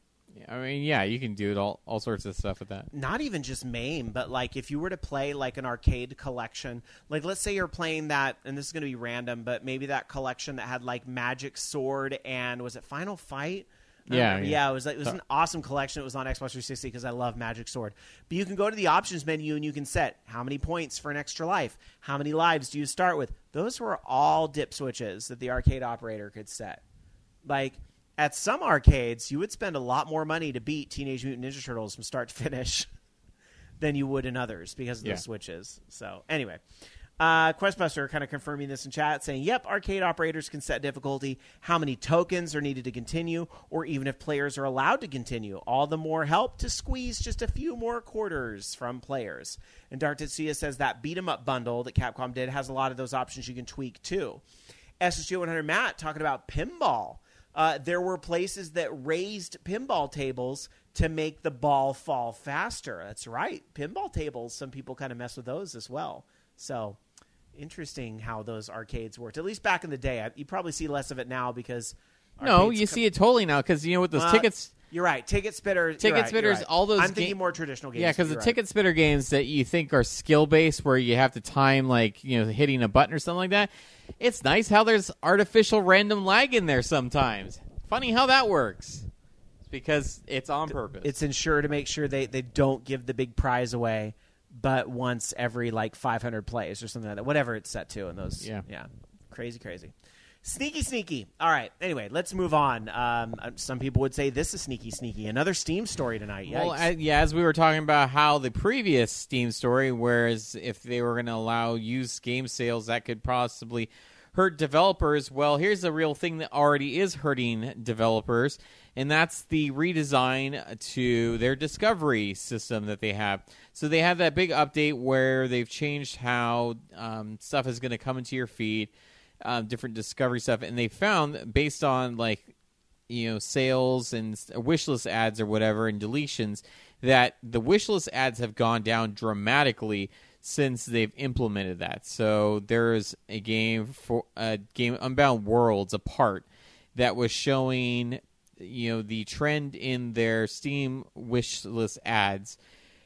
I mean yeah you can do it all all sorts of stuff with that. Not even just MAME, but like if you were to play like an arcade collection, like let's say you're playing that, and this is going to be random, but maybe that collection that had like Magic Sword and was it Final Fight? Yeah, yeah, yeah. It was like, it was an awesome collection. It was on Xbox three sixty because I love Magic Sword. But you can go to the options menu and you can set how many points for an extra life. How many lives do you start with? Those were all dip switches that the arcade operator could set. Like at some arcades, you would spend a lot more money to beat Teenage Mutant Ninja Turtles from start to finish than you would in others because of yeah. the switches. So anyway. Uh, Questbuster kind of confirming this in chat, saying, yep, arcade operators can set difficulty, how many tokens are needed to continue, or even if players are allowed to continue. All the more help to squeeze just a few more quarters from players. And Dark Tetsuya says that beat-em-up bundle that Capcom did has a lot of those options you can tweak, too. S S G one hundred Matt talking about pinball. Uh, there were places that raised pinball tables to make the ball fall faster. That's right. Pinball tables, some people kind of mess with those as well. So interesting how those arcades worked, at least back in the day. You probably see less of it now because no, you co- see it totally now because you know with those uh, tickets. You're right, ticket spitters. Ticket right, spitters, right. all those. I'm thinking ga- more traditional games. Yeah, because the right. ticket spitter games that you think are skill based, where you have to time like you know hitting a button or something like that. It's nice how there's artificial random lag in there sometimes. Funny how that works. It's because it's on purpose. It's ensured to make sure they, they don't give the big prize away, but once every like five hundred plays or something like that, whatever it's set to in those. Yeah. Yeah. Crazy, crazy. Sneaky, sneaky. All right. Anyway, let's move on. Um, some people would say this is sneaky, sneaky. Another Steam story tonight. Yikes. Well, I, yeah, as we were talking about how the previous Steam story, whereas if they were going to allow used game sales, that could possibly hurt developers. Well, here's a real thing that already is hurting developers, and that's the redesign to their discovery system that they have. So they have that big update where they've changed how um, stuff is going to come into your feed, um, different discovery stuff, and they found based on like you know sales and wishlist ads or whatever and deletions that the wishlist ads have gone down dramatically since they've implemented that. So there's a game for a game Unbound Worlds apart that was showing you know the trend in their Steam wishlist ads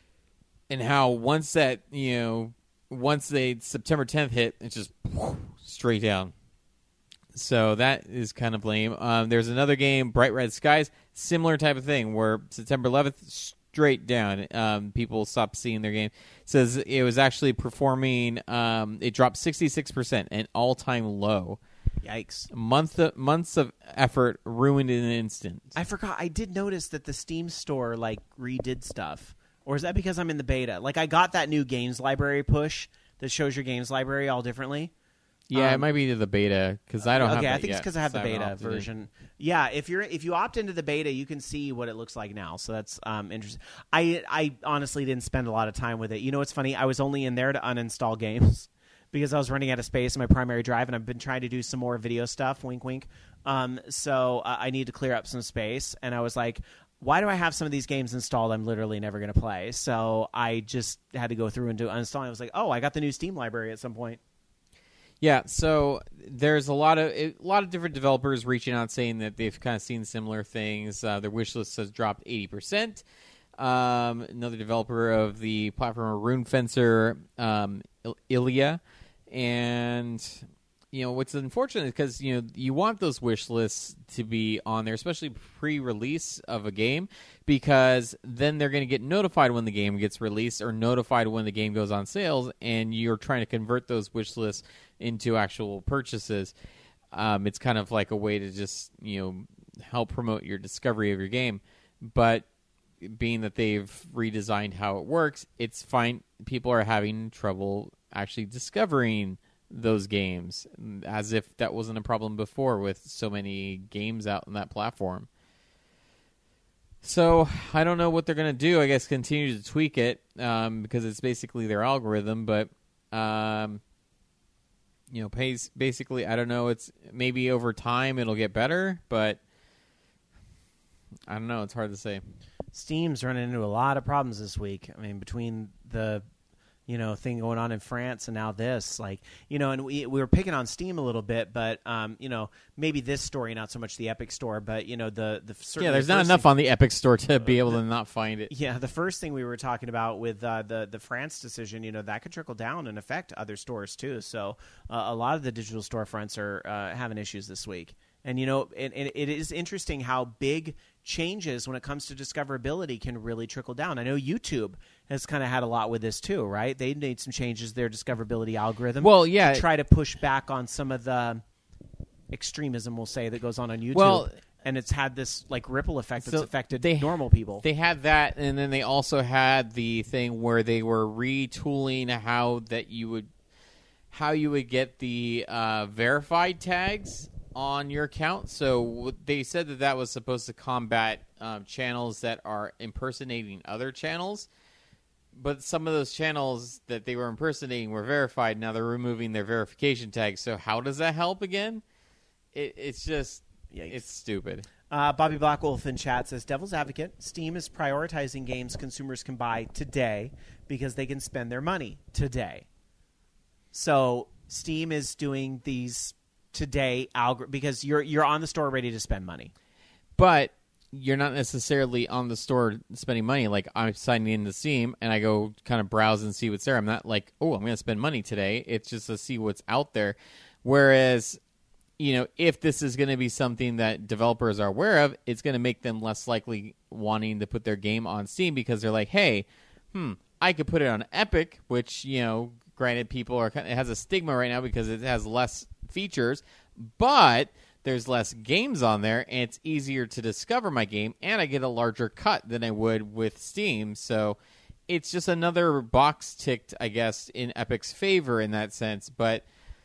and how once that you know once they September tenth hit, it's just whoosh, straight down. So that is kind of lame. Um, there's another game, Bright Red Skies, similar type of thing where September eleventh straight down. Um, people stopped seeing their game. It says it was actually performing. Um, it dropped sixty-six percent, an all-time low. Yikes! Month of, months of effort ruined in an instant. I forgot. I did notice that the Steam store like redid stuff. Or is that because I'm in the beta? Like I got that new games library push that shows your games library all differently. Yeah, Um, it might be the beta because I don't have Okay, that I think yet, it's because I have the so haven't beta opted in. version. Yeah, if you're if you opt into the beta, you can see what it looks like now. So that's um, interesting. I I honestly didn't spend a lot of time with it. You know what's funny? I was only in there to uninstall games because I was running out of space in my primary drive, and I've been trying to do some more video stuff. Wink, wink. Um, so uh, I need to clear up some space, and I was like, why do I have some of these games installed I'm literally never going to play? So I just had to go through and do uninstalling. I was like, oh, I got the new Steam library at some point. Yeah, so there's a lot of a lot of different developers reaching out saying that they've kind of seen similar things. Uh, their wish list has dropped eighty percent. Um, another developer of the platform Rune Fencer, um, Il- Ilia, and you know what's unfortunate because you know you want those wish lists to be on there, especially pre-release of a game, because then they're going to get notified when the game gets released or notified when the game goes on sales, and you're trying to convert those wish lists into actual purchases. Um, it's kind of like a way to just, you know, help promote your discovery of your game. But being that they've redesigned how it works, it's fine. People are having trouble actually discovering those games, as if that wasn't a problem before with so many games out on that platform. So I don't know what they're going to do. I guess continue to tweak it um, because it's basically their algorithm. But um, you know, pays basically. I don't know. It's maybe over time it'll get better, but I don't know. It's hard to say. Steam's running into a lot of problems this week. I mean, between the you know thing going on in France and now this, like you know, and we we were picking on Steam a little bit, but um, you know, maybe this story, not so much the Epic Store, but you know, the the yeah, there's not enough thing, on the Epic Store to be able to not find it. Yeah, the first thing we were talking about with uh, the the France decision, you know, that could trickle down and affect other stores too. So uh, a lot of the digital storefronts are uh, having issues this week. And, you know, it, it is interesting how big changes when it comes to discoverability can really trickle down. I know YouTube has kind of had a lot with this too, right? They made some changes to their discoverability algorithm. Well, yeah. To try to push back on some of the extremism, we'll say, that goes on on YouTube. Well, and it's had this, like, ripple effect that's so affected they, normal people. They had that, and then they also had the thing where they were retooling how that you would, how you would get the uh, verified tags on your account. So they said that that was supposed to combat um, channels that are impersonating other channels, but some of those channels that they were impersonating were verified. Now they're removing their verification tags. So how does that help again? It, it's just, Yikes. It's stupid. Uh, Bobby Blackwolf in chat says, Devil's Advocate, Steam is prioritizing games consumers can buy today because they can spend their money today. So Steam is doing these today algor- because you're you're on the store ready to spend money. But you're not necessarily on the store spending money. Like, I'm signing into Steam, and I go kind of browse and see what's there. I'm not like, oh, I'm going to spend money today. It's just to see what's out there. Whereas, you know, if this is going to be something that developers are aware of, it's going to make them less likely wanting to put their game on Steam because they're like, hey, hmm, I could put it on Epic, which, you know, granted, people are kind of, it has a stigma right now because it has less features, but there's less games on there, and it's easier to discover my game, and I get a larger cut than I would with Steam. So it's just another box ticked, I guess, in Epic's favor in that sense. But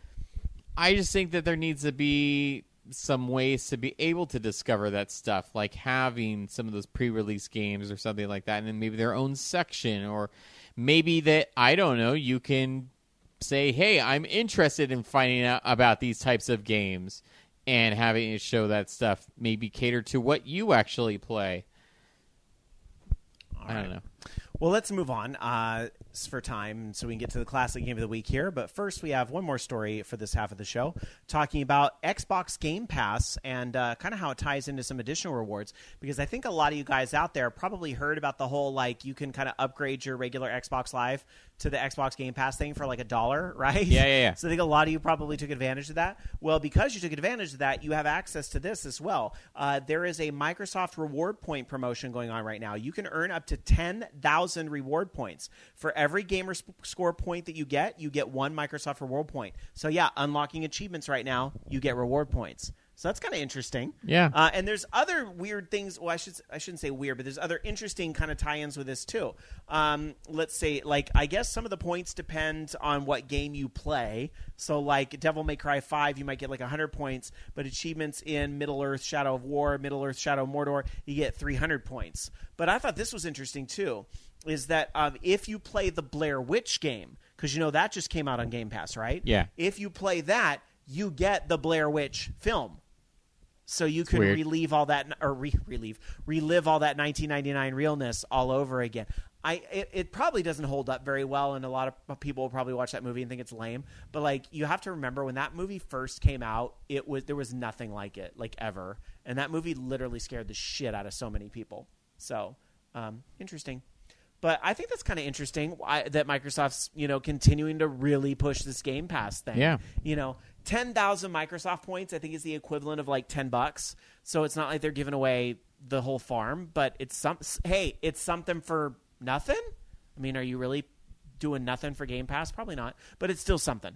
I just think that there needs to be some ways to be able to discover that stuff, like having some of those pre-release games or something like that, and then maybe their own section, or maybe that, I don't know, you can say, hey, I'm interested in finding out about these types of games, and having it show that stuff, maybe cater to what you actually play. All I right. don't know. Well, let's move on uh, for time so we can get to the classic game of the week here. But first, we have one more story for this half of the show, talking about Xbox Game Pass and uh, kind of how it ties into some additional rewards. Because I think a lot of you guys out there probably heard about the whole, like, you can kind of upgrade your regular Xbox Live to the Xbox Game Pass thing for like a dollar, right? Yeah, yeah, yeah. So I think a lot of you probably took advantage of that. Well, because you took advantage of that, you have access to this as well. Uh, there is a Microsoft reward point promotion going on right now. You can earn up to ten thousand reward points. For every gamer sp- score point that you get, you get one Microsoft reward point. So yeah, unlocking achievements right now, you get reward points. So that's kind of interesting. Yeah. Uh, and there's other weird things. Well, I should I shouldn't say weird, but there's other interesting kind of tie-ins with this too. Um, let's say, like, I guess some of the points depend on what game you play. So, like Devil May Cry five, you might get like one hundred points, but achievements in Middle-earth: Shadow of War, Middle-earth: Shadow of Mordor, you get three hundred points. But I thought this was interesting too, is that um, if you play the Blair Witch game, because you know that just came out on Game Pass, right? Yeah. If you play that, you get the Blair Witch film. So you can Weird. relieve all that, or re- relieve, relive all that nineteen ninety-nine realness all over again. I it, it probably doesn't hold up very well, and a lot of people will probably watch that movie and think it's lame. But like, you have to remember when that movie first came out, it was there was nothing like it, like ever, and that movie literally scared the shit out of so many people. So um, interesting. But I think that's kind of interesting I, that Microsoft's, you know, continuing to really push this Game Pass thing. Yeah. You know, ten thousand Microsoft points, I think, is the equivalent of like ten bucks. So it's not like they're giving away the whole farm, but it's some. Hey, it's something for nothing. I mean, are you really doing nothing for Game Pass? Probably not, but it's still something.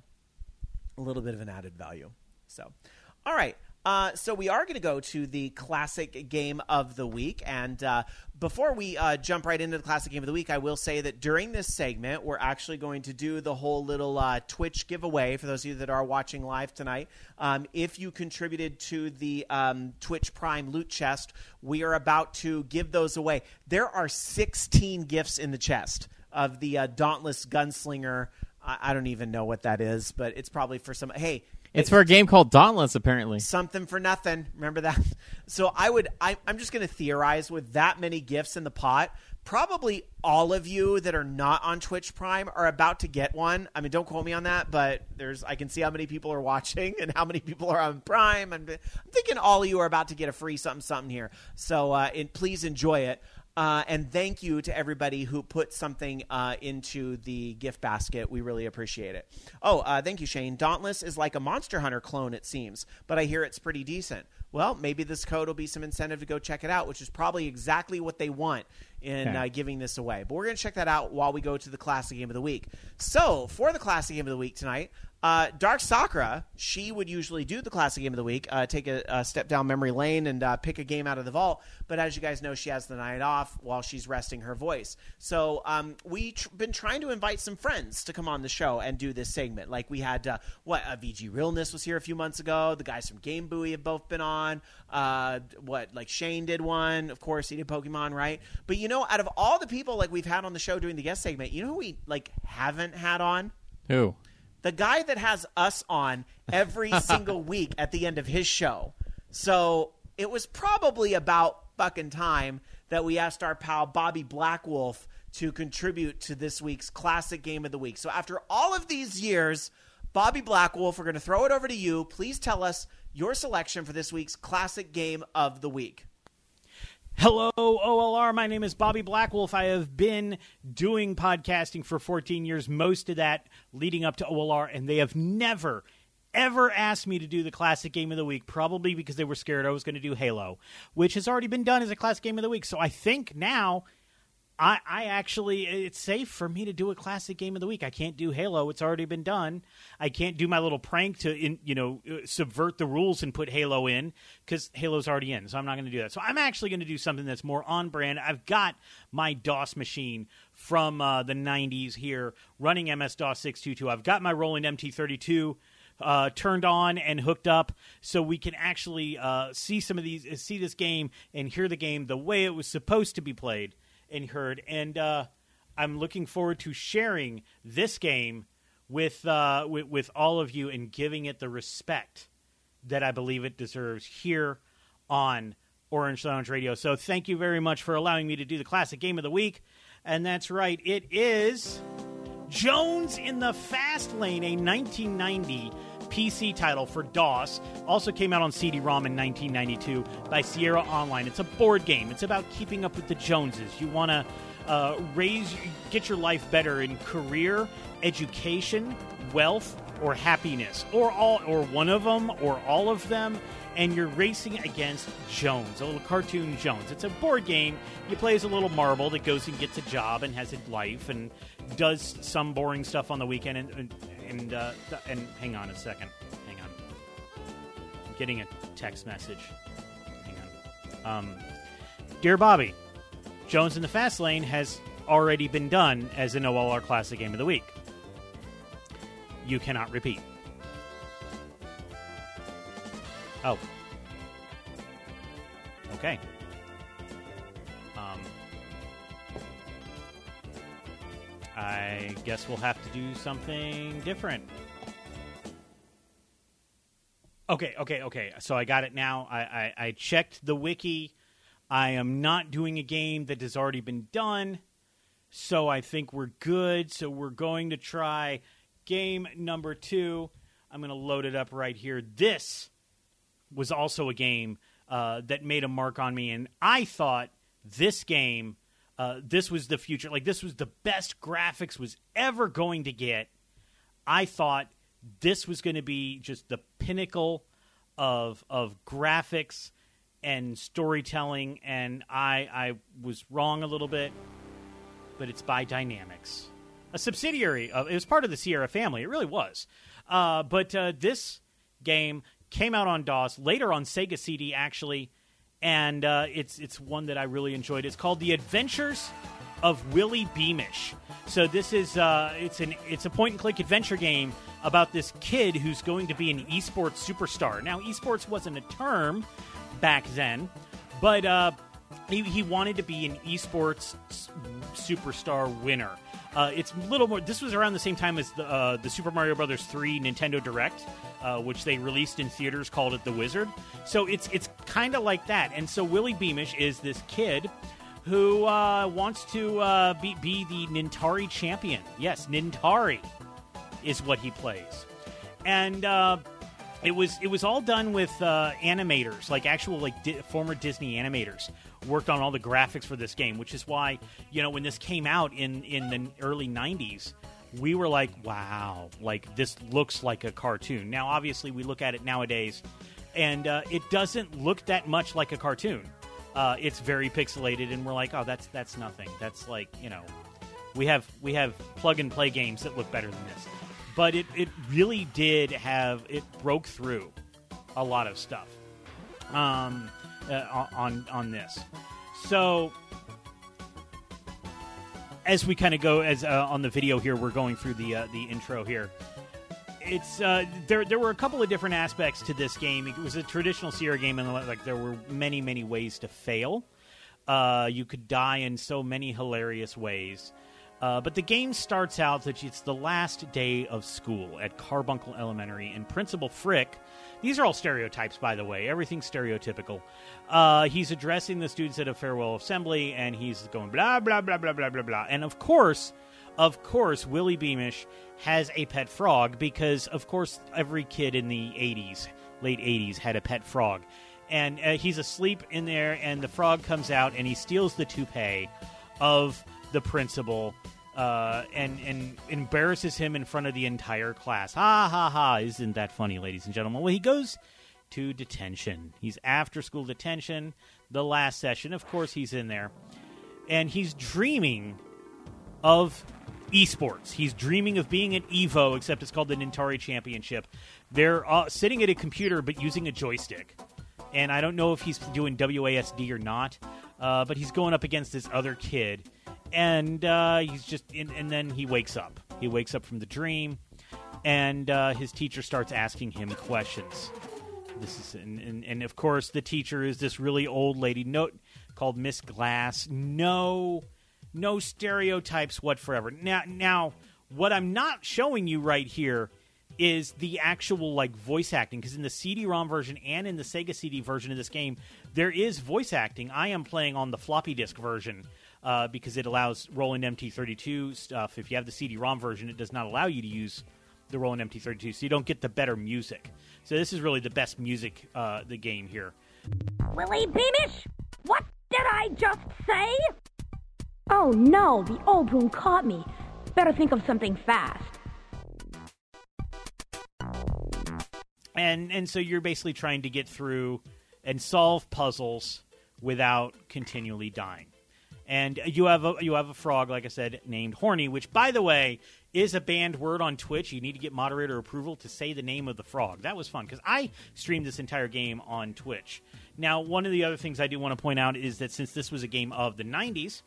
A little bit of an added value. So, all right. Uh, so we are going to go to the classic game of the week. And uh, before we uh, jump right into the classic game of the week, I will say that during this segment, we're actually going to do the whole little uh, Twitch giveaway for those of you that are watching live tonight. Um, if you contributed to the um, Twitch Prime loot chest, we are about to give those away. There are sixteen gifts in the chest of the uh, Dauntless Gunslinger. I-, I don't even know what that is, but it's probably for some... Hey... It's for a game called Dauntless, apparently. Something for nothing. Remember that? So I would, I, I'm just going to theorize with that many gifts in the pot. Probably all of you that are not on Twitch Prime are about to get one. I mean, don't quote me on that, but there's, I can see how many people are watching and how many people are on Prime. I'm, I'm thinking all of you are about to get a free something, something here. So uh, and please enjoy it. Uh, and thank you to everybody who put something uh, into the gift basket. We really appreciate it. Oh, uh, thank you, Shane. Dauntless is like a Monster Hunter clone, it seems, but I hear it's pretty decent. Well, maybe this code will be some incentive to go check it out, which is probably exactly what they want in okay. uh, giving this away. But we're going to check that out while we go to the Classic Game of the Week. So, for the Classic Game of the Week tonight, uh, Dark Sakura, she would usually do the Classic Game of the Week, uh, take a, a step down memory lane and uh, pick a game out of the vault. But as you guys know, she has the night off while she's resting her voice. So um, we've tr- been trying to invite some friends to come on the show and do this segment. Like we had, uh, what, uh, V G Realness was here a few months ago. The guys from Game Buoy have both been on. Uh, what, like Shane did one. Of course, he did Pokemon, right? But, you know, out of all the people like we've had on the show doing the guest segment, you know who we like haven't had on? Who? The guy that has us on every single week at the end of his show. So it was probably about fucking time that we asked our pal Bobby Blackwolf to contribute to this week's Classic Game of the Week. So after all of these years, Bobby Blackwolf, we're going to throw it over to you. Please tell us your selection for this week's Classic Game of the Week. Hello, O L R. My name is Bobby Blackwolf. I have been doing podcasting for fourteen years, most of that leading up to O L R, and they have never, ever asked me to do the Classic Game of the Week, probably because they were scared I was going to do Halo, which has already been done as a Classic Game of the Week. So I think now I, I actually, it's safe for me to do a Classic Game of the Week. I can't do Halo. It's already been done. I can't do my little prank to, in, you know, subvert the rules and put Halo in because Halo's already in, so I'm not going to do that. So I'm actually going to do something that's more on brand. I've got my DOS machine from uh, the nineties here running M S DOS six twenty-two. I've got my Roland M T thirty-two Uh, turned on and hooked up so we can actually uh, see some of these, see this game and hear the game the way it was supposed to be played and heard. And uh, I'm looking forward to sharing this game with, uh, with with all of you and giving it the respect that I believe it deserves here on Orange Lounge Radio. So thank you very much for allowing me to do the Classic Game of the Week. And that's right, it is Jones in the Fast Lane, a nineteen ninety P C title for DOS. Also came out on C D ROM in nineteen ninety-two by Sierra Online. It's a board game. It's about keeping up with the Joneses. You want to uh, raise, get your life better in career, education, wealth, or happiness, or all, or one of them, or all of them. And you're racing against Jones, a little cartoon Jones. It's a board game. You play as a little marble that goes and gets a job and has a life and does some boring stuff on the weekend. And and and, uh, and hang on a second. Hang on. getting a text message. Hang on. Um, Dear Bobby, Jones in the Fast Lane has already been done as an O L R Classic Game of the Week. You cannot repeat. Oh. Okay. Um, I guess we'll have to do something different. Okay, okay, okay. So I got it now. I, I, I checked the wiki. I am not doing a game that has already been done. So I think we're good. So we're going to try game number two. I'm going to load it up right here. This was also a game uh, that made a mark on me. And I thought this game, uh, this was the future. Like, this was the best graphics was ever going to get. I thought this was going to be just the pinnacle of of graphics and storytelling, and I I was wrong a little bit, but it's by Dynamics, a subsidiary of, it was part of the Sierra family. It really was. Uh, but uh, this game came out on DOS, later on Sega C D actually, and uh, it's it's one that I really enjoyed. It's called The Adventures of Willie Beamish. So this is uh, it's an it's a point and click adventure game about this kid who's going to be an esports superstar. Now, esports wasn't a term back then, but uh, he, he wanted to be an esports s- superstar winner. Uh, it's a little more. This was around the same time as the uh, the Super Mario Brothers three Nintendo Direct, uh, which they released in theaters, called it The Wizard. So it's it's kind of like that. And so Willie Beamish is this kid who uh, wants to uh, be, be the Nintari champion. Yes, Nintari is what he plays. And uh, it was it was all done with uh, animators, like actual like di- former Disney animators worked on all the graphics for this game, which is why, you know, when this came out in, in the early nineties, we were like, wow, like this looks like a cartoon. Now, obviously, we look at it nowadays, and uh, it doesn't look that much like a cartoon. Uh, it's very pixelated, and we're like, oh, that's that's nothing. That's like, you know, we have we have plug and play games that look better than this. But it, it really did have, it broke through a lot of stuff um, uh, on on this. So as we kind of go as uh, on the video here, we're going through the uh, the intro here. It's uh, there. There were a couple of different aspects to this game. It was a traditional Sierra game, and like there were many, many ways to fail. Uh, you could die in so many hilarious ways. Uh, but the game starts out that it's the last day of school at Carbuncle Elementary, and Principal Frick. These are all stereotypes, by the way. Everything's stereotypical. Uh, he's addressing the students at a farewell assembly, and he's going blah blah blah blah blah blah blah. And of course. Of course, Willie Beamish has a pet frog because, of course, every kid in the eighties, late eighties, had a pet frog. And uh, he's asleep in there, and the frog comes out, and he steals the toupee of the principal uh, and, and embarrasses him in front of the entire class. Ha, ha, ha. Isn't that funny, ladies and gentlemen? Well, he goes to detention. He's after-school detention, the last session. Of course, he's in there. And he's dreaming of esports. He's dreaming of being at EVO, except it's called the Nintari Championship. They're uh, sitting at a computer, but using a joystick. And I don't know if he's doing W A S D or not, uh, but he's going up against this other kid. And uh, he's just, in, and then he wakes up. He wakes up from the dream, and uh, his teacher starts asking him questions. This is, and, and, and of course, the teacher is this really old lady, no, called Miss Glass. No. No stereotypes whatsoever. Now, now, what I'm not showing you right here is the actual like voice acting, because in the C D ROM version and in the Sega C D version of this game, there is voice acting. I am playing on the floppy disk version uh, because it allows Roland M T thirty-two stuff. If you have the C D ROM version, it does not allow you to use the Roland M T thirty-two, so you don't get the better music. So this is really the best music, uh, the game here. Willie Beamish, what did I just say? Oh no, the old broom caught me. Better think of something fast. And and so you're basically trying to get through and solve puzzles without continually dying. And you have a you have a frog, like I said, named Horny, which, by the way, is a banned word on Twitch. You need to get moderator approval to say the name of the frog. That was fun because I streamed this entire game on Twitch. Now, one of the other things I do want to point out is that since this was a game of the nineties,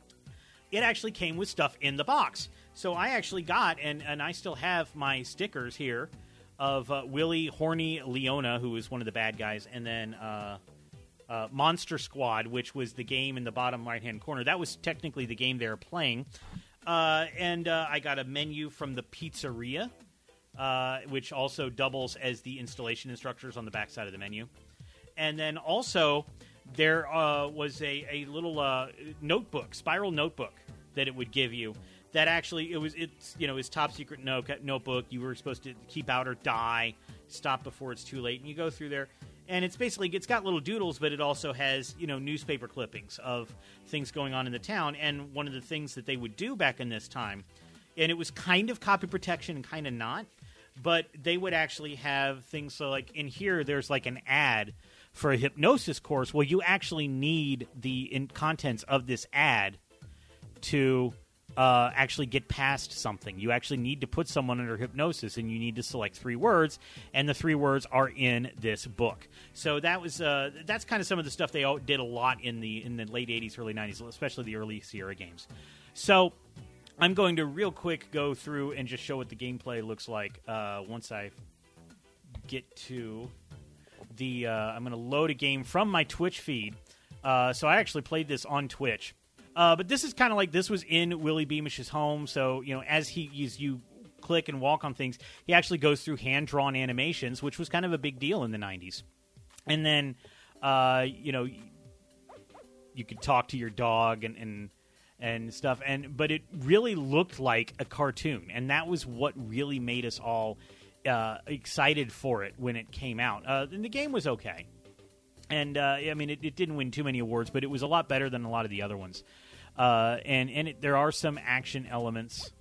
it actually came with stuff in the box. So I actually got, and, and I still have my stickers here of uh, Willie Horny Leona, who was one of the bad guys, and then uh, uh, Monster Squad, which was the game in the bottom right-hand corner. That was technically the game they were playing. Uh, and uh, I got a menu from the pizzeria, uh, which also doubles as the installation instructors on the back side of the menu. And then also there uh, was a, a little uh, notebook, spiral notebook that it would give you. That actually, it was it's you know his top secret note, notebook. You were supposed to keep out or die, stop before it's too late, and you go through there. And it's basically, it's got little doodles, but it also has, you know, newspaper clippings of things going on in the town. And one of the things that they would do back in this time, and it was kind of copy protection and kind of not, but they would actually have things, so like in here, there's like an ad for a hypnosis course. Well, you actually need the in- contents of this ad to uh, actually get past something. You actually need to put someone under hypnosis, and you need to select three words, and the three words are in this book. So that was uh, that's kind of some of the stuff they all did a lot in the in the late eighties, early nineties, especially the early Sierra games. So I'm going to real quick go through and just show what the gameplay looks like uh, once I get to the. Uh, I'm going to load a game from my Twitch feed. Uh, so I actually played this on Twitch. Uh, but this is kind of like, this was in Willie Beamish's home, so, you know, as he as you click and walk on things, he actually goes through hand-drawn animations, which was kind of a big deal in the nineties. And then, uh, you know, you could talk to your dog and, and and stuff, and but it really looked like a cartoon, and that was what really made us all uh, excited for it when it came out. Uh, and the game was okay. And, uh, I mean, it, it didn't win too many awards, but it was a lot better than a lot of the other ones. Uh, and and it, there are some action elements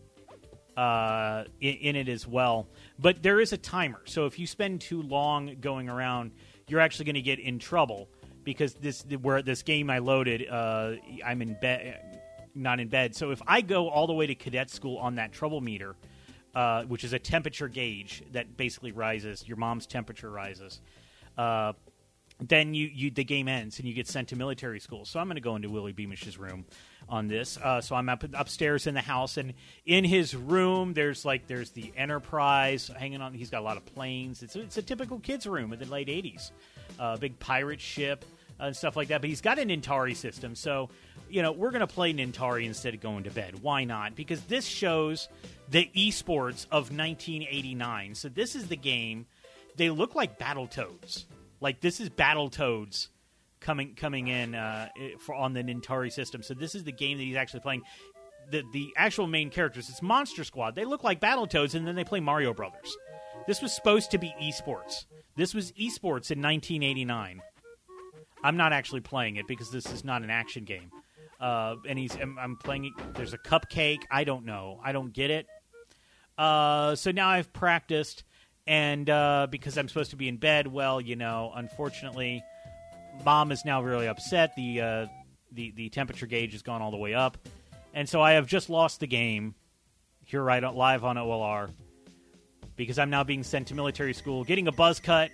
uh, in, in it as well. But there is a timer. So if you spend too long going around, you're actually going to get in trouble. Because this where this game I loaded, uh, I'm in bed, not in bed. So if I go all the way to cadet school on that trouble meter, uh, which is a temperature gauge that basically rises, your mom's temperature rises, uh then you, you the game ends and you get sent to military school. So I'm going to go into Willie Beamish's room on this. Uh, so I'm up upstairs in the house, and in his room there's like there's the Enterprise hanging on. He's got a lot of planes. It's a, it's a typical kid's room in the late eighties. A uh, big pirate ship uh, and stuff like that. But he's got an Atari system. So, you know, we're going to play Atari instead of going to bed. Why not? Because this shows the esports of nineteen eighty-nine. So this is the game. They look like Battletoads. Like, this is Battletoads coming coming in uh, for on the Atari system. So this is the game that he's actually playing. The the actual main characters, it's Monster Squad. They look like Battletoads, and then they play Mario Brothers. This was supposed to be esports. This was esports in nineteen eighty-nine. I'm not actually playing it because this is not an action game. Uh, and he's I'm, I'm playing it. There's a cupcake. I don't know. I don't get it. Uh, so now I've practiced. And uh, because I'm supposed to be in bed, well, you know, unfortunately, Mom is now really upset. The, uh, the the temperature gauge has gone all the way up. And so I have just lost the game here right live on O L R because I'm now being sent to military school, getting a buzz cut.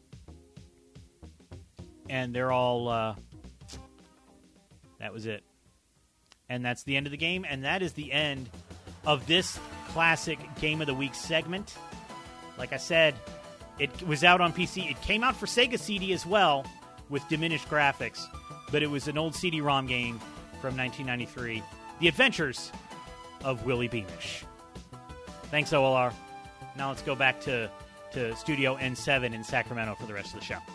And they're all, uh, that was it. And that's the end of the game. And that is the end of this classic Game of the Week segment. Like I said, it was out on P C. It came out for Sega C D as well with diminished graphics, but it was an old C D ROM game from nineteen ninety-three. The Adventures of Willie Beamish. Thanks, O L R. Now let's go back to, to Studio N seven in Sacramento for the rest of the show.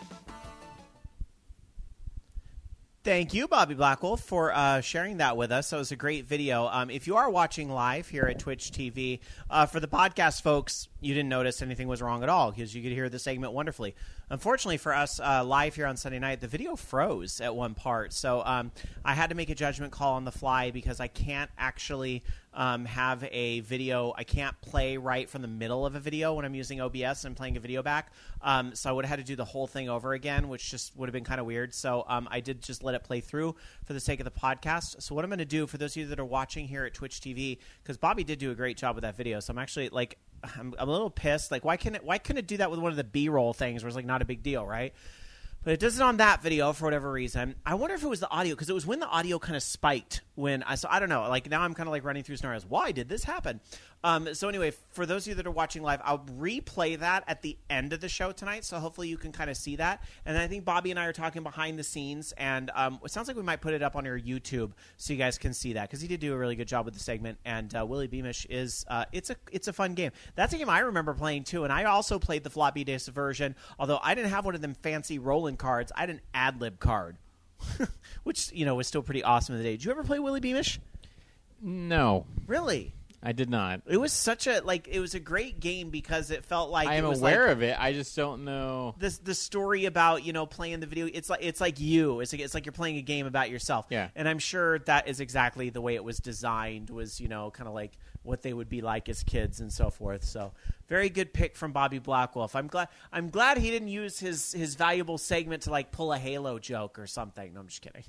Thank you, Bobby Blackwolf, for uh, sharing that with us. That was a great video. Um, if you are watching live here at Twitch T V, uh, for the podcast folks, you didn't notice anything was wrong at all because you could hear the segment wonderfully. Unfortunately for us, uh, live here on Sunday night, the video froze at one part. So um, I had to make a judgment call on the fly because I can't actually um, have a video. I can't play right from the middle of a video when I'm using O B S and playing a video back. Um, so I would have had to do the whole thing over again, which just would have been kind of weird. So um, I did just let it play through for the sake of the podcast. So what I'm going to do for those of you that are watching here at Twitch T V, because Bobby did do a great job with that video. So I'm actually like, I'm, I'm a little pissed. Like, why can't it, why couldn't it do that with one of the B-roll things where it's like not a big deal, right? But it does it on that video for whatever reason. I wonder if it was the audio, because it was when the audio kind of spiked when I saw, I don't know, like now I'm kind of like running through scenarios. Why did this happen? Um, so anyway, for those of you that are watching live, I'll replay that at the end of the show tonight. So hopefully you can kind of see that. And I think Bobby and I are talking behind the scenes, and um, it sounds like we might put it up on our YouTube so you guys can see that, because he did do a really good job with the segment. And uh, Willie Beamish is uh, it's a it's a fun game. That's a game I remember playing too. And I also played the floppy disk version, although I didn't have one of them fancy rolling cards. I had an ad lib card, which you know was still pretty awesome in the day. Did you ever play Willie Beamish? No, Really? I did not. It was such a like it was a great game because it felt like I am it was aware like of it. I just don't know. this the story about you know playing the video. It's like it's like you. It's like it's like you're playing a game about yourself. Yeah. And I'm sure that is exactly the way it was designed. Was you know kind of like what they would be like as kids and so forth. So very good pick from Bobby Blackwolf. I'm glad I'm glad he didn't use his his valuable segment to like pull a Halo joke or something. No, I'm just kidding.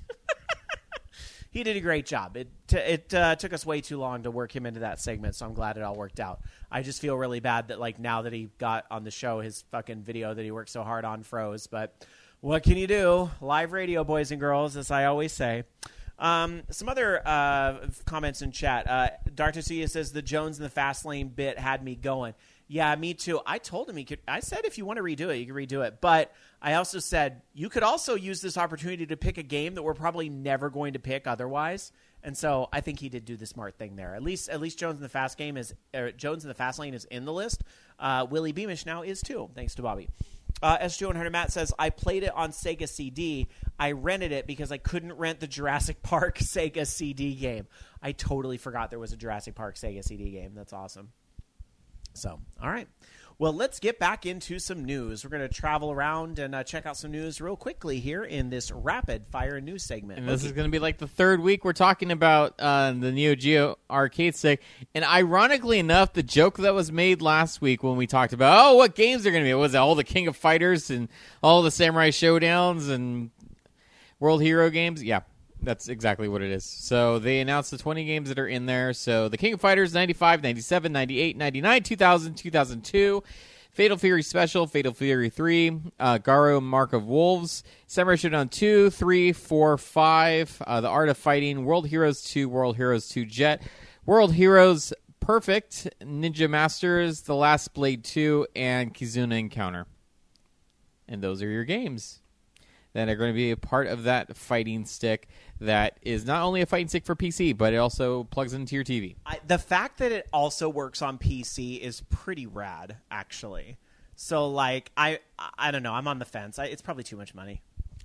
He did a great job. It t- it uh, took us way too long to work him into that segment, so I'm glad it all worked out. I just feel really bad that like now that he got on the show, his fucking video that he worked so hard on froze. But what can you do? Live radio, boys and girls, as I always say. Um, some other uh, comments in chat. Uh, Dartusia says the Jones in the fast lane bit had me going. Yeah, me too. I told him he could. I said if you want to redo it, you can redo it. But I also said you could also use this opportunity to pick a game that we're probably never going to pick otherwise. And so I think he did do the smart thing there. At least, at least Jones in the fast game is er, Jones in the fast lane is in the list. Uh, Willie Beamish now is too, thanks to Bobby. Uh, S G one hundred Matt says, I played it on Sega C D. I rented it because I couldn't rent the Jurassic Park Sega C D game. I totally forgot there was a Jurassic Park Sega C D game. That's awesome. So, all right. Well, let's get back into some news. We're going to travel around and uh, check out some news real quickly here in this rapid fire news segment. And this okay. is going to be like the third week we're talking about uh, the Neo Geo arcade stick. And ironically enough, the joke that was made last week when we talked about, oh, what games are going to be? Was it all the King of Fighters and all the Samurai Showdowns and World Hero games? Yeah. That's exactly what it is. So they announced the twenty games that are in there. So the King of Fighters, ninety-five, ninety-seven, ninety-eight, ninety-nine, two thousand, two thousand two, Fatal Fury Special, Fatal Fury three, uh, Garo Mark of Wolves, Samurai Showdown two, three, four, five, uh, The Art of Fighting, World Heroes two, World Heroes two Jet, World Heroes Perfect, Ninja Masters, The Last Blade two, and Kizuna Encounter. And those are your games that are going to be a part of that fighting stick that is not only a fighting stick for P C, but it also plugs into your T V. I, the fact that it also works on P C is pretty rad, actually. So, like, I I don't know. I'm on the fence. I, it's probably too much money.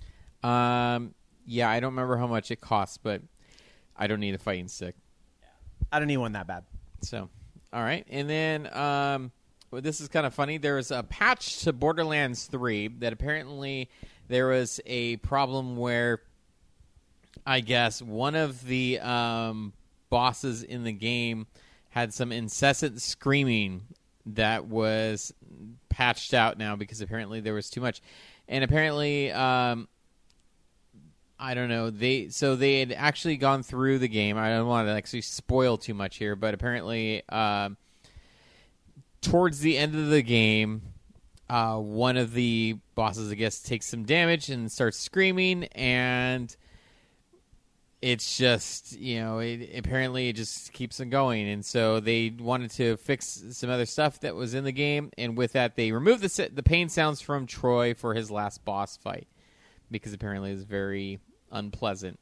Um, yeah, I don't remember how much it costs, but I don't need a fighting stick. I don't need one that bad. So, all right. And then um, well, this is kind of funny. There was a patch to Borderlands three that apparently there was a problem where I guess one of the um, bosses in the game had some incessant screaming that was patched out now because apparently there was too much. And apparently, um, I don't know, they so they had actually gone through the game. I don't want to actually spoil too much here, but apparently um, towards the end of the game, uh, one of the bosses, I guess, takes some damage and starts screaming, and it's just, you know, it, apparently it just keeps on going. And so they wanted to fix some other stuff that was in the game. And with that, they removed the the pain sounds from Troy for his last boss fight because apparently it was very unpleasant.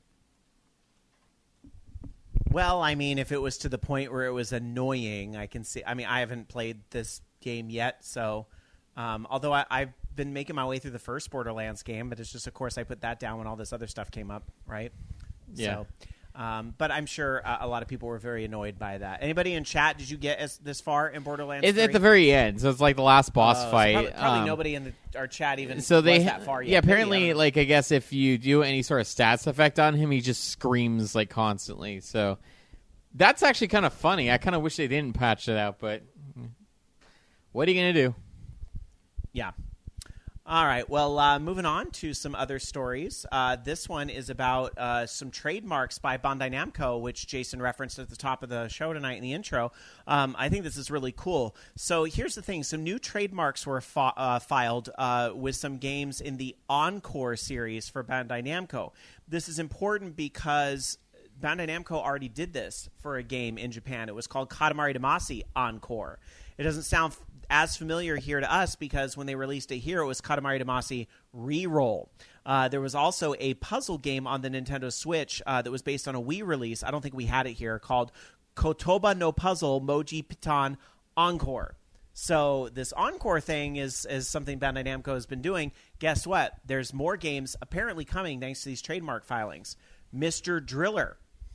Well, I mean, if it was to the point where it was annoying, I can see. I mean, I haven't played this game yet, so um, although I, I've been making my way through the first Borderlands game, but it's just, of course, I put that down when all this other stuff came up, right? Yeah. So, Um, but I'm sure uh, a lot of people were very annoyed by that. Anybody in chat, did you get as, this far in Borderlands It's three? at the very end, so it's like the last boss Oh, so fight. probably probably Um, nobody in the, our chat even So they, was that far yet. yeah. Maybe, I Apparently, don't know. like I guess if you do any sort of stats effect on him, he just screams like constantly. So that's actually kind of funny. I kind of wish they didn't patch it out, but what are you gonna do? Yeah. All right. Well, uh, moving on to some other stories. Uh, this one is about uh, some trademarks by Bandai Namco, which Jason referenced at the top of the show tonight in the intro. Um, I think this is really cool. So here's the thing. Some new trademarks were fa- uh, filed uh, with some games in the Encore series for Bandai Namco. This is important because Bandai Namco already did this for a game in Japan. It was called Katamari Damacy Encore. It doesn't sound f- as familiar here to us because when they released it here, it was Katamari Damacy Reroll. Uh, there was also a puzzle game on the Nintendo Switch uh, that was based on a Wii release. I don't think we had it here, called Kotoba no Puzzle Moji Pitan Encore. So this Encore thing is, is something Bandai Namco has been doing. Guess what? There's more games apparently coming thanks to these trademark filings. Mister Driller,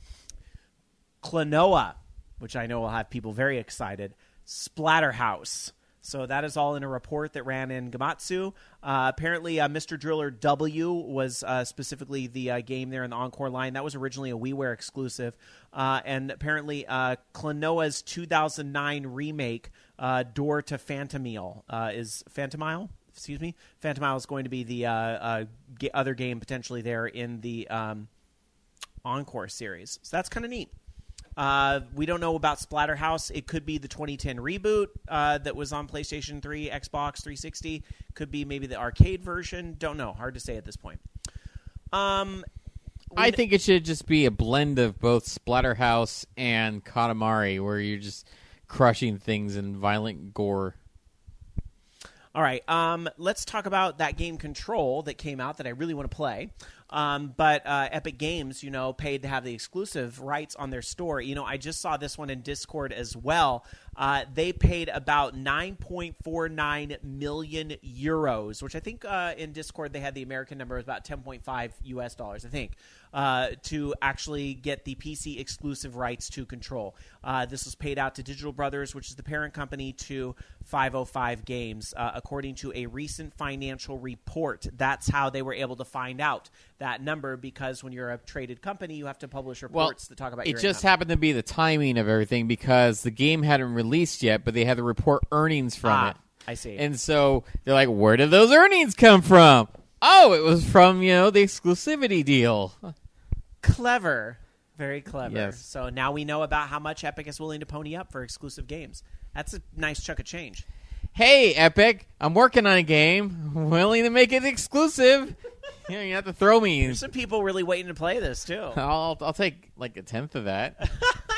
Klonoa, which I know will have people very excited, Splatterhouse. So that is all in a report that ran in Gamatsu. Uh, apparently, uh, Mister Driller W was uh, specifically the uh, game there in the Encore line. That was originally a WiiWare exclusive. Uh, and apparently, uh, Klonoa's two thousand nine remake, uh, Door to Phantomile, uh, is Phantomile? Excuse me? Phantomile is going to be the uh, uh, g- other game potentially there in the um, Encore series. So that's kind of neat. Uh, we don't know about Splatterhouse. It could be the twenty ten reboot uh, that was on PlayStation three, Xbox three sixty. Could be maybe the arcade version. Don't know. Hard to say at this point. Um, I think it should just be a blend of both Splatterhouse and Katamari, where you're just crushing things in violent gore. All right, um, let's talk about that game Control that came out that I really want to play. Um, but uh, Epic Games, you know, paid to have the exclusive rights on their store. You know, I just saw this one in Discord as well. Uh, they paid about nine point four nine million euros, which I think uh, in Discord they had the American number was about ten point five U S dollars, I think, uh, to actually get the P C exclusive rights to Control. Uh, this was paid out to Digital Brothers, which is the parent company to five oh five Games, uh, according to a recent financial report. That's how they were able to find out that number, because when you're a traded company, you have to publish reports well, that talk about it your just income. happened to be the timing of everything, because the game hadn't released yet, but they had to report earnings from Ah, it. I see. And so they're like, where did those earnings come from? Oh, it was from, you know, the exclusivity deal. Clever. Very clever. Yes. So now we know about how much Epic is willing to pony up for exclusive games. That's a nice chunk of change. Hey, Epic, I'm working on a game, willing to make it exclusive. You know, you have to throw me. There's some people really waiting to play this, too. I'll I'll take like a tenth of that.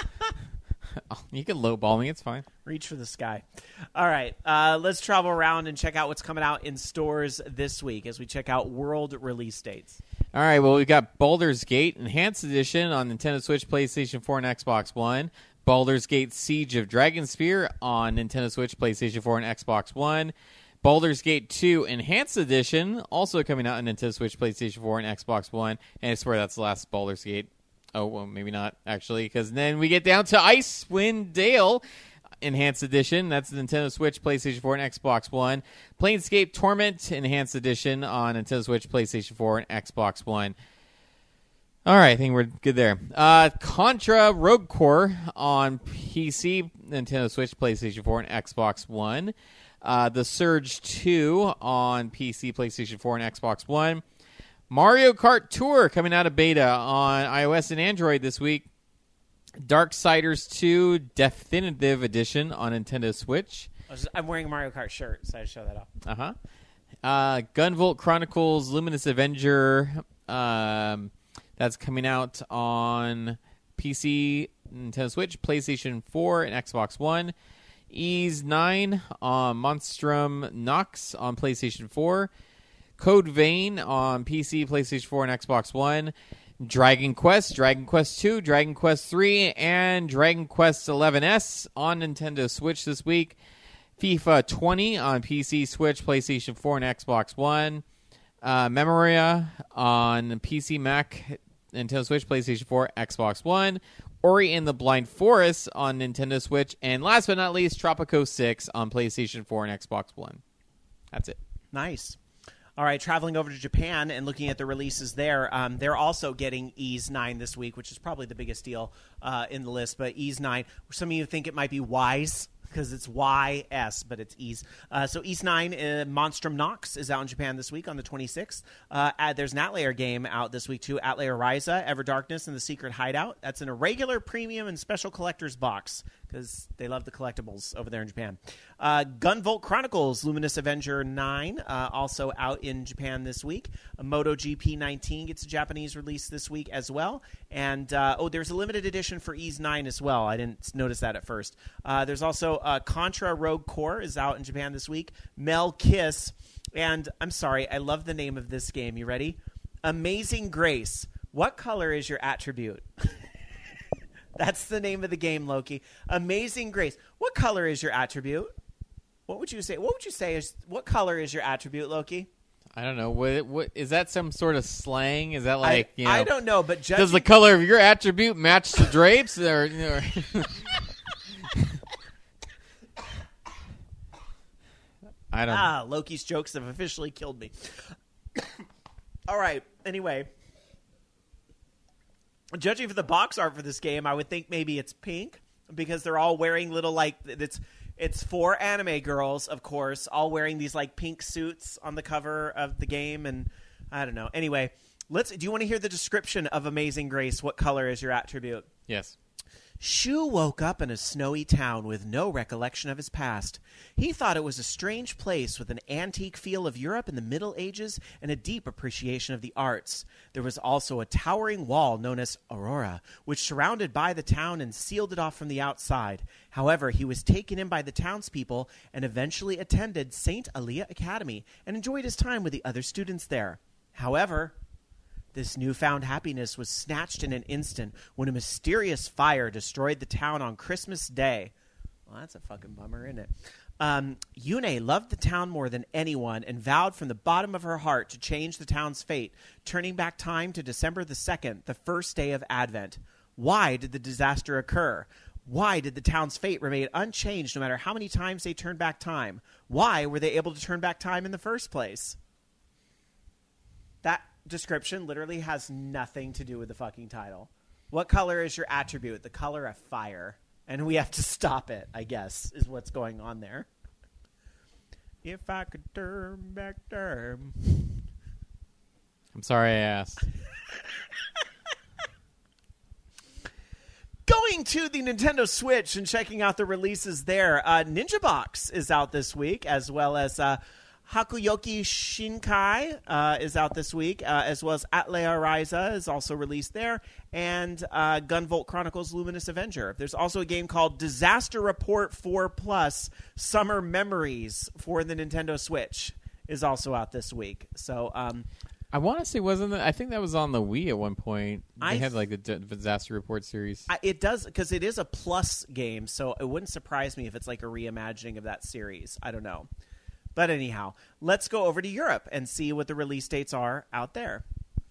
You can lowball me; it's fine. Reach for the sky. All right, uh, let's travel around and check out what's coming out in stores this week as we check out world release dates. All right, well, we've got Baldur's Gate Enhanced Edition on Nintendo Switch, PlayStation four, and Xbox One. Baldur's Gate Siege of Dragonspear on Nintendo Switch, PlayStation four, and Xbox One. Baldur's Gate two Enhanced Edition, also coming out on Nintendo Switch, PlayStation four, and Xbox One. And I swear that's the last Baldur's Gate. Oh, well, maybe not, actually, because then we get down to Icewind Dale Enhanced Edition. That's Nintendo Switch, PlayStation four, and Xbox One. Planescape Torment Enhanced Edition on Nintendo Switch, PlayStation four, and Xbox One. All right, I think we're good there. Uh, Contra Rogue Core on P C, Nintendo Switch, PlayStation four, and Xbox One. Uh, The Surge two on P C, PlayStation four, and Xbox One. Mario Kart Tour coming out of beta on iOS and Android this week. Darksiders two Definitive Edition on Nintendo Switch. I was just, I'm wearing a Mario Kart shirt, so I show that off. Uh-huh. Uh Gunvolt Chronicles Luminous Avenger. Um, that's coming out on P C, Nintendo Switch, PlayStation four, and Xbox One. Ys nine on Monstrum Nox on PlayStation four. Code Vein on P C, PlayStation four, and Xbox One. Dragon Quest, Dragon Quest two, Dragon Quest three, and Dragon Quest eleven S on Nintendo Switch this week. FIFA twenty on P C, Switch, PlayStation four, and Xbox One. Uh, Memoria on P C, Mac, Nintendo Switch, PlayStation four, Xbox One. Ori and the Blind Forest on Nintendo Switch. And last but not least, Tropico six on PlayStation four and Xbox One. That's it. Nice. All right, traveling over to Japan and looking at the releases there, um, they're also getting Ys nine this week, which is probably the biggest deal uh, in the list. But Ys nine, some of you think it might be Wise, because it's Y S, but it's Ys. Uh, so Ys nine, uh, Monstrum Nox is out in Japan this week on the twenty-sixth. Uh, uh, there's an Atlayer game out this week, too. Atlayer Ryza, Ever Darkness, and The Secret Hideout. That's in a regular, premium, and special collector's box, because they love the collectibles over there in Japan. Uh, Gunvolt Chronicles, Luminous Avenger nine, uh, also out in Japan this week. Uh, MotoGP nineteen gets a Japanese release this week as well. And, uh, oh, there's a limited edition for Ys nine as well. I didn't notice that at first. Uh, there's also uh, Contra Rogue Core is out in Japan this week. Mel Kiss. And I'm sorry, I love the name of this game. You ready? Amazing Grace. What color is your attribute? That's the name of the game, Loki. Amazing Grace. What color is your attribute? What would you say? What would you say is what color is your attribute, Loki? I don't know. What, what is that? Some sort of slang? Is that like I, you know? I don't know, but judging... does the color of your attribute match the drapes? Or, you know, I don't. Ah, Loki's jokes have officially killed me. All right. Anyway, judging for the box art for this game, I would think maybe it's pink because they're all wearing little like it's. It's four anime girls, of course, all wearing these like pink suits on the cover of the game, and I don't know. Anyway, let's. Do you want to hear the description of Amazing Grace? What color is your attribute? Yes. Shu woke up in a snowy town with no recollection of his past. He thought it was a strange place with an antique feel of Europe in the Middle Ages and a deep appreciation of the arts. There was also a towering wall known as Aurora, which surrounded by the town and sealed it off from the outside. However, he was taken in by the townspeople and eventually attended Saint Alia Academy and enjoyed his time with the other students there. However, this newfound happiness was snatched in an instant when a mysterious fire destroyed the town on Christmas Day. Well, that's a fucking bummer, isn't it? Um, Yune loved the town more than anyone and vowed from the bottom of her heart to change the town's fate, turning back time to December the second, the first day of Advent. Why did the disaster occur? Why did the town's fate remain unchanged no matter how many times they turned back time? Why were they able to turn back time in the first place? That description literally has nothing to do with the fucking title. What color is your attribute? The color of fire. And we have to stop it, I guess, is what's going on there. If I could turn back time. I'm sorry I asked. Going to the Nintendo Switch and checking out the releases there. Uh, Ninja Box is out this week, as well as uh, Hakuyoki Shinkai uh, is out this week, uh, as well as Atlayer Ryza is also released there, and uh, Gunvolt Chronicles Luminous Avenger. There's also a game called Disaster Report four Plus Summer Memories for the Nintendo Switch is also out this week. So, um, I want to say wasn't that, I think that was on the Wii at one point. They I had like the D- Disaster Report series. I, it does, because it is a Plus game, so it wouldn't surprise me if it's like a reimagining of that series. I don't know. But anyhow, let's go over to Europe and see what the release dates are out there.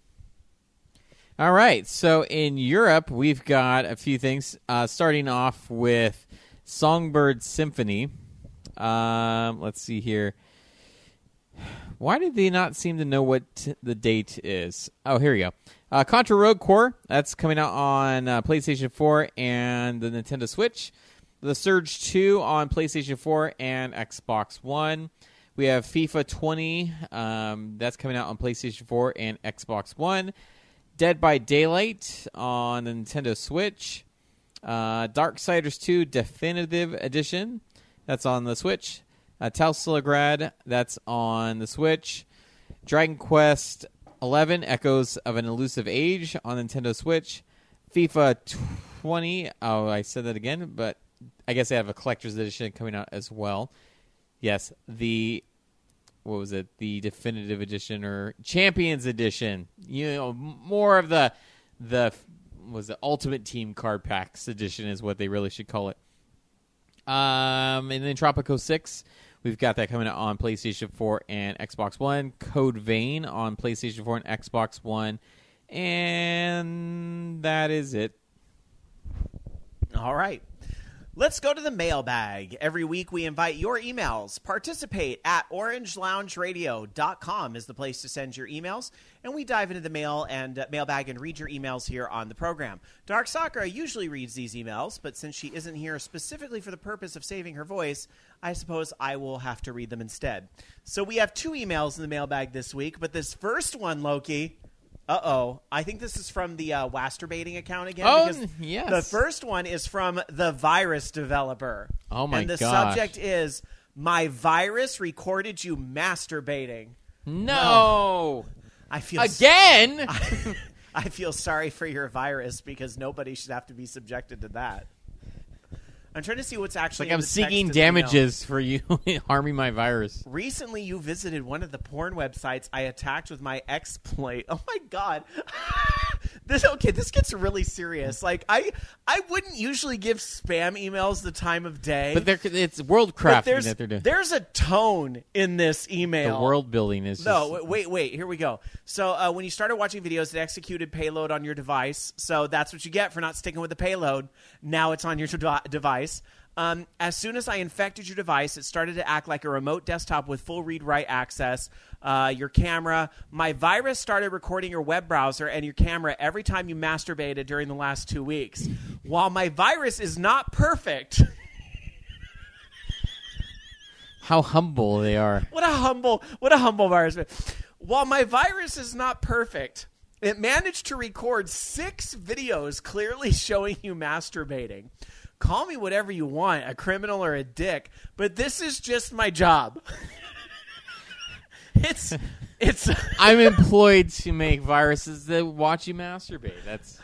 All right. So in Europe, we've got a few things. Uh, starting off with Songbird Symphony. Um, let's see here. Why did they not seem to know what t- the date is? Oh, here we go. Uh, Contra Rogue Core. That's coming out on uh, PlayStation four and the Nintendo Switch. The Surge two on PlayStation four and Xbox One. We have FIFA twenty. Um, that's coming out on PlayStation four and Xbox One. Dead by Daylight on the Nintendo Switch. Uh, Darksiders two Definitive Edition. That's on the Switch. Uh, Tal Silograd. That's on the Switch. Dragon Quest eleven Echoes of an Elusive Age on Nintendo Switch. FIFA twenty. Oh, I said that again, but I guess they have a collector's edition coming out as well. Yes, the what was it? The definitive edition or Champions edition. You know, more of the the was the Ultimate Team card packs edition is what they really should call it. Um, and then Tropico six, we've got that coming out on PlayStation four and Xbox One. Code Vein on PlayStation four and Xbox One. And that is it. All right. Let's go to the mailbag. Every week we invite your emails. Participate at orange lounge radio dot com is the place to send your emails. And we dive into the mail and uh, mailbag and read your emails here on the program. Dark Sakura usually reads these emails, but since she isn't here specifically for the purpose of saving her voice, I suppose I will have to read them instead. So we have two emails in the mailbag this week, but this first one, Loki... Uh-oh. I think this is from the uh, Wasturbating account again. Oh, because yes. The first one is from the virus developer. Oh, my And the gosh. subject is, my virus recorded you masturbating. No. I feel Again? I, I feel sorry for your virus because nobody should have to be subjected to that. I'm trying to see what's actually Like in I'm the text seeking of the email. damages for you harming my virus. Recently, you visited one of the porn websites I attacked with my exploit. Oh my god! this okay. This gets really serious. Like I, I wouldn't usually give spam emails the time of day, But they're, it's world but crafting there's that they're doing. there's a tone in this The email. world building is No, just, wait, wait. Here we go. So uh, when you started watching videos, it executed payload on your device. So that's what you get for not sticking with the payload. Now it's on your de- device. Um, as soon as I infected your device, it started to act like a remote desktop with full read-write access. Uh, your camera, my virus started recording your web browser and your camera every time you masturbated during the last two weeks. While my virus is not perfect, how humble they are. what a humble, what a humble virus. While my virus is not perfect, it managed to record six videos clearly showing you masturbating. Call me whatever you want, a criminal or a dick, but this is just my job. it's it's I'm employed to make viruses that watch you masturbate. That's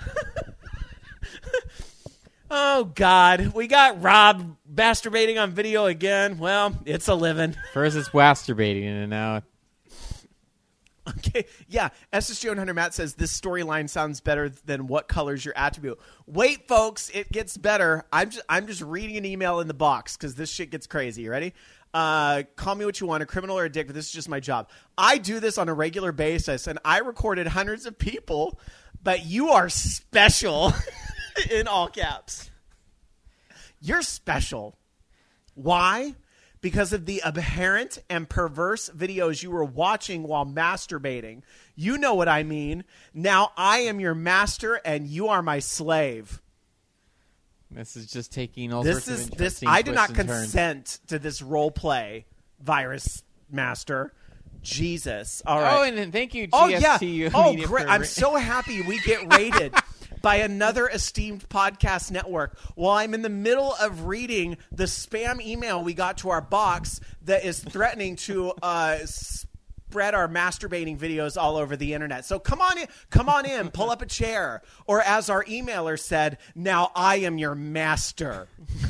Oh God, we got Rob masturbating on video again. Well, it's a living. first it's masturbating and now Okay, yeah. S S G one hundred Matt says this storyline sounds better than what color's your attribute. Wait, folks, it gets better. I'm just I'm just reading an email in the box because this shit gets crazy. You ready? Uh, call me what you want, a criminal or a dick, but this is just my job. I do this on a regular basis, and I recorded hundreds of people, but you are special in all caps. You're special. Why? Because of the aberrant and perverse videos you were watching while masturbating. You know what I mean. Now I am your master and you are my slave. this is just taking all This sorts of is this. interesting I did not twists and turns. consent to this role play, virus master. Jesus. All right. Oh, and then thank you, G Oh S yeah. T U Oh Media great. for- I'm so happy we get rated by another esteemed podcast network while I'm in the middle of reading the spam email we got to our box that is threatening to uh, spread our masturbating videos all over the internet. So come on in, come on in, pull up a chair. Or as our emailer said, now I am your master.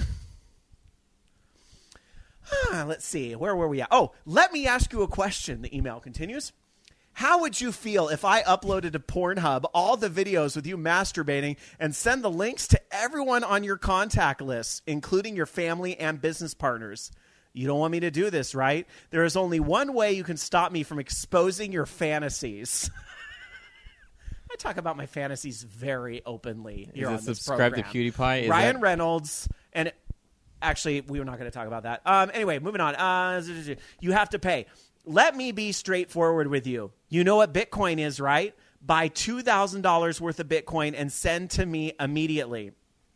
Huh, let's see. Where were we at? Oh, let me ask you a question. The email continues. How would you feel if I uploaded to Pornhub all the videos with you masturbating and send the links to everyone on your contact list, including your family and business partners? You don't want me to do this, right? There is only one way you can stop me from exposing your fantasies. I talk about my fantasies very openly here Is on it this subscribe program. to PewDiePie? Is Ryan that- Reynolds and actually, we were not going to talk about that. Um, anyway, moving on. Uh, you have to pay. Let me be straightforward with you. You know what Bitcoin is, right? Buy two thousand dollars worth of Bitcoin and send to me immediately.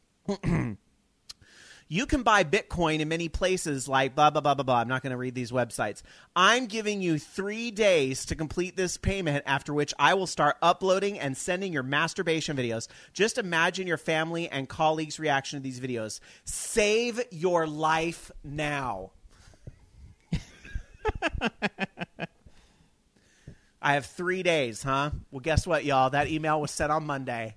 You can buy Bitcoin in many places like blah, blah, blah, blah, blah. I'm not going to read these websites. I'm giving you three days to complete this payment, after which I will start uploading and sending your masturbation videos. Just imagine your family and colleagues' reaction to these videos. Save your life now. I have three days, huh? Well, guess what, y'all? That email was sent on Monday.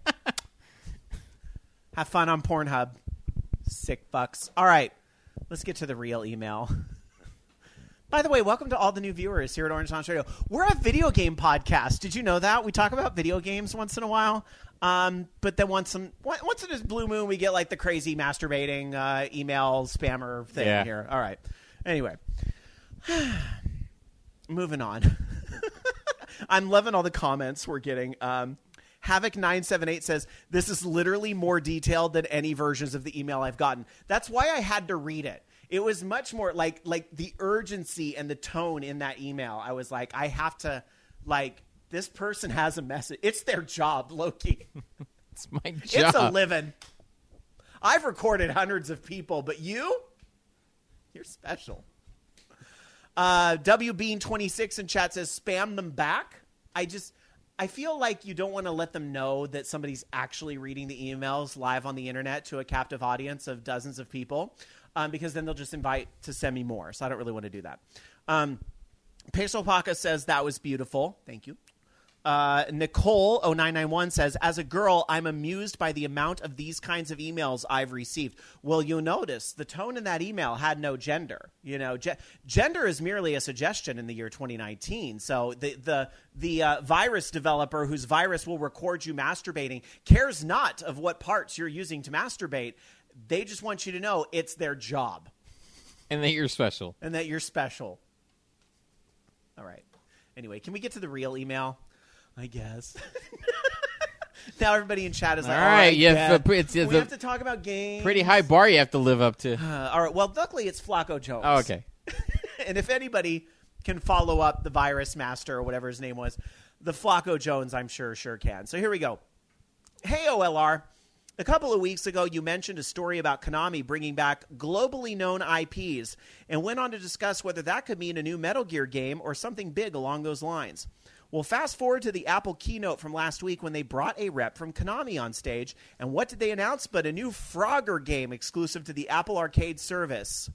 Have fun on Pornhub. Sick fucks. All right, let's get to the real email. By the way, welcome to all the new viewers here at Orange Lounge Radio. We're a video game podcast. Did you know that? We talk about video games once in a while. Um, but then once in, once in this blue moon, we get like the crazy masturbating uh, email spammer thing Yeah. here. All right. Anyway. Moving on. I'm loving all the comments we're getting. Um, Havoc nine seven eight says, this is literally more detailed than any versions of the email I've gotten. That's why I had to read it. It was much more like like the urgency and the tone in that email. I was like, I have to, like, this person has a message. It's their job, Loki. It's my job. It's a living. I've recorded hundreds of people, but you, you're special. Uh, W Bean twenty-six in chat says, spam them back. I just, I feel like you don't want to let them know that somebody's actually reading the emails live on the internet to a captive audience of dozens of people, um, because then they'll just invite to send me more. So I don't really want to do that. Um, Peso Paca says, that was beautiful. Thank you. Uh, Nicole oh nine nine one says, as a girl, I'm amused by the amount of these kinds of emails I've received. Well, you'll notice the tone in that email had no gender. You know, ge- gender is merely a suggestion in the year twenty nineteen. So the the the uh, virus developer whose virus will record you masturbating cares not of what parts you're using to masturbate. They just want you to know it's their job. And that you're special. And that you're special. All right. Anyway, can we get to the real email? I guess. Now everybody in chat is like, all all right, right, yeah, yeah. the- it's- it's we a have to talk about games. Pretty high bar you have to live up to. Uh, all right. Well, luckily it's Flacco Jones. Oh, okay. And if anybody can follow up the Virus Master or whatever his name was, the Flacco Jones, I'm sure, sure can. So here we go. Hey, O L R. A couple of weeks ago, you mentioned a story about Konami bringing back globally known I Ps and went on to discuss whether that could mean a new Metal Gear game or something big along those lines. Well, fast forward to the Apple keynote from last week when they brought a rep from Konami on stage. And what did they announce but a new Frogger game exclusive to the Apple Arcade service?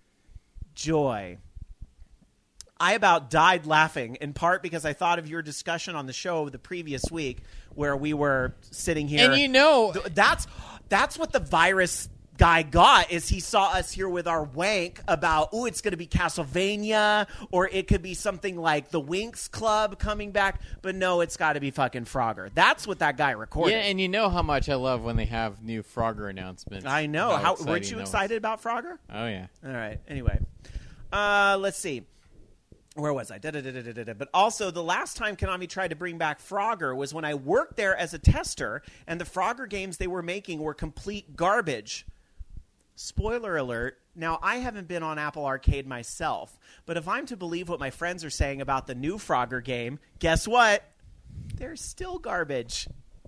Joy. I about died laughing, in part because I thought of your discussion on the show the previous week where we were sitting here. And you know, Th- that's that's what the virus guy got, is he saw us here with our wank about, ooh, it's going to be Castlevania, or it could be something like the Winx Club coming back, but no, it's got to be fucking Frogger. That's what that guy recorded. yeah, and you know how much I love when they have new Frogger announcements. I know. How, exciting weren't you those- excited about Frogger? Oh, yeah. All right. Anyway, uh, let's see. Where was I? Da-da-da-da-da-da. But also, the last time Konami tried to bring back Frogger was when I worked there as a tester, and the Frogger games they were making were complete garbage. Spoiler alert. Now, I haven't been on Apple Arcade myself, but if I'm to believe what my friends are saying about the new Frogger game, guess what? They're still garbage.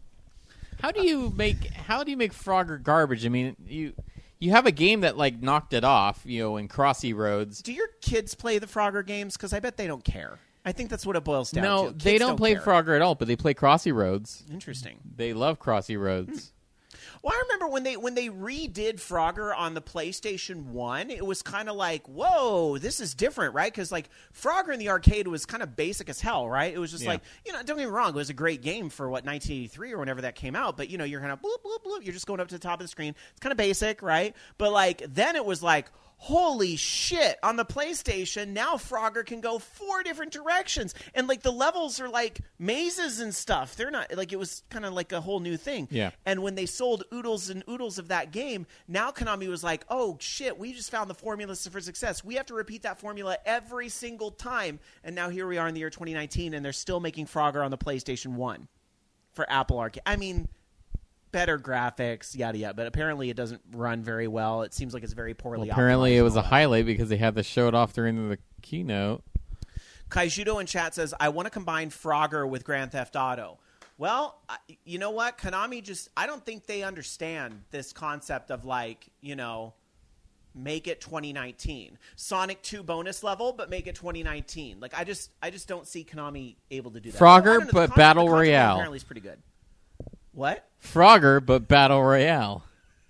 How do you make How do you make Frogger garbage? I mean, you you have a game that like knocked it off, you know, in Crossy Roads. Do your kids play the Frogger games? Because I bet they don't care. I think that's what it boils down No, to. Kids they don't, play care. Frogger at all, but they play Crossy Roads. Interesting. They love Crossy Roads. Well, I remember when they when they redid Frogger on the PlayStation one, it was kind of like, whoa, this is different, right? Because, like, Frogger in the arcade was kind of basic as hell, right? It was just Yeah. like, you know, don't get me wrong, it was a great game for, what, nineteen eighty-three or whenever that came out, but, you know, you're kind of bloop, bloop, bloop, you're just going up to the top of the screen. It's kind of basic, right? But, like, then it was like, holy shit, on the PlayStation, now Frogger can go four different directions. And, like, the levels are, like, mazes and stuff. They're not, like, it was kind of like a whole new thing. Yeah. And when they sold oodles and oodles of that game, now Konami was like, oh, shit, we just found the formula for success. We have to repeat that formula every single time. And now here we are in the year twenty nineteen, and they're still making Frogger on the PlayStation one for Apple Arcade. I mean, better graphics, yada, yada. But apparently it doesn't run very well. It seems like it's very poorly Well, apparently, optimized it and was all a that. highlight because they had to show it off during the keynote. Kaijudo in chat says, I want to combine Frogger with Grand Theft Auto. Well, I- you know what? Konami just, I don't think they understand this concept of, like, you know, make it twenty nineteen. Sonic two bonus level, but make it twenty nineteen. Like, I just I just don't see Konami able to do that. Frogger, I don't know, the but concept- Battle the concept Royale. apparently is pretty good. What? Frogger, but Battle Royale.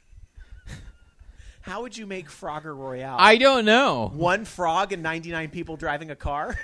How would you make Frogger Royale? I don't know. One frog and ninety-nine people driving a car?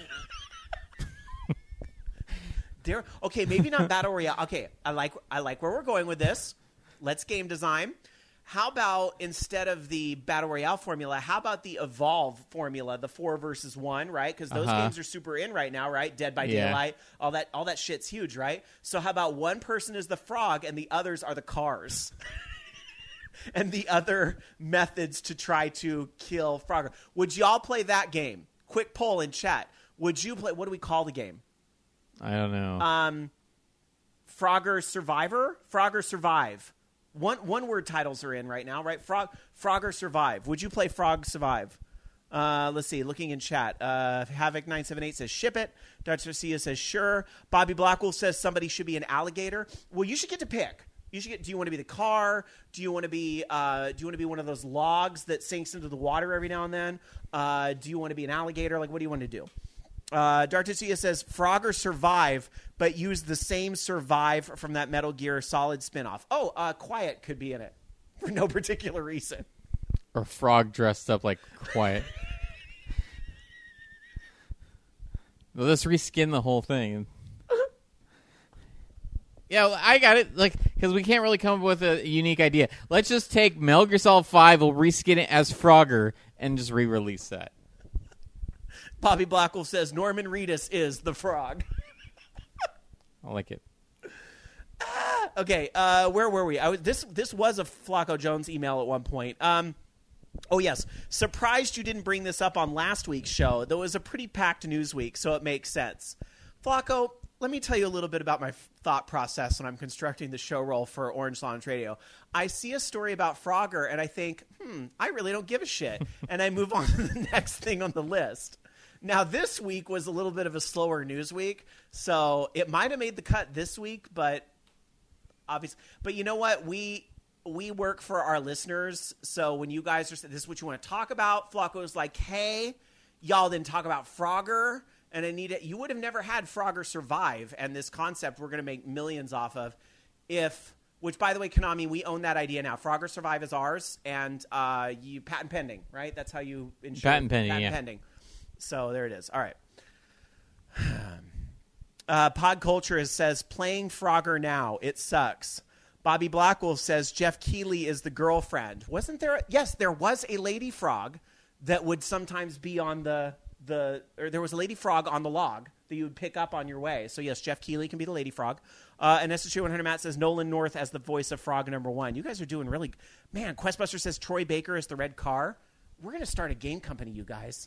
There, okay, maybe not Battle Royale. Okay, I like I like where we're going with this. Let's game design. How about instead of the Battle Royale formula, how about the Evolve formula, the four versus one, right? Because those Uh-huh. games are super in right now, right? Dead by Yeah. Daylight, all that all that shit's huge, right? So how about one person is the frog and the others are the cars? And the other methods to try to kill Frogger. Would y'all play that game? Quick poll in chat. Would you play, what do we call the game? I don't know. Um, Frogger Survivor, Frogger Survive. One one word titles are in right now, right? Frog Frogger Survive. Would you play Frog Survive? Uh, let's see. Looking in chat, uh, Havoc nine seven eight says ship it. Dutch Garcia says sure. Bobby Blackwell says somebody should be an alligator. Well, you should get to pick. You should get. Do you want to be the car? Do you want to be? Uh, do you want to be one of those logs that sinks into the water every now and then? Uh, do you want to be an alligator? Like, what do you want to do? Uh, Dartucia says Frogger Survive, but use the same Survive from that Metal Gear Solid spinoff. Oh, uh, Quiet could be in it for no particular reason. Or Frog dressed up like Quiet. Well, let's reskin the whole thing. Yeah, well, I got it. Like, because we can't really come up with a unique idea. Let's just take Metal Gear Solid five, we'll reskin it as Frogger, and just re-release that. Bobby Blackwell says Norman Reedus is the frog. I like it. Ah, okay, uh, where were we? I was, this this was a Flacco Jones email at one point. Um, oh, yes. Surprised you didn't bring this up on last week's show. There was a pretty packed news week, so it makes sense. Flacco, let me tell you a little bit about my thought process when I'm constructing the show roll for Orange Lounge Radio. I see a story about Frogger, and I think, hmm, I really don't give a shit. And I move on to the next thing on the list. Now, this week was a little bit of a slower news week, so it might have made the cut this week, but obviously. But you know what? We we work for our listeners, so when you guys are saying this is what you want to talk about, Flacco's like, hey, y'all didn't talk about Frogger, and I need it. You would have never had Frogger Survive, and this concept we're going to make millions off of if, which, by the way, Konami, we own that idea now. Frogger Survive is ours, and uh, you patent pending, right? That's how you ensure patent pending, patent yeah. pending. So there it is. All right. Uh, Pod Culture says, playing Frogger now. It sucks. Bobby Blackwell says, Jeff Keighley is the girlfriend. Wasn't there? A, yes, there was a lady frog that would sometimes be on the, the, or there was a lady frog on the log that you would pick up on your way. So yes, Jeff Keighley can be the lady frog. Uh, and S S G one hundred Matt says, Nolan North as the voice of Frog number one. You guys are doing really, man, Questbuster says Troy Baker is the red car. We're going to start a game company, you guys.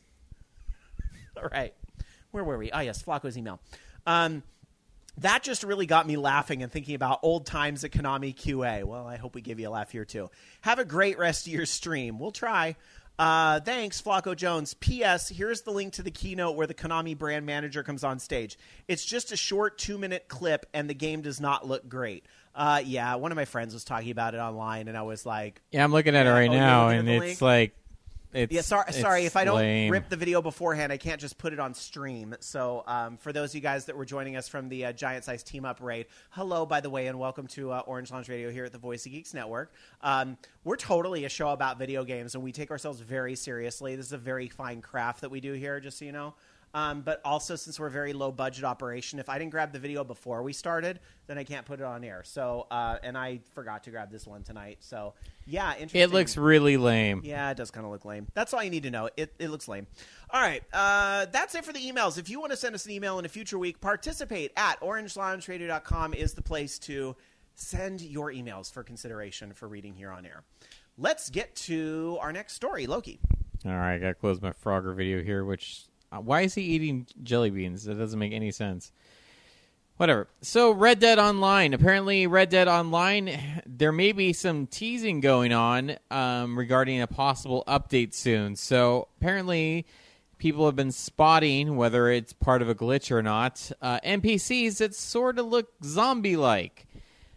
All right. Where were we? Oh, yes, Flacco's email. Um, that just really got me laughing and thinking about old times at Konami Q A. Well, I hope we give you a laugh here, too. Have a great rest of your stream. We'll try. Uh, thanks, Flacco Jones. P S. Here's the link to the keynote where the Konami brand manager comes on stage. It's just a short two-minute clip, and the game does not look great. Uh, yeah, one of my friends was talking about it online, and I was like... Yeah, I'm looking at it right oh, now, and and it's link? like... It's, yeah, sorry, sorry. If I don't lame. rip the video beforehand, I can't just put it on stream. So um, for those of you guys that were joining us from the uh, Giant Size Team Up raid, hello, by the way, and welcome to uh, Orange Lounge Radio here at the Voice of Geeks Network. Um, we're totally a show about video games, and we take ourselves very seriously. This is a very fine craft that we do here, just so you know. Um, but also, since we're a very low-budget operation, if I didn't grab the video before we started, then I can't put it on air. So, uh, and I forgot to grab this one tonight. So, yeah, interesting. It looks really lame. Yeah, it does kind of look lame. That's all you need to know. It, it looks lame. All right, uh, that's it for the emails. If you want to send us an email in a future week, participate at orange lounge radio dot com is the place to send your emails for consideration for reading here on air. Let's get to our next story, Loki. All right, I got to close my Frogger video here, which... Uh, why is he eating jelly beans? That doesn't make any sense. Whatever. So, Red Dead Online. Apparently, Red Dead Online, there may be some teasing going on um, regarding a possible update soon. So, apparently, people have been spotting, whether it's part of a glitch or not, uh, N P Cs that sort of look zombie-like.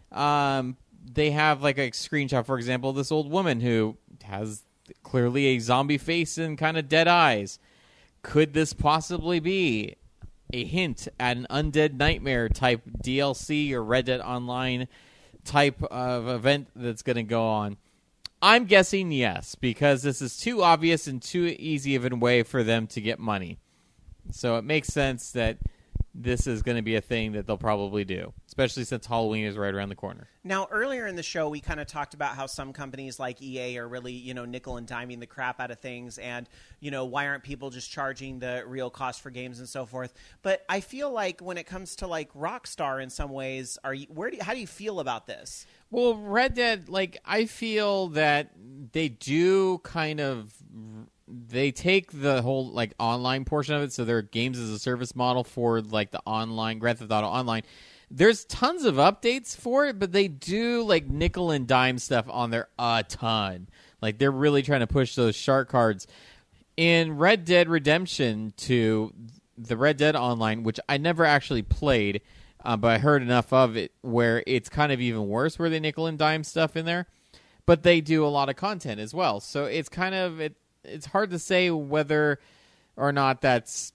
Um, they have, like, a screenshot, for example, this old woman who has clearly a zombie face and kind of dead eyes. Could this possibly be a hint at an Undead Nightmare type D L C or Red Dead Online type of event that's going to go on? I'm guessing yes, because this is too obvious and too easy of a way for them to get money. So it makes sense that this is going to be a thing that they'll probably do, especially since Halloween is right around the corner. Now, earlier in the show, we kind of talked about how some companies like E A are really, you know, nickel and diming the crap out of things, and, you know, why aren't people just charging the real cost for games and so forth? But I feel like when it comes to, like, Rockstar in some ways, are you, where do you, how do you feel about this? Well, Red Dead, like, I feel that they do kind of... They take the whole, like, online portion of it, so their games as a service model for, like, the online, Grand Theft Auto Online. There's tons of updates for it, but they do like nickel and dime stuff on there a ton. Like they're really trying to push those shark cards. In Red Dead Redemption two, the Red Dead Online, which I never actually played, uh, but I heard enough of it where it's kind of even worse where they nickel and dime stuff in there. But they do a lot of content as well. So it's kind of, it, it's hard to say whether or not that's,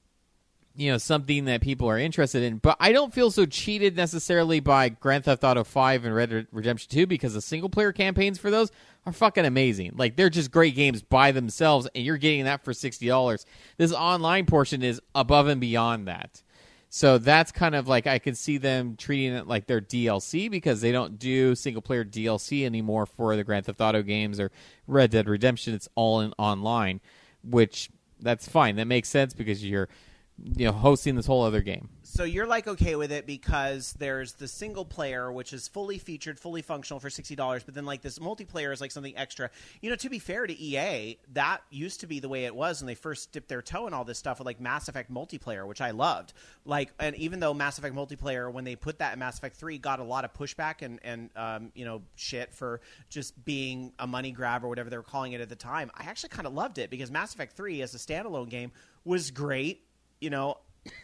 you know, something that people are interested in. But I don't feel so cheated necessarily by Grand Theft Auto five and Red Dead Redemption two because the single-player campaigns for those are fucking amazing. Like, they're just great games by themselves, and you're getting that for sixty dollars. This online portion is above and beyond that. So that's kind of like I could see them treating it like their D L C because they don't do single-player D L C anymore for the Grand Theft Auto games or Red Dead Redemption. It's all in online, which that's fine. That makes sense because you're you know, hosting this whole other game. So you're like okay with it because there's the single player, which is fully featured, fully functional for sixty dollars, but then like this multiplayer is like something extra. You know, to be fair to E A, that used to be the way it was when they first dipped their toe in all this stuff with like Mass Effect multiplayer, which I loved. Like, and even though Mass Effect multiplayer, when they put that in Mass Effect three, got a lot of pushback and, and um, you know, shit for just being a money grab or whatever they were calling it at the time, I actually kind of loved it because Mass Effect three as a standalone game was great. You know,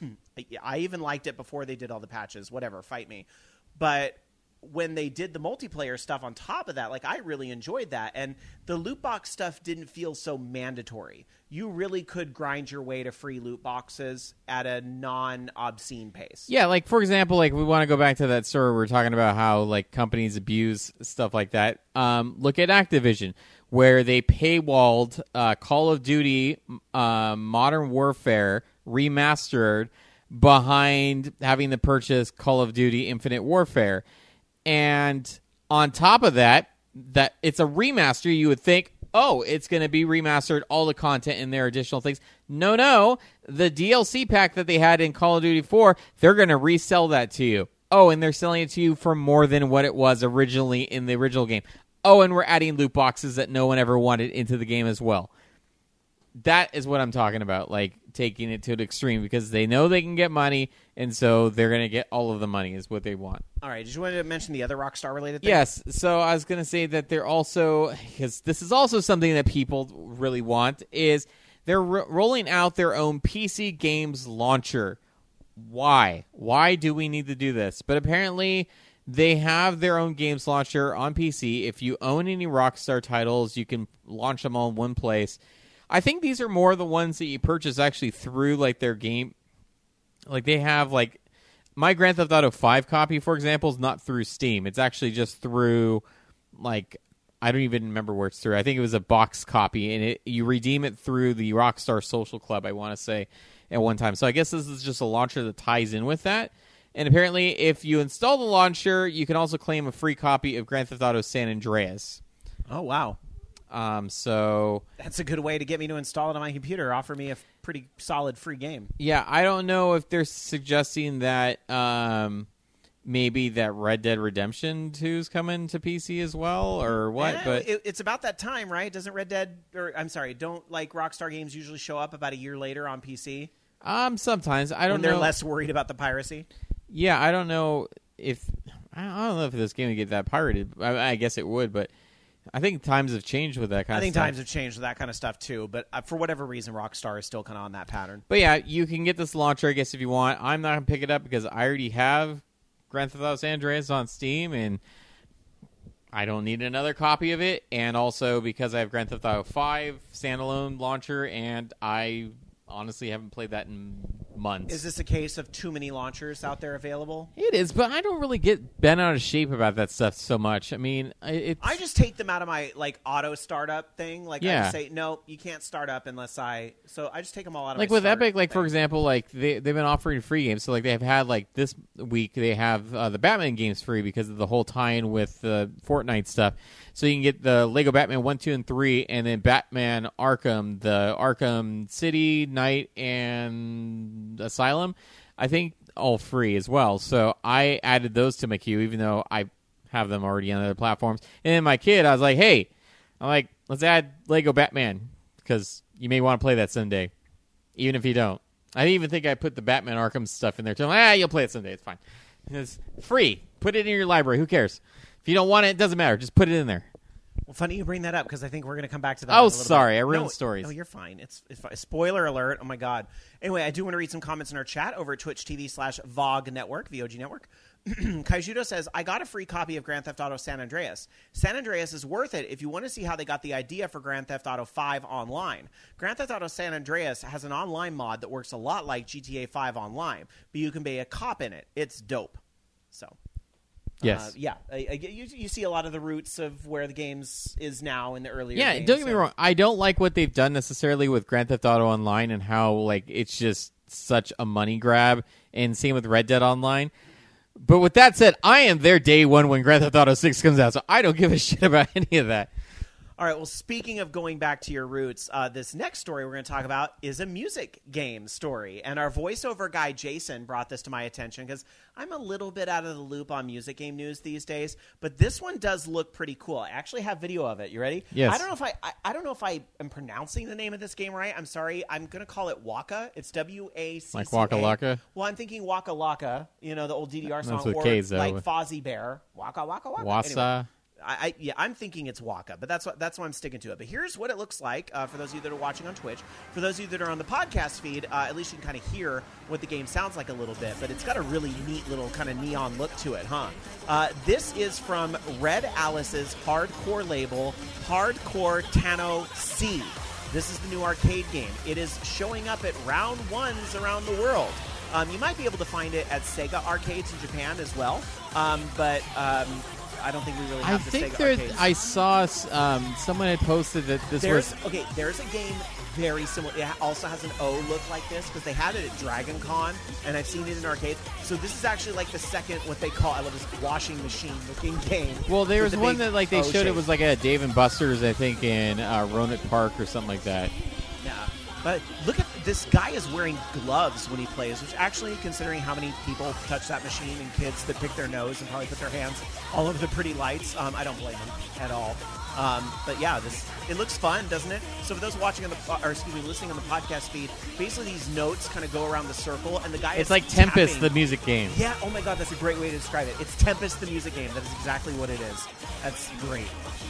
I even liked it before they did all the patches, whatever, fight me. But when they did the multiplayer stuff on top of that, like I really enjoyed that. And the loot box stuff didn't feel so mandatory. You really could grind your way to free loot boxes at a non-obscene pace. Yeah, like for example, like we want to go back to that story we were talking about how like companies abuse stuff like that. Um, look at Activision, where they paywalled uh, Call of Duty uh, Modern Warfare remastered behind having to purchase Call of Duty Infinite Warfare. And on top of that, that it's a remaster, you would think, oh, it's going to be remastered, all the content and their additional things. No, no. The D L C pack that they had in Call of Duty four, they're going to resell that to you. Oh, and they're selling it to you for more than what it was originally in the original game. Oh, and we're adding loot boxes that no one ever wanted into the game as well. That is what I'm talking about, like taking it to an extreme because they know they can get money, and so they're going to get all of the money is what they want. All right. Did you want to mention the other Rockstar-related thing? Yes. So I was going to say that they're also, because this is also something that people really want, is they're ro- rolling out their own P C games launcher. Why? Why do we need to do this? But apparently they have their own games launcher on P C. If you own any Rockstar titles, you can launch them all in one place. I think these are more the ones that you purchase actually through like their game. Like they have like my Grand Theft Auto five copy, for example, is not through Steam. It's actually just through like I don't even remember where it's through. I think it was a box copy, and it you redeem it through the Rockstar Social Club, I want to say, at one time. So I guess this is just a launcher that ties in with that. And apparently, if you install the launcher, you can also claim a free copy of Grand Theft Auto San Andreas. Oh, wow. Um, so that's a good way to get me to install it on my computer. Offer me a f- pretty solid free game. Yeah, I don't know if they're suggesting that um, maybe that Red Dead Redemption two is coming to P C as well, or what? Yeah, but it, it's about that time, right? Doesn't Red Dead, or I'm sorry, don't like Rockstar games usually show up about a year later on P C? Um, sometimes I don't when they're know. less worried about the piracy. Yeah, I don't know if I don't know if this game would get that pirated. I, I guess it would, but. I think times have changed with that kind I of think stuff. times have changed with that kind of stuff, too. But uh, for whatever reason, Rockstar is still kind of on that pattern. But yeah, you can get this launcher, I guess, if you want. I'm not going to pick it up because I already have Grand Theft Auto San Andreas on Steam, and I don't need another copy of it. And also because I have Grand Theft Auto five standalone launcher, and I honestly haven't played that in months. Is this a case of too many launchers out there available? It is, but I don't really get bent out of shape about that stuff so much. I mean, it's... I just take them out of my like auto startup thing. Like yeah. I just say, no, you can't start up unless I. So I just take them all out of like my with start Epic. Like thing. for example, like they they've been offering free games. So like they've had like this week they have uh, the Batman games free because of the whole tie-in with the Fortnite stuff. So you can get the Lego Batman one, two, and three, and then Batman Arkham, the Arkham City, Night, and Asylum. I think all free as well. So I added those to my queue, even though I have them already on other platforms. And then my kid, I was like, hey, I'm like, let's add Lego Batman because you may want to play that someday, even if you don't. I didn't even think I put the Batman Arkham stuff in there too. I'm like, ah, you'll play it someday. It's fine. It's free. Put it in your library. Who cares? If you don't want it, it doesn't matter. Just put it in there. Well, funny you bring that up because I think we're going to come back to that. Oh, in a little sorry. bit. I ruined no, stories. No, you're fine. It's, it's fine. Spoiler alert. Oh, my God. Anyway, I do want to read some comments in our chat over at Twitch T V slash V O G Network, V O G Network. Kaijudo says, I got a free copy of Grand Theft Auto San Andreas. San Andreas is worth it if you want to see how they got the idea for Grand Theft Auto five online. Grand Theft Auto San Andreas has an online mod that works a lot like G T A five online, but you can be a cop in it. It's dope. So... Yes. Uh, yeah. I, I, you, you see a lot of the roots of where the games is now in the earlier Yeah, games, don't get me so. wrong. I don't like what they've done necessarily with Grand Theft Auto Online and how like it's just such a money grab, and same with Red Dead Online. But with that said, I am there day one when Grand Theft Auto six comes out, so I don't give a shit about any of that. All right, well, speaking of going back to your roots, uh, this next story we're going to talk about is a music game story. And our voiceover guy, Jason, brought this to my attention because I'm a little bit out of the loop on music game news these days. But this one does look pretty cool. I actually have video of it. You ready? Yes. I don't know if I, I, I don't know if I am pronouncing the name of this game right. I'm sorry. I'm going to call it Waka. It's W A C C A. Like Waka Laka? Well, I'm thinking Waka Laka, you know, the old D D R song. That's with or K's, though. like Fozzie Bear. Waka, Waka, Waka. Wasa. Anyway. I, I yeah, I'm thinking it's Waka, but that's what that's why I'm sticking to it. But here's what it looks like uh, for those of you that are watching on Twitch. For those of you that are on the podcast feed, uh, at least you can kind of hear what the game sounds like a little bit. But it's got a really neat little kind of neon look to it, huh? Uh, this is from Red Alice's hardcore label, Hardcore Tano C. This is the new arcade game. It is showing up at round ones around the world. Um, you might be able to find it at Sega arcades in Japan as well, um, but um, I don't think we really have I the think Sega there. arcades. I saw um, someone had posted that this There's was. okay. There's a game very similar. It also has an O look like this because they had it at Dragon Con, and I've seen it in arcades. So this is actually like the second what they call I love this washing machine looking game. Well, there with was the one big that like they O showed. It shape. was like a Dave and Buster's, I think, in uh, Roanoke Park or something like that. Yeah. But look at this guy is wearing gloves when he plays, which actually, considering how many people touch that machine and kids that pick their nose and probably put their hands all over the pretty lights, um, I don't blame him at all. Um, but yeah, this it looks fun, doesn't it? So for those watching on the, or excuse me, listening on the podcast feed, basically these notes kind of go around the circle, and the guy It's is like Tempest, tapping. the music game. Yeah. Oh my God, that's a great way to describe it. It's Tempest, the music game. That is exactly what it is. That's great.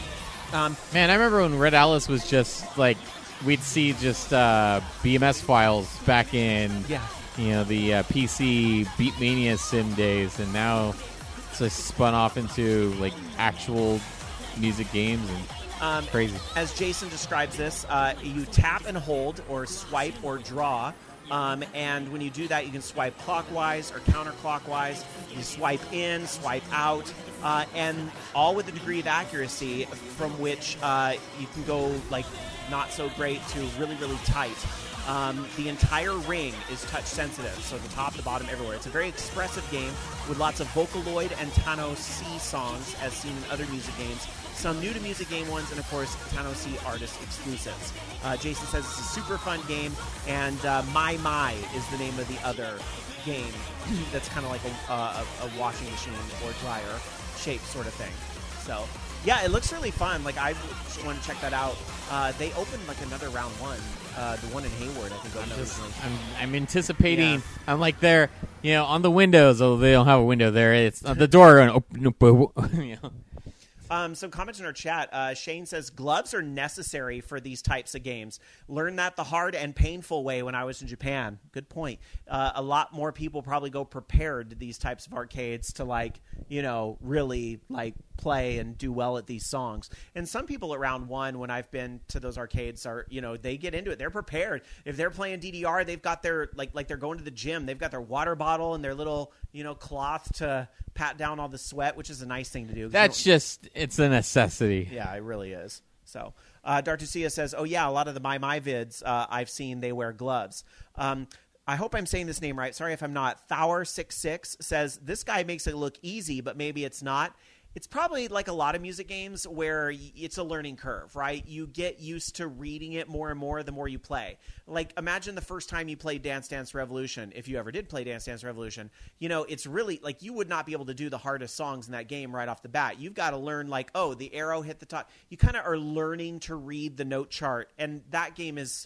Um, Man, I remember when Red Alice was just like we'd see just uh, B M S files back in yeah. you know the uh, P C Beatmania sim days, and now it's like spun off into like actual music games and Um, crazy. As Jason describes this, uh, you tap and hold or swipe or draw. Um, and when you do that, you can swipe clockwise or counterclockwise. You swipe in, swipe out, uh, and all with a degree of accuracy from which uh, you can go like not so great to really, really tight. Um, the entire ring is touch sensitive, so the top, the bottom, everywhere. It's a very expressive game with lots of Vocaloid and Tano C songs, as seen in other music games. Some new to music game ones, and of course, Tano C artist exclusives. Uh, Jason says it's a super fun game, and uh, My My is the name of the other game that's kind of like a, uh, a, a washing machine or dryer shaped sort of thing. So, yeah, it looks really fun. Like, I want to check that out. Uh, they opened like another round one. Uh, the one in Hayward, I think. I'm, just, originally. I'm, I'm anticipating. Yeah. I'm like there, you know, on the windows. Oh, they don't have a window there. It's uh, the door and open up. You know. Um, some comments in our chat. Uh, Shane says, gloves are necessary for these types of games. Learned that the hard and painful way when I was in Japan. Good point. Uh, a lot more people probably go prepared to these types of arcades to, like, you know, really, like, play and do well at these songs. And some people at round one, when I've been to those arcades, are, you know, they get into it. They're prepared. If they're playing D D R, they've got their, like, like they're going to the gym. They've got their water bottle and their little, you know, cloth to pat down all the sweat, which is a nice thing to do. That's just, it's a necessity. Yeah, it really is. So, uh, Dartucia says, oh, yeah, a lot of the My My vids uh, I've seen, they wear gloves. Um, I hope I'm saying this name right. Sorry if I'm not. Thauer sixty-six says, this guy makes it look easy, but maybe it's not. It's probably like a lot of music games where it's a learning curve, right? You get used to reading it more and more the more you play. Like, imagine the first time you played Dance Dance Revolution, if you ever did play Dance Dance Revolution. You know, it's really, like, you would not be able to do the hardest songs in that game right off the bat. You've got to learn, like, oh, the arrow hit the top. You kind of are learning to read the note chart, and that game is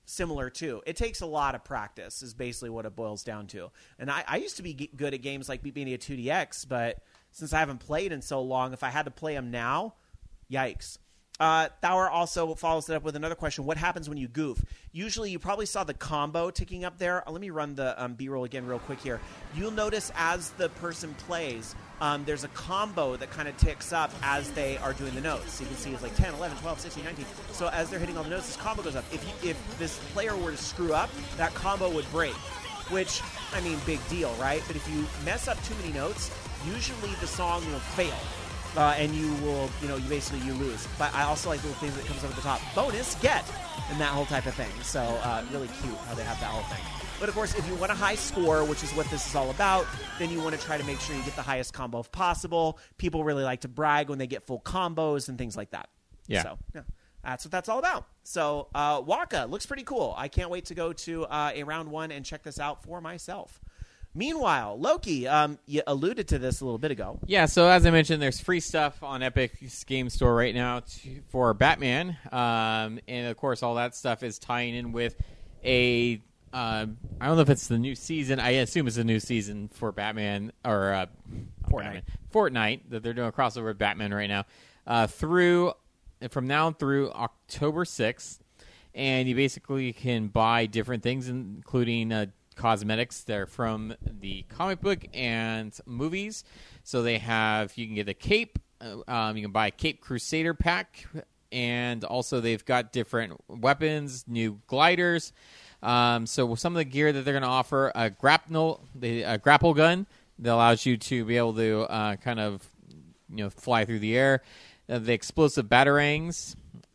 similar too. It takes a lot of practice is basically what it boils down to. And I, I used to be g- good at games like Beat Mania two D X, but since I haven't played in so long, if I had to play them now, yikes. Uh, Thauer also follows it up with another question. What happens when you goof? Usually you probably saw the combo ticking up there. Uh, let me run the um, B-roll again real quick here. You'll notice as the person plays, um, there's a combo that kind of ticks up as they are doing the notes. So you can see it's like ten, eleven, twelve, sixteen, nineteen. So as they're hitting all the notes, this combo goes up. If you, if this player were to screw up, that combo would break, which, I mean, big deal, right? But if you mess up too many notes, usually the song will fail. Uh, and you will, you know, you basically you lose. But I also like the little things that comes up at the top. Bonus, get, and that whole type of thing. So uh, really cute how they have that whole thing. But, of course, if you want a high score, which is what this is all about, then you want to try to make sure you get the highest combo possible. People really like to brag when they get full combos and things like that. Yeah. So, yeah. That's what that's all about. So, uh, Waka looks pretty cool. I can't wait to go to uh, a round one and check this out for myself. Meanwhile, Loki, um, you alluded to this a little bit ago. Yeah, so as I mentioned, there's free stuff on Epic's Game Store right now to, for Batman. Um, and, of course, all that stuff is tying in with a, uh, I don't know if it's the new season. I assume it's a new season for Batman, or uh, Fortnite. Batman, Fortnite, that they're doing a crossover with Batman right now. Uh, through, from now through October sixth. And you basically can buy different things, including uh, cosmetics. They're from the comic book and movies. So they have, you can get a cape. Um, you can buy a Cape Crusader pack. And also they've got different weapons, new gliders. Um, so some of the gear that they're going to offer, a grapnel, the a grapple gun that allows you to be able to uh, kind of, you know, fly through the air. Uh, the explosive batarangs.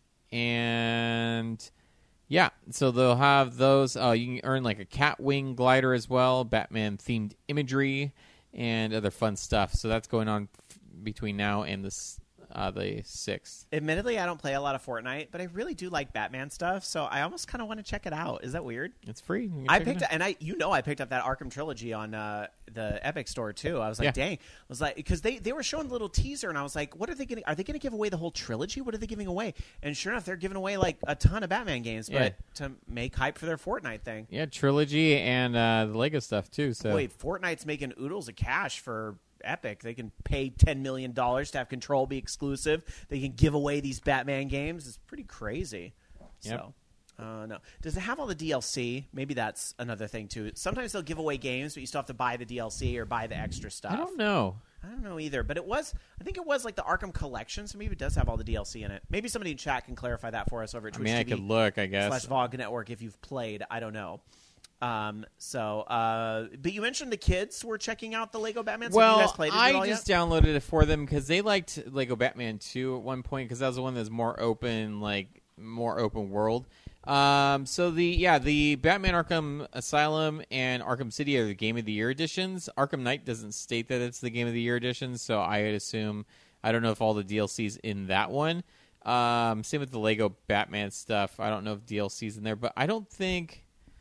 And yeah, so they'll have those. Uh, you can earn like a cat wing glider as well, Batman-themed imagery, and other fun stuff. So that's going on f- between now and this, uh, the sixth. Admittedly, I don't play a lot of Fortnite, but I really do like Batman stuff, so I almost kind of want to check it out. Is that weird? It's free. You can I check it picked out. and I, you know, I picked up that Arkham trilogy on uh, the Epic Store too. I was like, Yeah. dang, I was like, because they, they were showing a little teaser, and I was like, what are they going? Are they going to give away the whole trilogy? What are they giving away? And sure enough, they're giving away like a ton of Batman games, Yeah. but to make hype for their Fortnite thing. Yeah, trilogy and uh, the Lego stuff too. So Wait, Fortnite's making oodles of cash for Epic. They can pay ten million dollars to have Control be exclusive. They can give away these Batman games. It's pretty crazy. Yep. So, uh, no. Does it have all the D L C? Maybe that's another thing, too. Sometimes they'll give away games, but you still have to buy the D L C or buy the extra stuff. I don't know. I don't know either, but it was, I think it was like the Arkham Collection, so maybe it does have all the D L C in it. Maybe somebody in chat can clarify that for us over at I Twitch mean, I T V could look, I guess. slash Vog Network if you've played. I don't know. Um, so, uh, but you mentioned the kids were checking out the Lego Batman. So have you Well, guys played it at all I just yet? downloaded it for them because they liked Lego Batman two at one point because that was the one that's more open, like more open world. Um, so the yeah, the Batman Arkham Asylum and Arkham City are the Game of the Year editions. Arkham Knight doesn't state that it's the Game of the Year edition, so I would assume I don't know if all the D L C's in that one. Um, same with the Lego Batman stuff. I don't know if D L C's in there, but I don't think.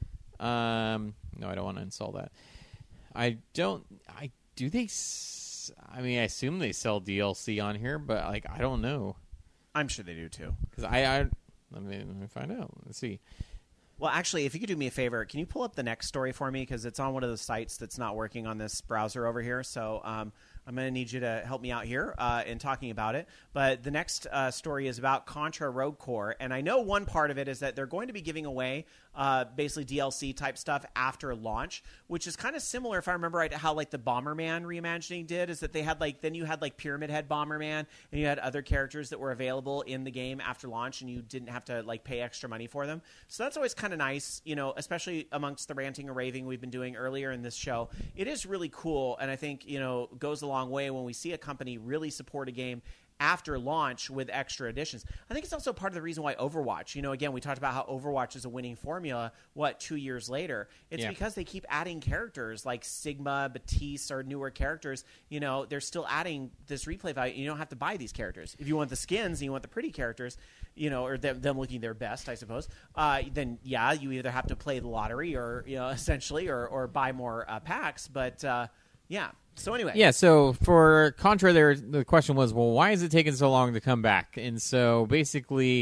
Um, no, I don't want to install that. I don't. I do they. S- I mean, I assume they sell D L C on here, but like I don't know I'm sure they do too. because I, I let me let me find out. Let's see. Well, actually, if you could do me a favor, can you pull up the next story for me? Because it's on one of the sites that's not working on this browser over here. So um, I'm going to need you to help me out here uh, in talking about it. But the next uh, story is about Contra Rogue Core. And I know one part of it is that they're going to be giving away uh, basically D L C type stuff after launch, which is kind of similar, if I remember right, to how like the Bomberman reimagining did, is that they had like, then you had like Pyramid Head Bomberman, and you had other characters that were available in the game after launch, and you didn't have to like pay extra money for them. So that's always kind of nice, you know, especially amongst the ranting or raving we've been doing earlier in this show. It is really cool, and I think, you know, goes a long way when we see a company really support a game after launch with extra additions. I think it's also part of the reason why Overwatch, you know, again, we talked about how Overwatch is a winning formula, what, two years later? It's Yeah. because they keep adding characters like Sigma, Batiste, or newer characters. You know, they're still adding this replay value. You don't have to buy these characters. If you want the skins and you want the pretty characters, you know, or them, them looking their best, I suppose, uh, then, yeah, you either have to play the lottery or, you know, essentially, or, or buy more uh, packs. But, uh, yeah. So anyway. Yeah, so for Contra, there the question was, well, why is it taking so long to come back? And so basically,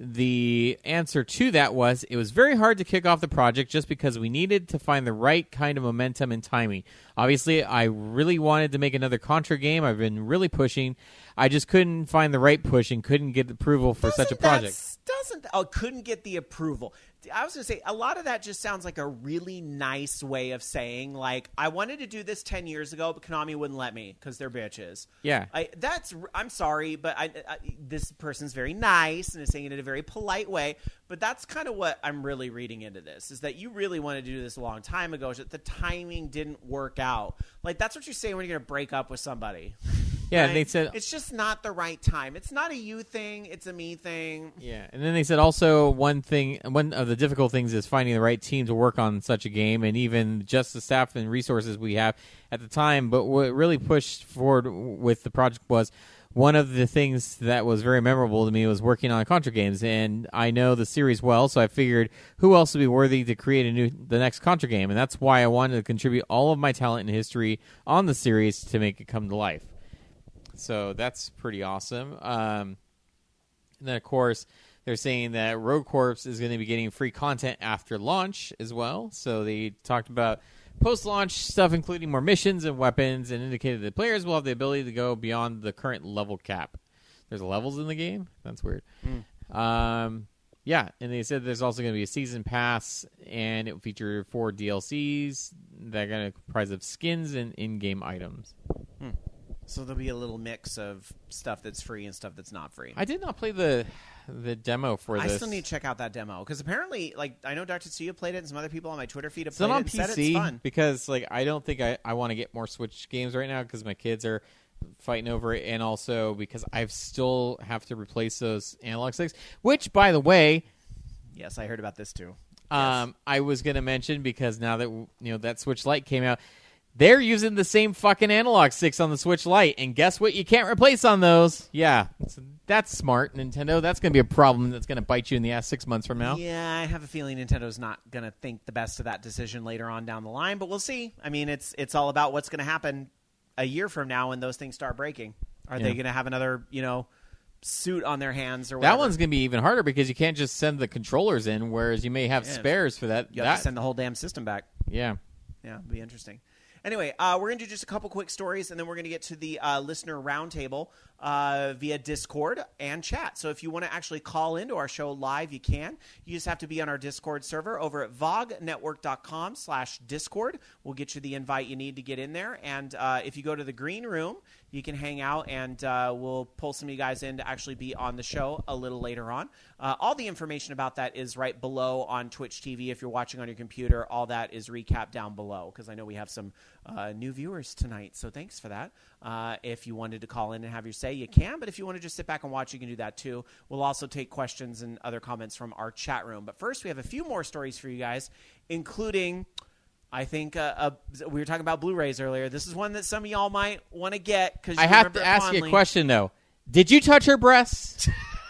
the answer to that was it was very hard to kick off the project just because we needed to find the right kind of momentum and timing. Obviously, I really wanted to make another Contra game. I've been really pushing. I just couldn't find the right push and couldn't get approval for Doesn't such a project. that- Doesn't oh couldn't get the approval. I was going to say a lot of that just sounds like a really nice way of saying like I wanted to do this ten years ago, but Konami wouldn't let me because they're bitches. Yeah. I, that's I'm sorry, but I, I, this person's very nice and is saying it in a very polite way. But that's kind of what I'm really reading into this is that you really wanted to do this a long time ago. That the timing didn't work out. Like that's what you say when you're going to break up with somebody. Yeah, Right? they said it's just not the right time. It's not a you thing. It's a me thing. Yeah, and then they said also one thing, one of the difficult things is finding the right team to work on such a game, and even just the staff and resources we have at the time. But what really pushed forward with the project was one of the things that was very memorable to me was working on Contra games, and I know the series well, so I figured who else would be worthy to create a new the next Contra game, and that's why I wanted to contribute all of my talent and history on the series to make it come to life. So that's pretty awesome. Um, and then, of course, they're saying that Rogue Corps is going to be getting free content after launch as well. So they talked about post-launch stuff, including more missions and weapons, and indicated that players will have the ability to go beyond the current level cap. There's levels in the game? That's weird. Mm. Um, yeah, and they said there's also going to be a season pass, and it will feature four D L Cs that are going to comprise of skins and in-game items. Hmm. So there'll be a little mix of stuff that's free and stuff that's not free. I did not play the the demo for I this. I still need to check out that demo because apparently, like, I know Doctor Tsuya played it, and some other people on my Twitter feed have it's played not on it P and said C it's fun. because, like, I don't think I, I want to get more Switch games right now because my kids are fighting over it, and also because I still have to replace those analog sticks. Which, by the way, yes, I heard about this too. Um, yes. I was going to mention because now that you know that Switch Lite came out. They're using the same fucking analog sticks on the Switch Lite, and guess what? You can't replace on those. Yeah, that's smart, Nintendo. That's going to be a problem that's going to bite you in the ass six months from now. Yeah, I have a feeling Nintendo's not going to think the best of that decision later on down the line, but we'll see. I mean, it's it's all about what's going to happen a year from now when those things start breaking. Are yeah. they going to have another, you know, suit on their hands or whatever? That one's going to be even harder because you can't just send the controllers in, whereas you may have yeah, spares for that. You that. have to send the whole damn system back. Yeah. Yeah, it'll be interesting. Anyway, uh, we're going to do just a couple quick stories, and then we're going to get to the uh, listener roundtable uh, via Discord and chat. So if you want to actually call into our show live, you can. You just have to be on our Discord server over at vognetwork.com slash Discord. We'll get you the invite you need to get in there. And uh, if you go to the green room, you can hang out, and uh, we'll pull some of you guys in to actually be on the show a little later on. Uh, all the information about that is right below on Twitch T V. If you're watching on your computer, all that is recapped down below because I know we have some uh, new viewers tonight, so thanks for that. Uh, if you wanted to call in and have your say, you can, but if you want to just sit back and watch, you can do that too. We'll also take questions and other comments from our chat room. But first, we have a few more stories for you guys, including... I think uh, uh, we were talking about Blu-rays earlier. This is one that some of y'all might want to get because I have to ask you a question though. Did you touch her breasts?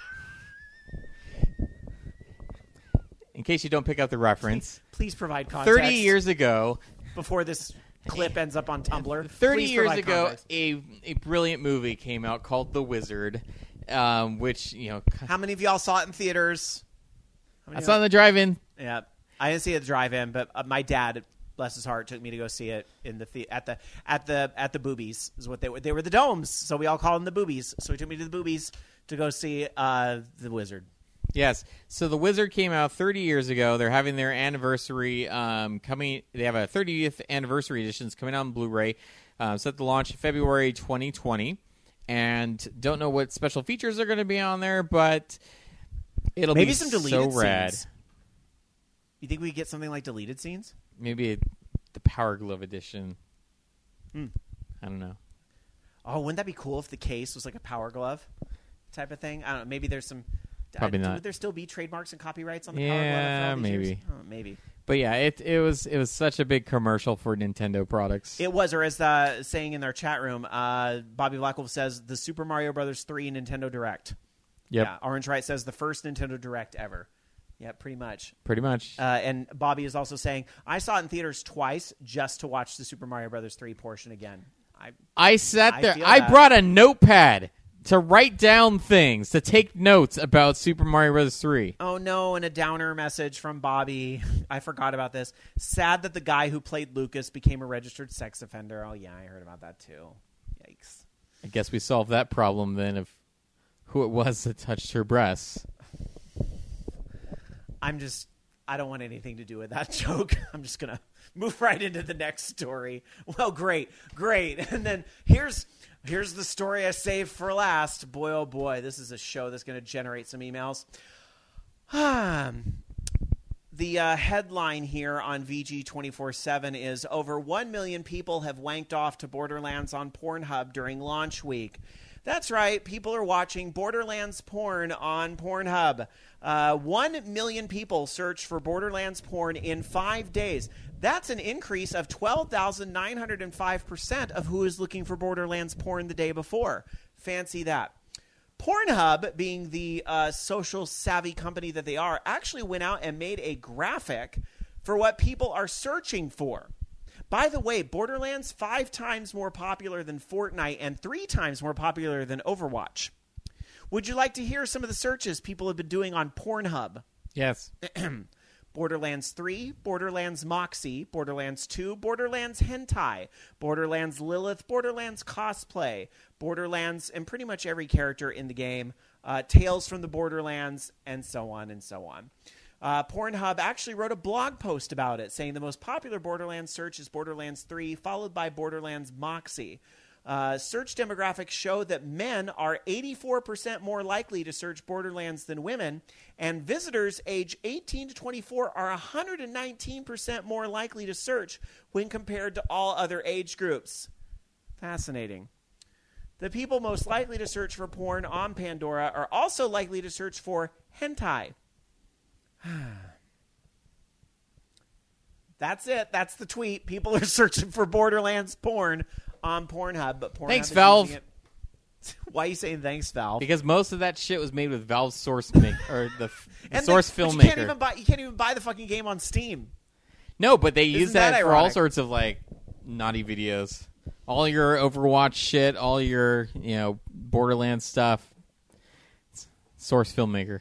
In case you don't pick up the reference, please, please provide context. Thirty years ago, before this clip ends up on Tumblr, thirty please years ago, context. a a brilliant movie came out called The Wizard, um, which you know. How many of y'all saw it in theaters? I saw it in the drive-in. Yeah, I didn't see it at the drive-in, but uh, my dad. Bless his heart, took me to go see it in the, the at the at the at the boobies is what they were. They were the domes, so we all call them the boobies. So he took me to the boobies to go see uh, The Wizard. Yes, so The Wizard came out thirty years ago. They're having their anniversary um, coming. They have a thirtieth anniversary editions coming out on Blu-ray, uh, set to launch February twenty twenty. And don't know what special features are going to be on there, but it'll maybe be some deleted so rad. Scenes. You think we get something like deleted scenes? Maybe the Power Glove edition. Hmm. I don't know. Oh, wouldn't that be cool if the case was like a Power Glove type of thing? I don't know. Maybe there's some. Probably uh, not. Would there still be trademarks and copyrights on the yeah, Power Glove? after all these maybe. years? Oh, maybe. But yeah, it it was it was such a big commercial for Nintendo products. It was, or as uh, saying in their chat room, uh, Bobby Blackwolf says the Super Mario Brothers three Nintendo Direct. Yep. Yeah, Orange Wright says the first Nintendo Direct ever. Yeah, pretty much. Pretty much. Uh, and Bobby is also saying, I saw it in theaters twice just to watch the Super Mario Brothers three portion again. I I sat I there. feel I that. brought a notepad. to write down things, to take notes about Super Mario Bros. three. Oh, no, and a downer message from Bobby. I forgot about this. Sad that the guy who played Lucas became a registered sex offender. Oh, yeah, I heard about that, too. Yikes. I guess we solved that problem then of who it was that touched her breasts. I'm just, I don't want anything to do with that joke. I'm just going to move right into the next story. Well, great, great. And then here's here's the story I saved for last. Boy, oh boy, this is a show that's going to generate some emails. The uh, headline here on V G twenty-four seven is over one million people have wanked off to Borderlands on Pornhub during launch week. That's right. People are watching Borderlands porn on Pornhub. Uh, one million people searched for Borderlands porn in five days. That's an increase of twelve thousand nine hundred five percent of who is looking for Borderlands porn the day before. Fancy that. Pornhub, being the uh, social savvy company that they are, actually went out and made a graphic for what people are searching for. By the way, Borderlands five times more popular than Fortnite and three times more popular than Overwatch. Would you like to hear some of the searches people have been doing on Pornhub? Yes. Borderlands three, Borderlands Moxie, Borderlands two, Borderlands Hentai, Borderlands Lilith, Borderlands Cosplay, Borderlands, and pretty much every character in the game, uh, Tales from the Borderlands, and so on and so on. Uh, Pornhub actually wrote a blog post about it, saying the most popular Borderlands search is Borderlands three, followed by Borderlands Moxie. Uh, search demographics show that men are eighty-four percent more likely to search Borderlands than women, and visitors age eighteen to twenty-four are one hundred nineteen percent more likely to search when compared to all other age groups. Fascinating. The people most likely to search for porn on Pandora are also likely to search for hentai. That's it. That's the tweet. People are searching for Borderlands porn on Pornhub, but Pornhub Thanks, is Valve. using it. Why are you saying thanks, Valve? Because most of that shit was made with Valve's source make or the, the and source they, but filmmaker. You can't even buy. You can't even buy the fucking game on Steam. No, but they Isn't use that that, for all ironic? sorts of like naughty videos. All your Overwatch shit, all your you know Borderlands stuff. Source filmmaker.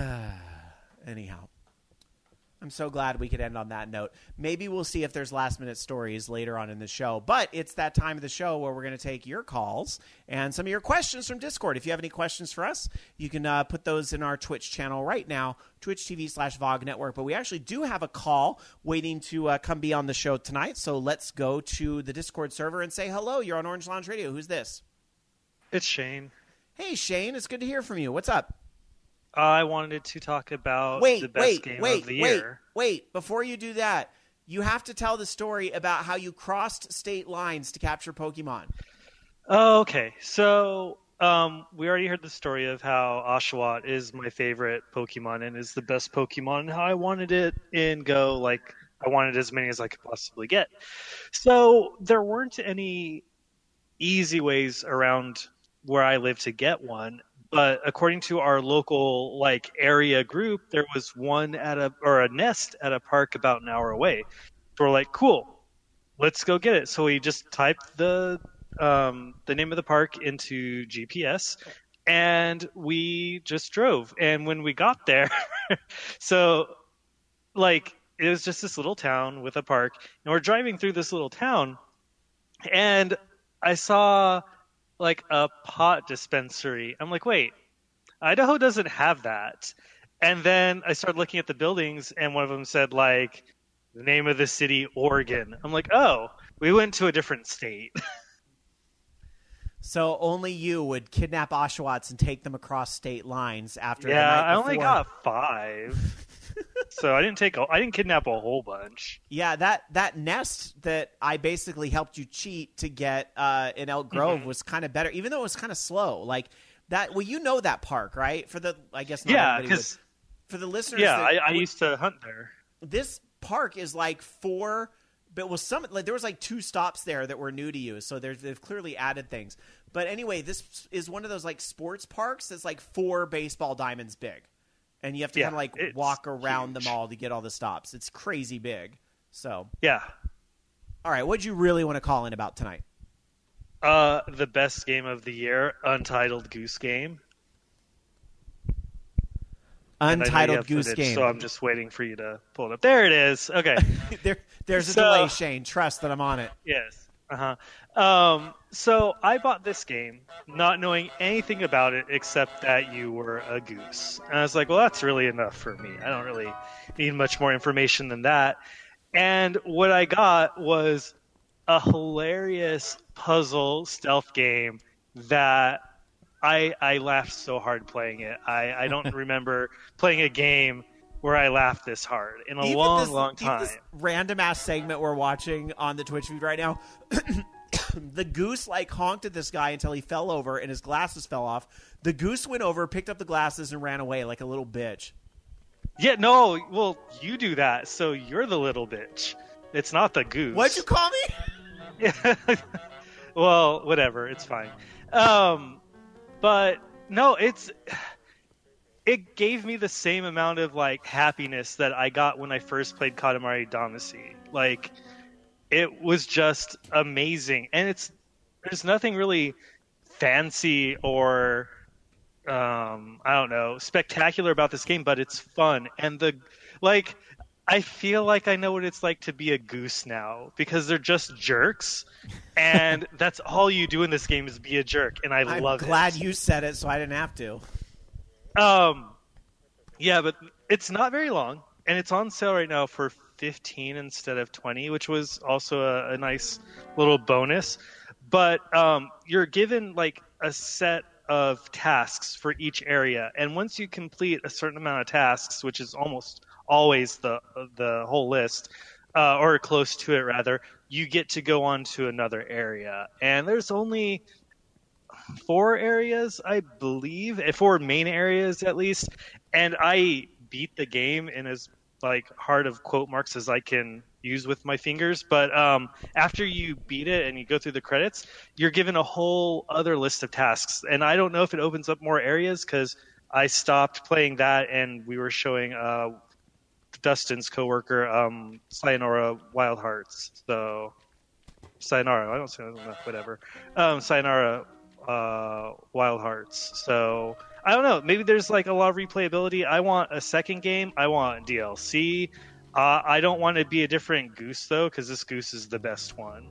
Anyhow, I'm so glad we could end on that note. Maybe we'll see if there's last minute stories later on in the show, but it's that time of the show where we're going to take your calls and some of your questions from Discord. If you have any questions for us, you can uh, put those in our Twitch channel right now, twitch T V slash V O G Network. But we actually do have a call waiting to uh, come be on the show tonight. So let's go to the Discord server and say hello. You're on Orange Lounge Radio. Who's this? It's Shane. Hey, Shane. It's good to hear from you. What's up? I wanted to talk about Wait, the best wait, game wait, of the wait, year. wait. Before you do that, you have to tell the story about how you crossed state lines to capture Pokemon. Oh, okay. So um, we already heard the story of how Oshawott is my favorite Pokemon and is the best Pokemon, and how I wanted it in Go. Like, I wanted as many as I could possibly get. So there weren't any easy ways around where I live to get one. But according to our local like area group, there was one at a or a nest at a park about an hour away. So we're like, cool, let's go get it. So we just typed the um, the name of the park into G P S, and we just drove. And when we got there, so like it was just this little town with a park, and we're driving through this little town, and I saw like a pot dispensary. I'm like, wait, Idaho doesn't have that. And then I started looking at the buildings, and one of them said like the name of the city, Oregon. I'm like, oh, we went to a different state. So only you would kidnap Oshawotts and take them across state lines after the Yeah, night I only before. got five. So I didn't take a, I didn't kidnap a whole bunch. Yeah, that, that nest that I basically helped you cheat to get uh, in Elk Grove Mm-hmm. was kind of better, even though it was kind of slow. Like that. Well, you know that park, right? For the I guess not Yeah, everybody would. because For the listeners, yeah, that, I, I used to hunt there. this park is like four, but was some like there was like two stops there that were new to you, so there's they've clearly added things. But anyway, this is one of those like sports parks that's like four baseball diamonds big, and you have to Yeah, kind of like it's walk around huge. them all to get all the stops. It's crazy big. So, Yeah. all right, what'd you really want to call in about tonight? Uh, the best game of the year, Untitled Goose Game. And I know you Untitled have Goose footage, Game. So I'm just waiting for you to pull it up. There it is. Okay. there, there's a So- delay, Shane. Trust that I'm on it. Yes. Uh huh. Um, so I bought this game not knowing anything about it except that you were a goose. And I was like, well, that's really enough for me. I don't really need much more information than that. And what I got was a hilarious puzzle stealth game that I I laughed so hard playing it. I, I don't remember playing a game where I laughed this hard in a Even long, this, long even time. this random ass segment we're watching on the Twitch feed right now, the goose like honked at this guy until he fell over and his glasses fell off. The goose went over, picked up the glasses, and ran away like a little bitch. Yeah, no, well, you do that, so you're the little bitch. It's not the goose. What'd you call me? Well, whatever, it's fine. Um, but no, it's it gave me the same amount of like happiness that I got when I first played Katamari Damacy. Like, it was just amazing, and it's there's nothing really fancy or um, I don't know, spectacular about this game, but it's fun. And the like, I feel like I know what it's like to be a goose now because they're just jerks, and that's all you do in this game is be a jerk, and I I'm love glad it. you said it, so I didn't have to. Um, yeah, but it's not very long, and it's on sale right now for fifteen instead of twenty, which was also a, a nice little bonus. But um, you're given like a set of tasks for each area, and once you complete a certain amount of tasks, which is almost always the the whole list, uh, or close to it rather, you get to go on to another area. And there's only four areas, I believe, four main areas at least. And I beat the game in as like hard of quote marks as I can use with my fingers. But um, after you beat it and you go through the credits, you're given a whole other list of tasks. And I don't know if it opens up more areas because I stopped playing that and we were showing uh, Dustin's coworker, um, Sayonara Wild Hearts. So, Sayonara, I don't say whatever. Um, Sayonara uh, Wild Hearts. So, I don't know. Maybe there's like a lot of replayability. I want a second game. I want D L C. Uh, I don't want to be a different goose though, because this goose is the best one.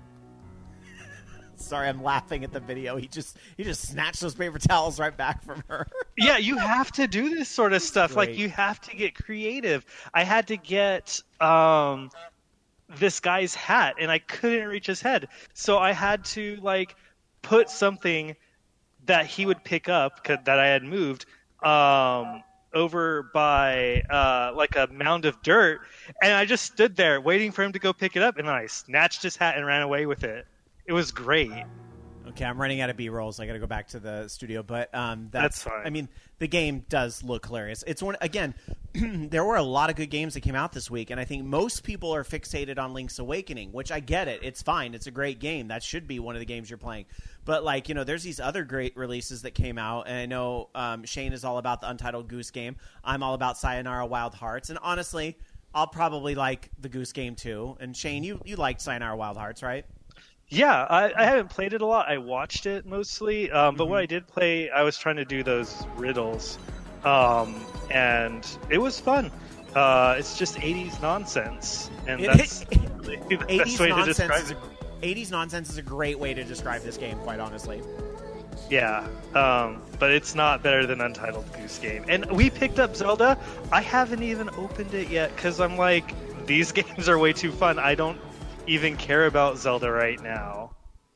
Sorry, I'm laughing at the video. He just he just snatched those paper towels right back from her. Yeah, you have to do this sort of stuff. Great. Like, you have to get creative. I had to get um, this guy's hat, and I couldn't reach his head. So I had to, like, put something that he would pick up 'cause- that I had moved um, over by, uh, like, a mound of dirt. And I just stood there waiting for him to go pick it up, and then I snatched his hat and ran away with it. It was great. Okay, I'm running out of B-rolls. I got to go back to the studio, but um, that's, That's fine. I mean, the game does look hilarious. It's one again. There were a lot of good games that came out this week, and I think most people are fixated on Link's Awakening, which I get it. It's fine. It's a great game. That should be one of the games you're playing. But like, you know, there's these other great releases that came out, and I know um, Shane is all about the Untitled Goose Game. I'm all about Sayonara Wild Hearts, and honestly, I'll probably like the Goose Game too. And Shane, you you liked Sayonara Wild Hearts, right? Yeah, I, I haven't played it a lot. I watched it mostly, um, but Mm-hmm. what I did play, I was trying to do those riddles, um, and it was fun. Uh, it's just eighties nonsense, and It- that's really the eighties best way to nonsense describe is it. a, eighties nonsense is a great way to describe this game, quite honestly. Yeah, um, but it's not better than Untitled Goose Game. And we picked up Zelda. I haven't even opened it yet because I'm like, these games are way too fun. I don't even care about Zelda right now.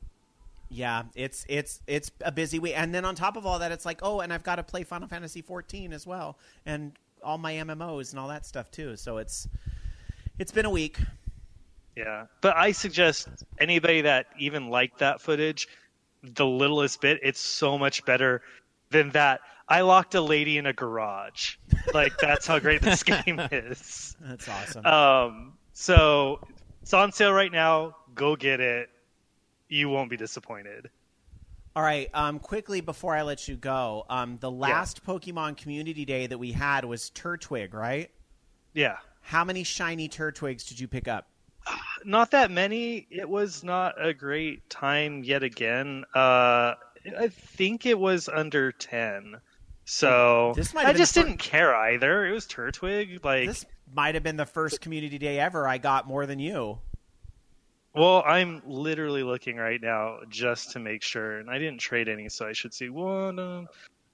Yeah, it's it's it's a busy week, and then on top of all that, it's like, oh, and I've got to play Final Fantasy fourteen as well, and all my M M Os and all that stuff too. So it's it's been a week. Yeah, but I suggest anybody that even liked that footage, the littlest bit, it's so much better than that. I locked a lady in a garage. Like, that's how great this game is. That's awesome. Um, so it's on sale right now. Go get it. You won't be disappointed. All right, um, quickly before I let you go, um, the last Pokemon Community Day that we had was Turtwig, right? Yeah. How many shiny Turtwigs did you pick up? not that many. It was not a great time yet again. Uh, I think it was under ten. So This might I have been just the fir- didn't care either. It was Turtwig. Like, This might have been the first community day ever I got more than you. well, I'm literally looking right now just to make sure, and I didn't trade any, so I should see one. Um,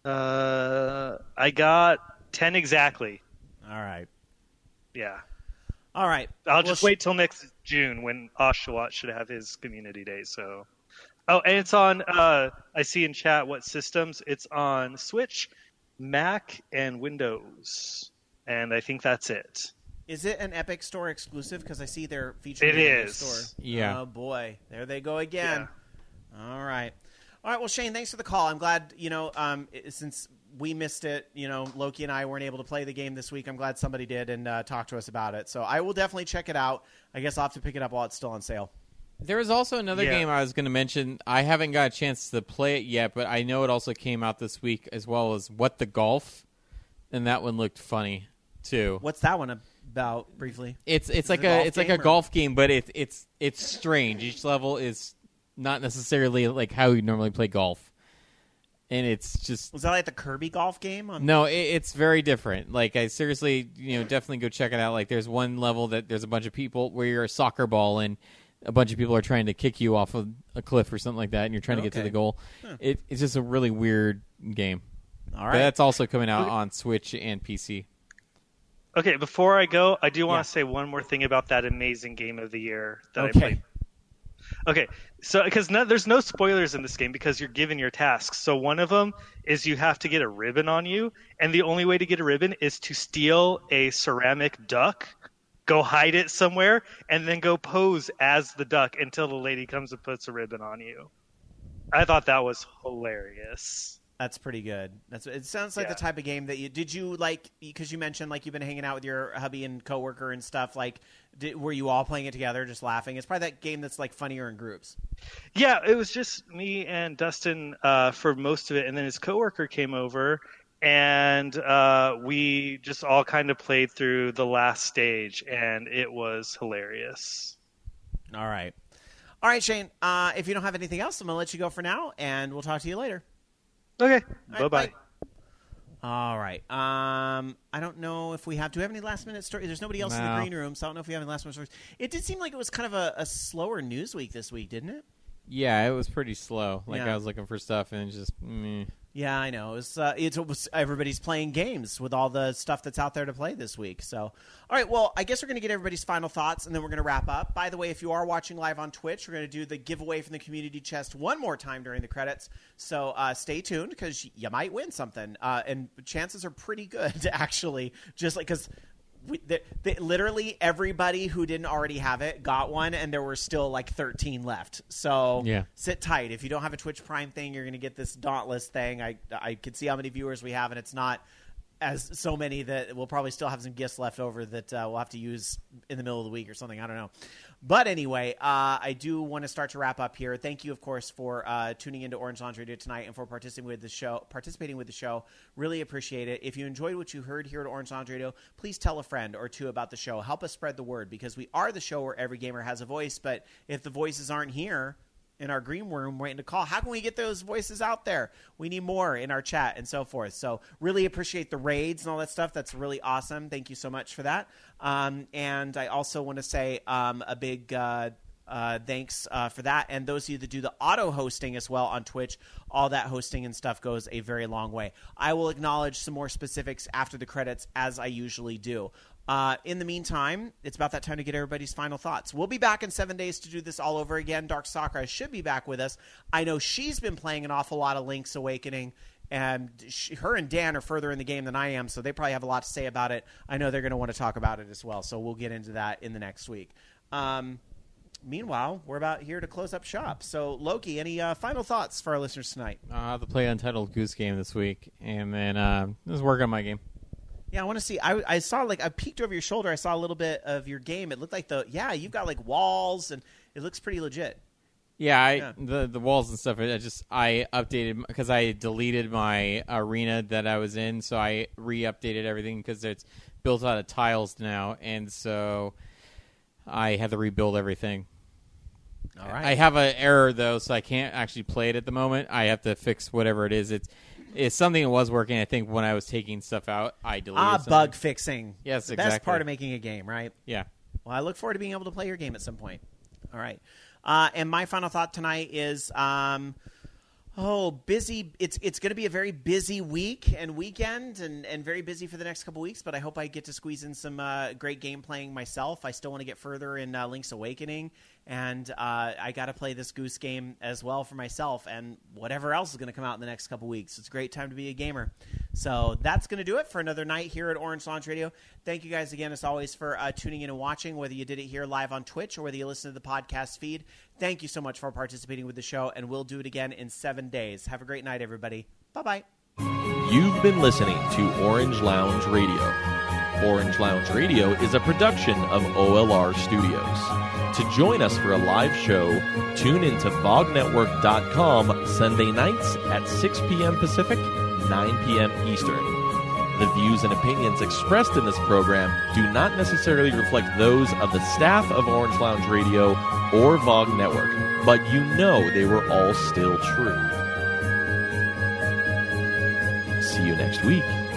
uh, I got ten exactly. All right. Yeah. All right. I'll Well, just sh- wait till next June when Oshawott should have his community day. So, oh, and it's on. Uh, I see in chat what systems. It's on Switch, Mac, and Windows, and I think that's it. Is it an Epic Store exclusive? Because I see they're featured It in the is. store. Yeah. Oh boy, there they go again. All right. All right. Well, Shane, thanks for the call. I'm glad you know um, it- since we missed it. You know, Loki and I weren't able to play the game this week. I'm glad somebody did and uh, talked to us about it. So I will definitely check it out. I guess I'll have to pick it up while it's still on sale. There was also another Yeah. game I was going to mention. I haven't got a chance to play it yet, but I know it also came out this week as well as What the Golf, and that one looked funny too. What's that one about? Briefly. It's it's like it a a golf it's like game a or- golf game, but it's it's it's strange. Each level is not necessarily like how you normally play golf, and it's just Was that like the Kirby golf game? On- no, it, it's very different. Like I seriously, you know, definitely go check it out. Like there's one level that there's a bunch of people where you're a soccer ball and a bunch of people are trying to kick you off of a cliff or something like that, and you're trying to get to Okay. the goal. It, it's just a really weird game. All But right. that's also coming out on Switch and P C. Okay, before I go, I do want Yeah. to say one more thing about that amazing game of the year that Okay. I played. Okay, so because no, there's no spoilers in this game because you're given your tasks. So one of them is you have to get a ribbon on you, and the only way to get a ribbon is to steal a ceramic duck, go hide it somewhere, and then go pose as the duck until the lady comes and puts a ribbon on you. I thought that was hilarious. That's pretty good. That's it. Sounds like Yeah. the type of game that you did. You like because you mentioned like you've been hanging out with your hubby and coworker and stuff. Like, did, were you all playing it together, just laughing? It's probably that game that's like funnier in groups. Yeah, it was just me and Dustin uh, for most of it, and then his coworker came over, and uh, we just all kind of played through the last stage, and it was hilarious. All right, all right, Shane. Uh, if you don't have anything else, I'm gonna let you go for now, and we'll talk to you later. Okay, All bye right, bye. All right. Um, I don't know if we have. Do we have any last minute stories? There's nobody else in the No. green room, so I don't know if we have any last minute stories. It did seem like it was kind of a, a slower news week this week, didn't it? Yeah, it was pretty slow. Like Yeah. I was looking for stuff and it's just meh. Yeah, I know. It was, uh, it was everybody's playing games with all the stuff that's out there to play this week. So, all right. Well, I guess we're going to get everybody's final thoughts, and then we're going to wrap up. By the way, if you are watching live on Twitch, we're going to do the giveaway from the community chest one more time during the credits. So uh, stay tuned because you might win something, uh, and chances are pretty good actually. Just like because. We, the, the, literally everybody who didn't already have it got one, and there were still like thirteen left. So Yeah. sit tight. If you don't have a Twitch Prime thing, you're going to get this Dauntless thing. I I can see how many viewers we have, and it's not as so many that we'll probably still have some gifts left over that uh, we'll have to use in the middle of the week or something. I don't know. But anyway, uh, I do want to start to wrap up here. Thank you, of course, for uh, tuning into Orange Lounge Radio tonight and for participating with the show. Participating with the show, really appreciate it. If you enjoyed what you heard here at Orange Lounge Radio, please tell a friend or two about the show. Help us spread the word because we are the show where every gamer has a voice. But if the voices aren't here in our green room waiting to call, how can we get those voices out there? We need more in our chat and so forth. So really appreciate the raids and all that stuff. That's really awesome. Thank you so much for that. Um, and I also want to say um, a big uh, uh, thanks uh, for that. And those of you that do the auto hosting as well on Twitch, all that hosting and stuff goes a very long way. I will acknowledge some more specifics after the credits as I usually do. Uh, in the meantime, it's about that time to get everybody's final thoughts. We'll be back in seven days to do this all over again. Dark Sakura should be back with us. I know she's been playing an awful lot of Link's Awakening, and she, her and Dan are further in the game than I am, so they probably have a lot to say about it. I know they're going to want to talk about it as well, so we'll get into that in the next week. Um, meanwhile, we're about here to close up shop. So, Loki, any uh, final thoughts for our listeners tonight? I'll have to play Untitled Goose Game this week, and then uh, just work on my game. Yeah, I want to see. I, I saw like I peeked over your shoulder. I saw a little bit of your game. It looked like the yeah, you've got like walls, and it looks pretty legit. Yeah, I, Yeah. the the walls and stuff. I just I updated because I deleted my arena that I was in, so I re-updated everything because it's built out of tiles now, and so I had to rebuild everything. All right. I have an error, though, so I can't actually play it at the moment. I have to fix whatever it is. It's it's something that was working. I think when I was taking stuff out, I deleted Ah, something. bug fixing. Yes, the exactly. best part of making a game, right? Yeah. Well, I look forward to being able to play your game at some point. All right. Uh, and my final thought tonight is, um, oh, busy. It's it's going to be a very busy week and weekend, and, and very busy for the next couple weeks. But I hope I get to squeeze in some uh, great game playing myself. I still want to get further in uh, Link's Awakening, and uh, I got to play this Goose Game as well for myself, and whatever else is going to come out in the next couple weeks. It's a great time to be a gamer. So that's going to do it for another night here at Orange Lounge Radio. Thank you guys again, as always, for uh, tuning in and watching, whether you did it here live on Twitch or whether you listen to the podcast feed. Thank you so much for participating with the show, and we'll do it again in seven days. Have a great night, everybody. Bye-bye. You've been listening to Orange Lounge Radio. Orange Lounge Radio is a production of O L R Studios. To join us for a live show, tune in to vog network dot com Sunday nights at six p.m. Pacific, nine p.m. Eastern. The views and opinions expressed in this program do not necessarily reflect those of the staff of Orange Lounge Radio or VOG Network, but you know they were all still true. See you next week.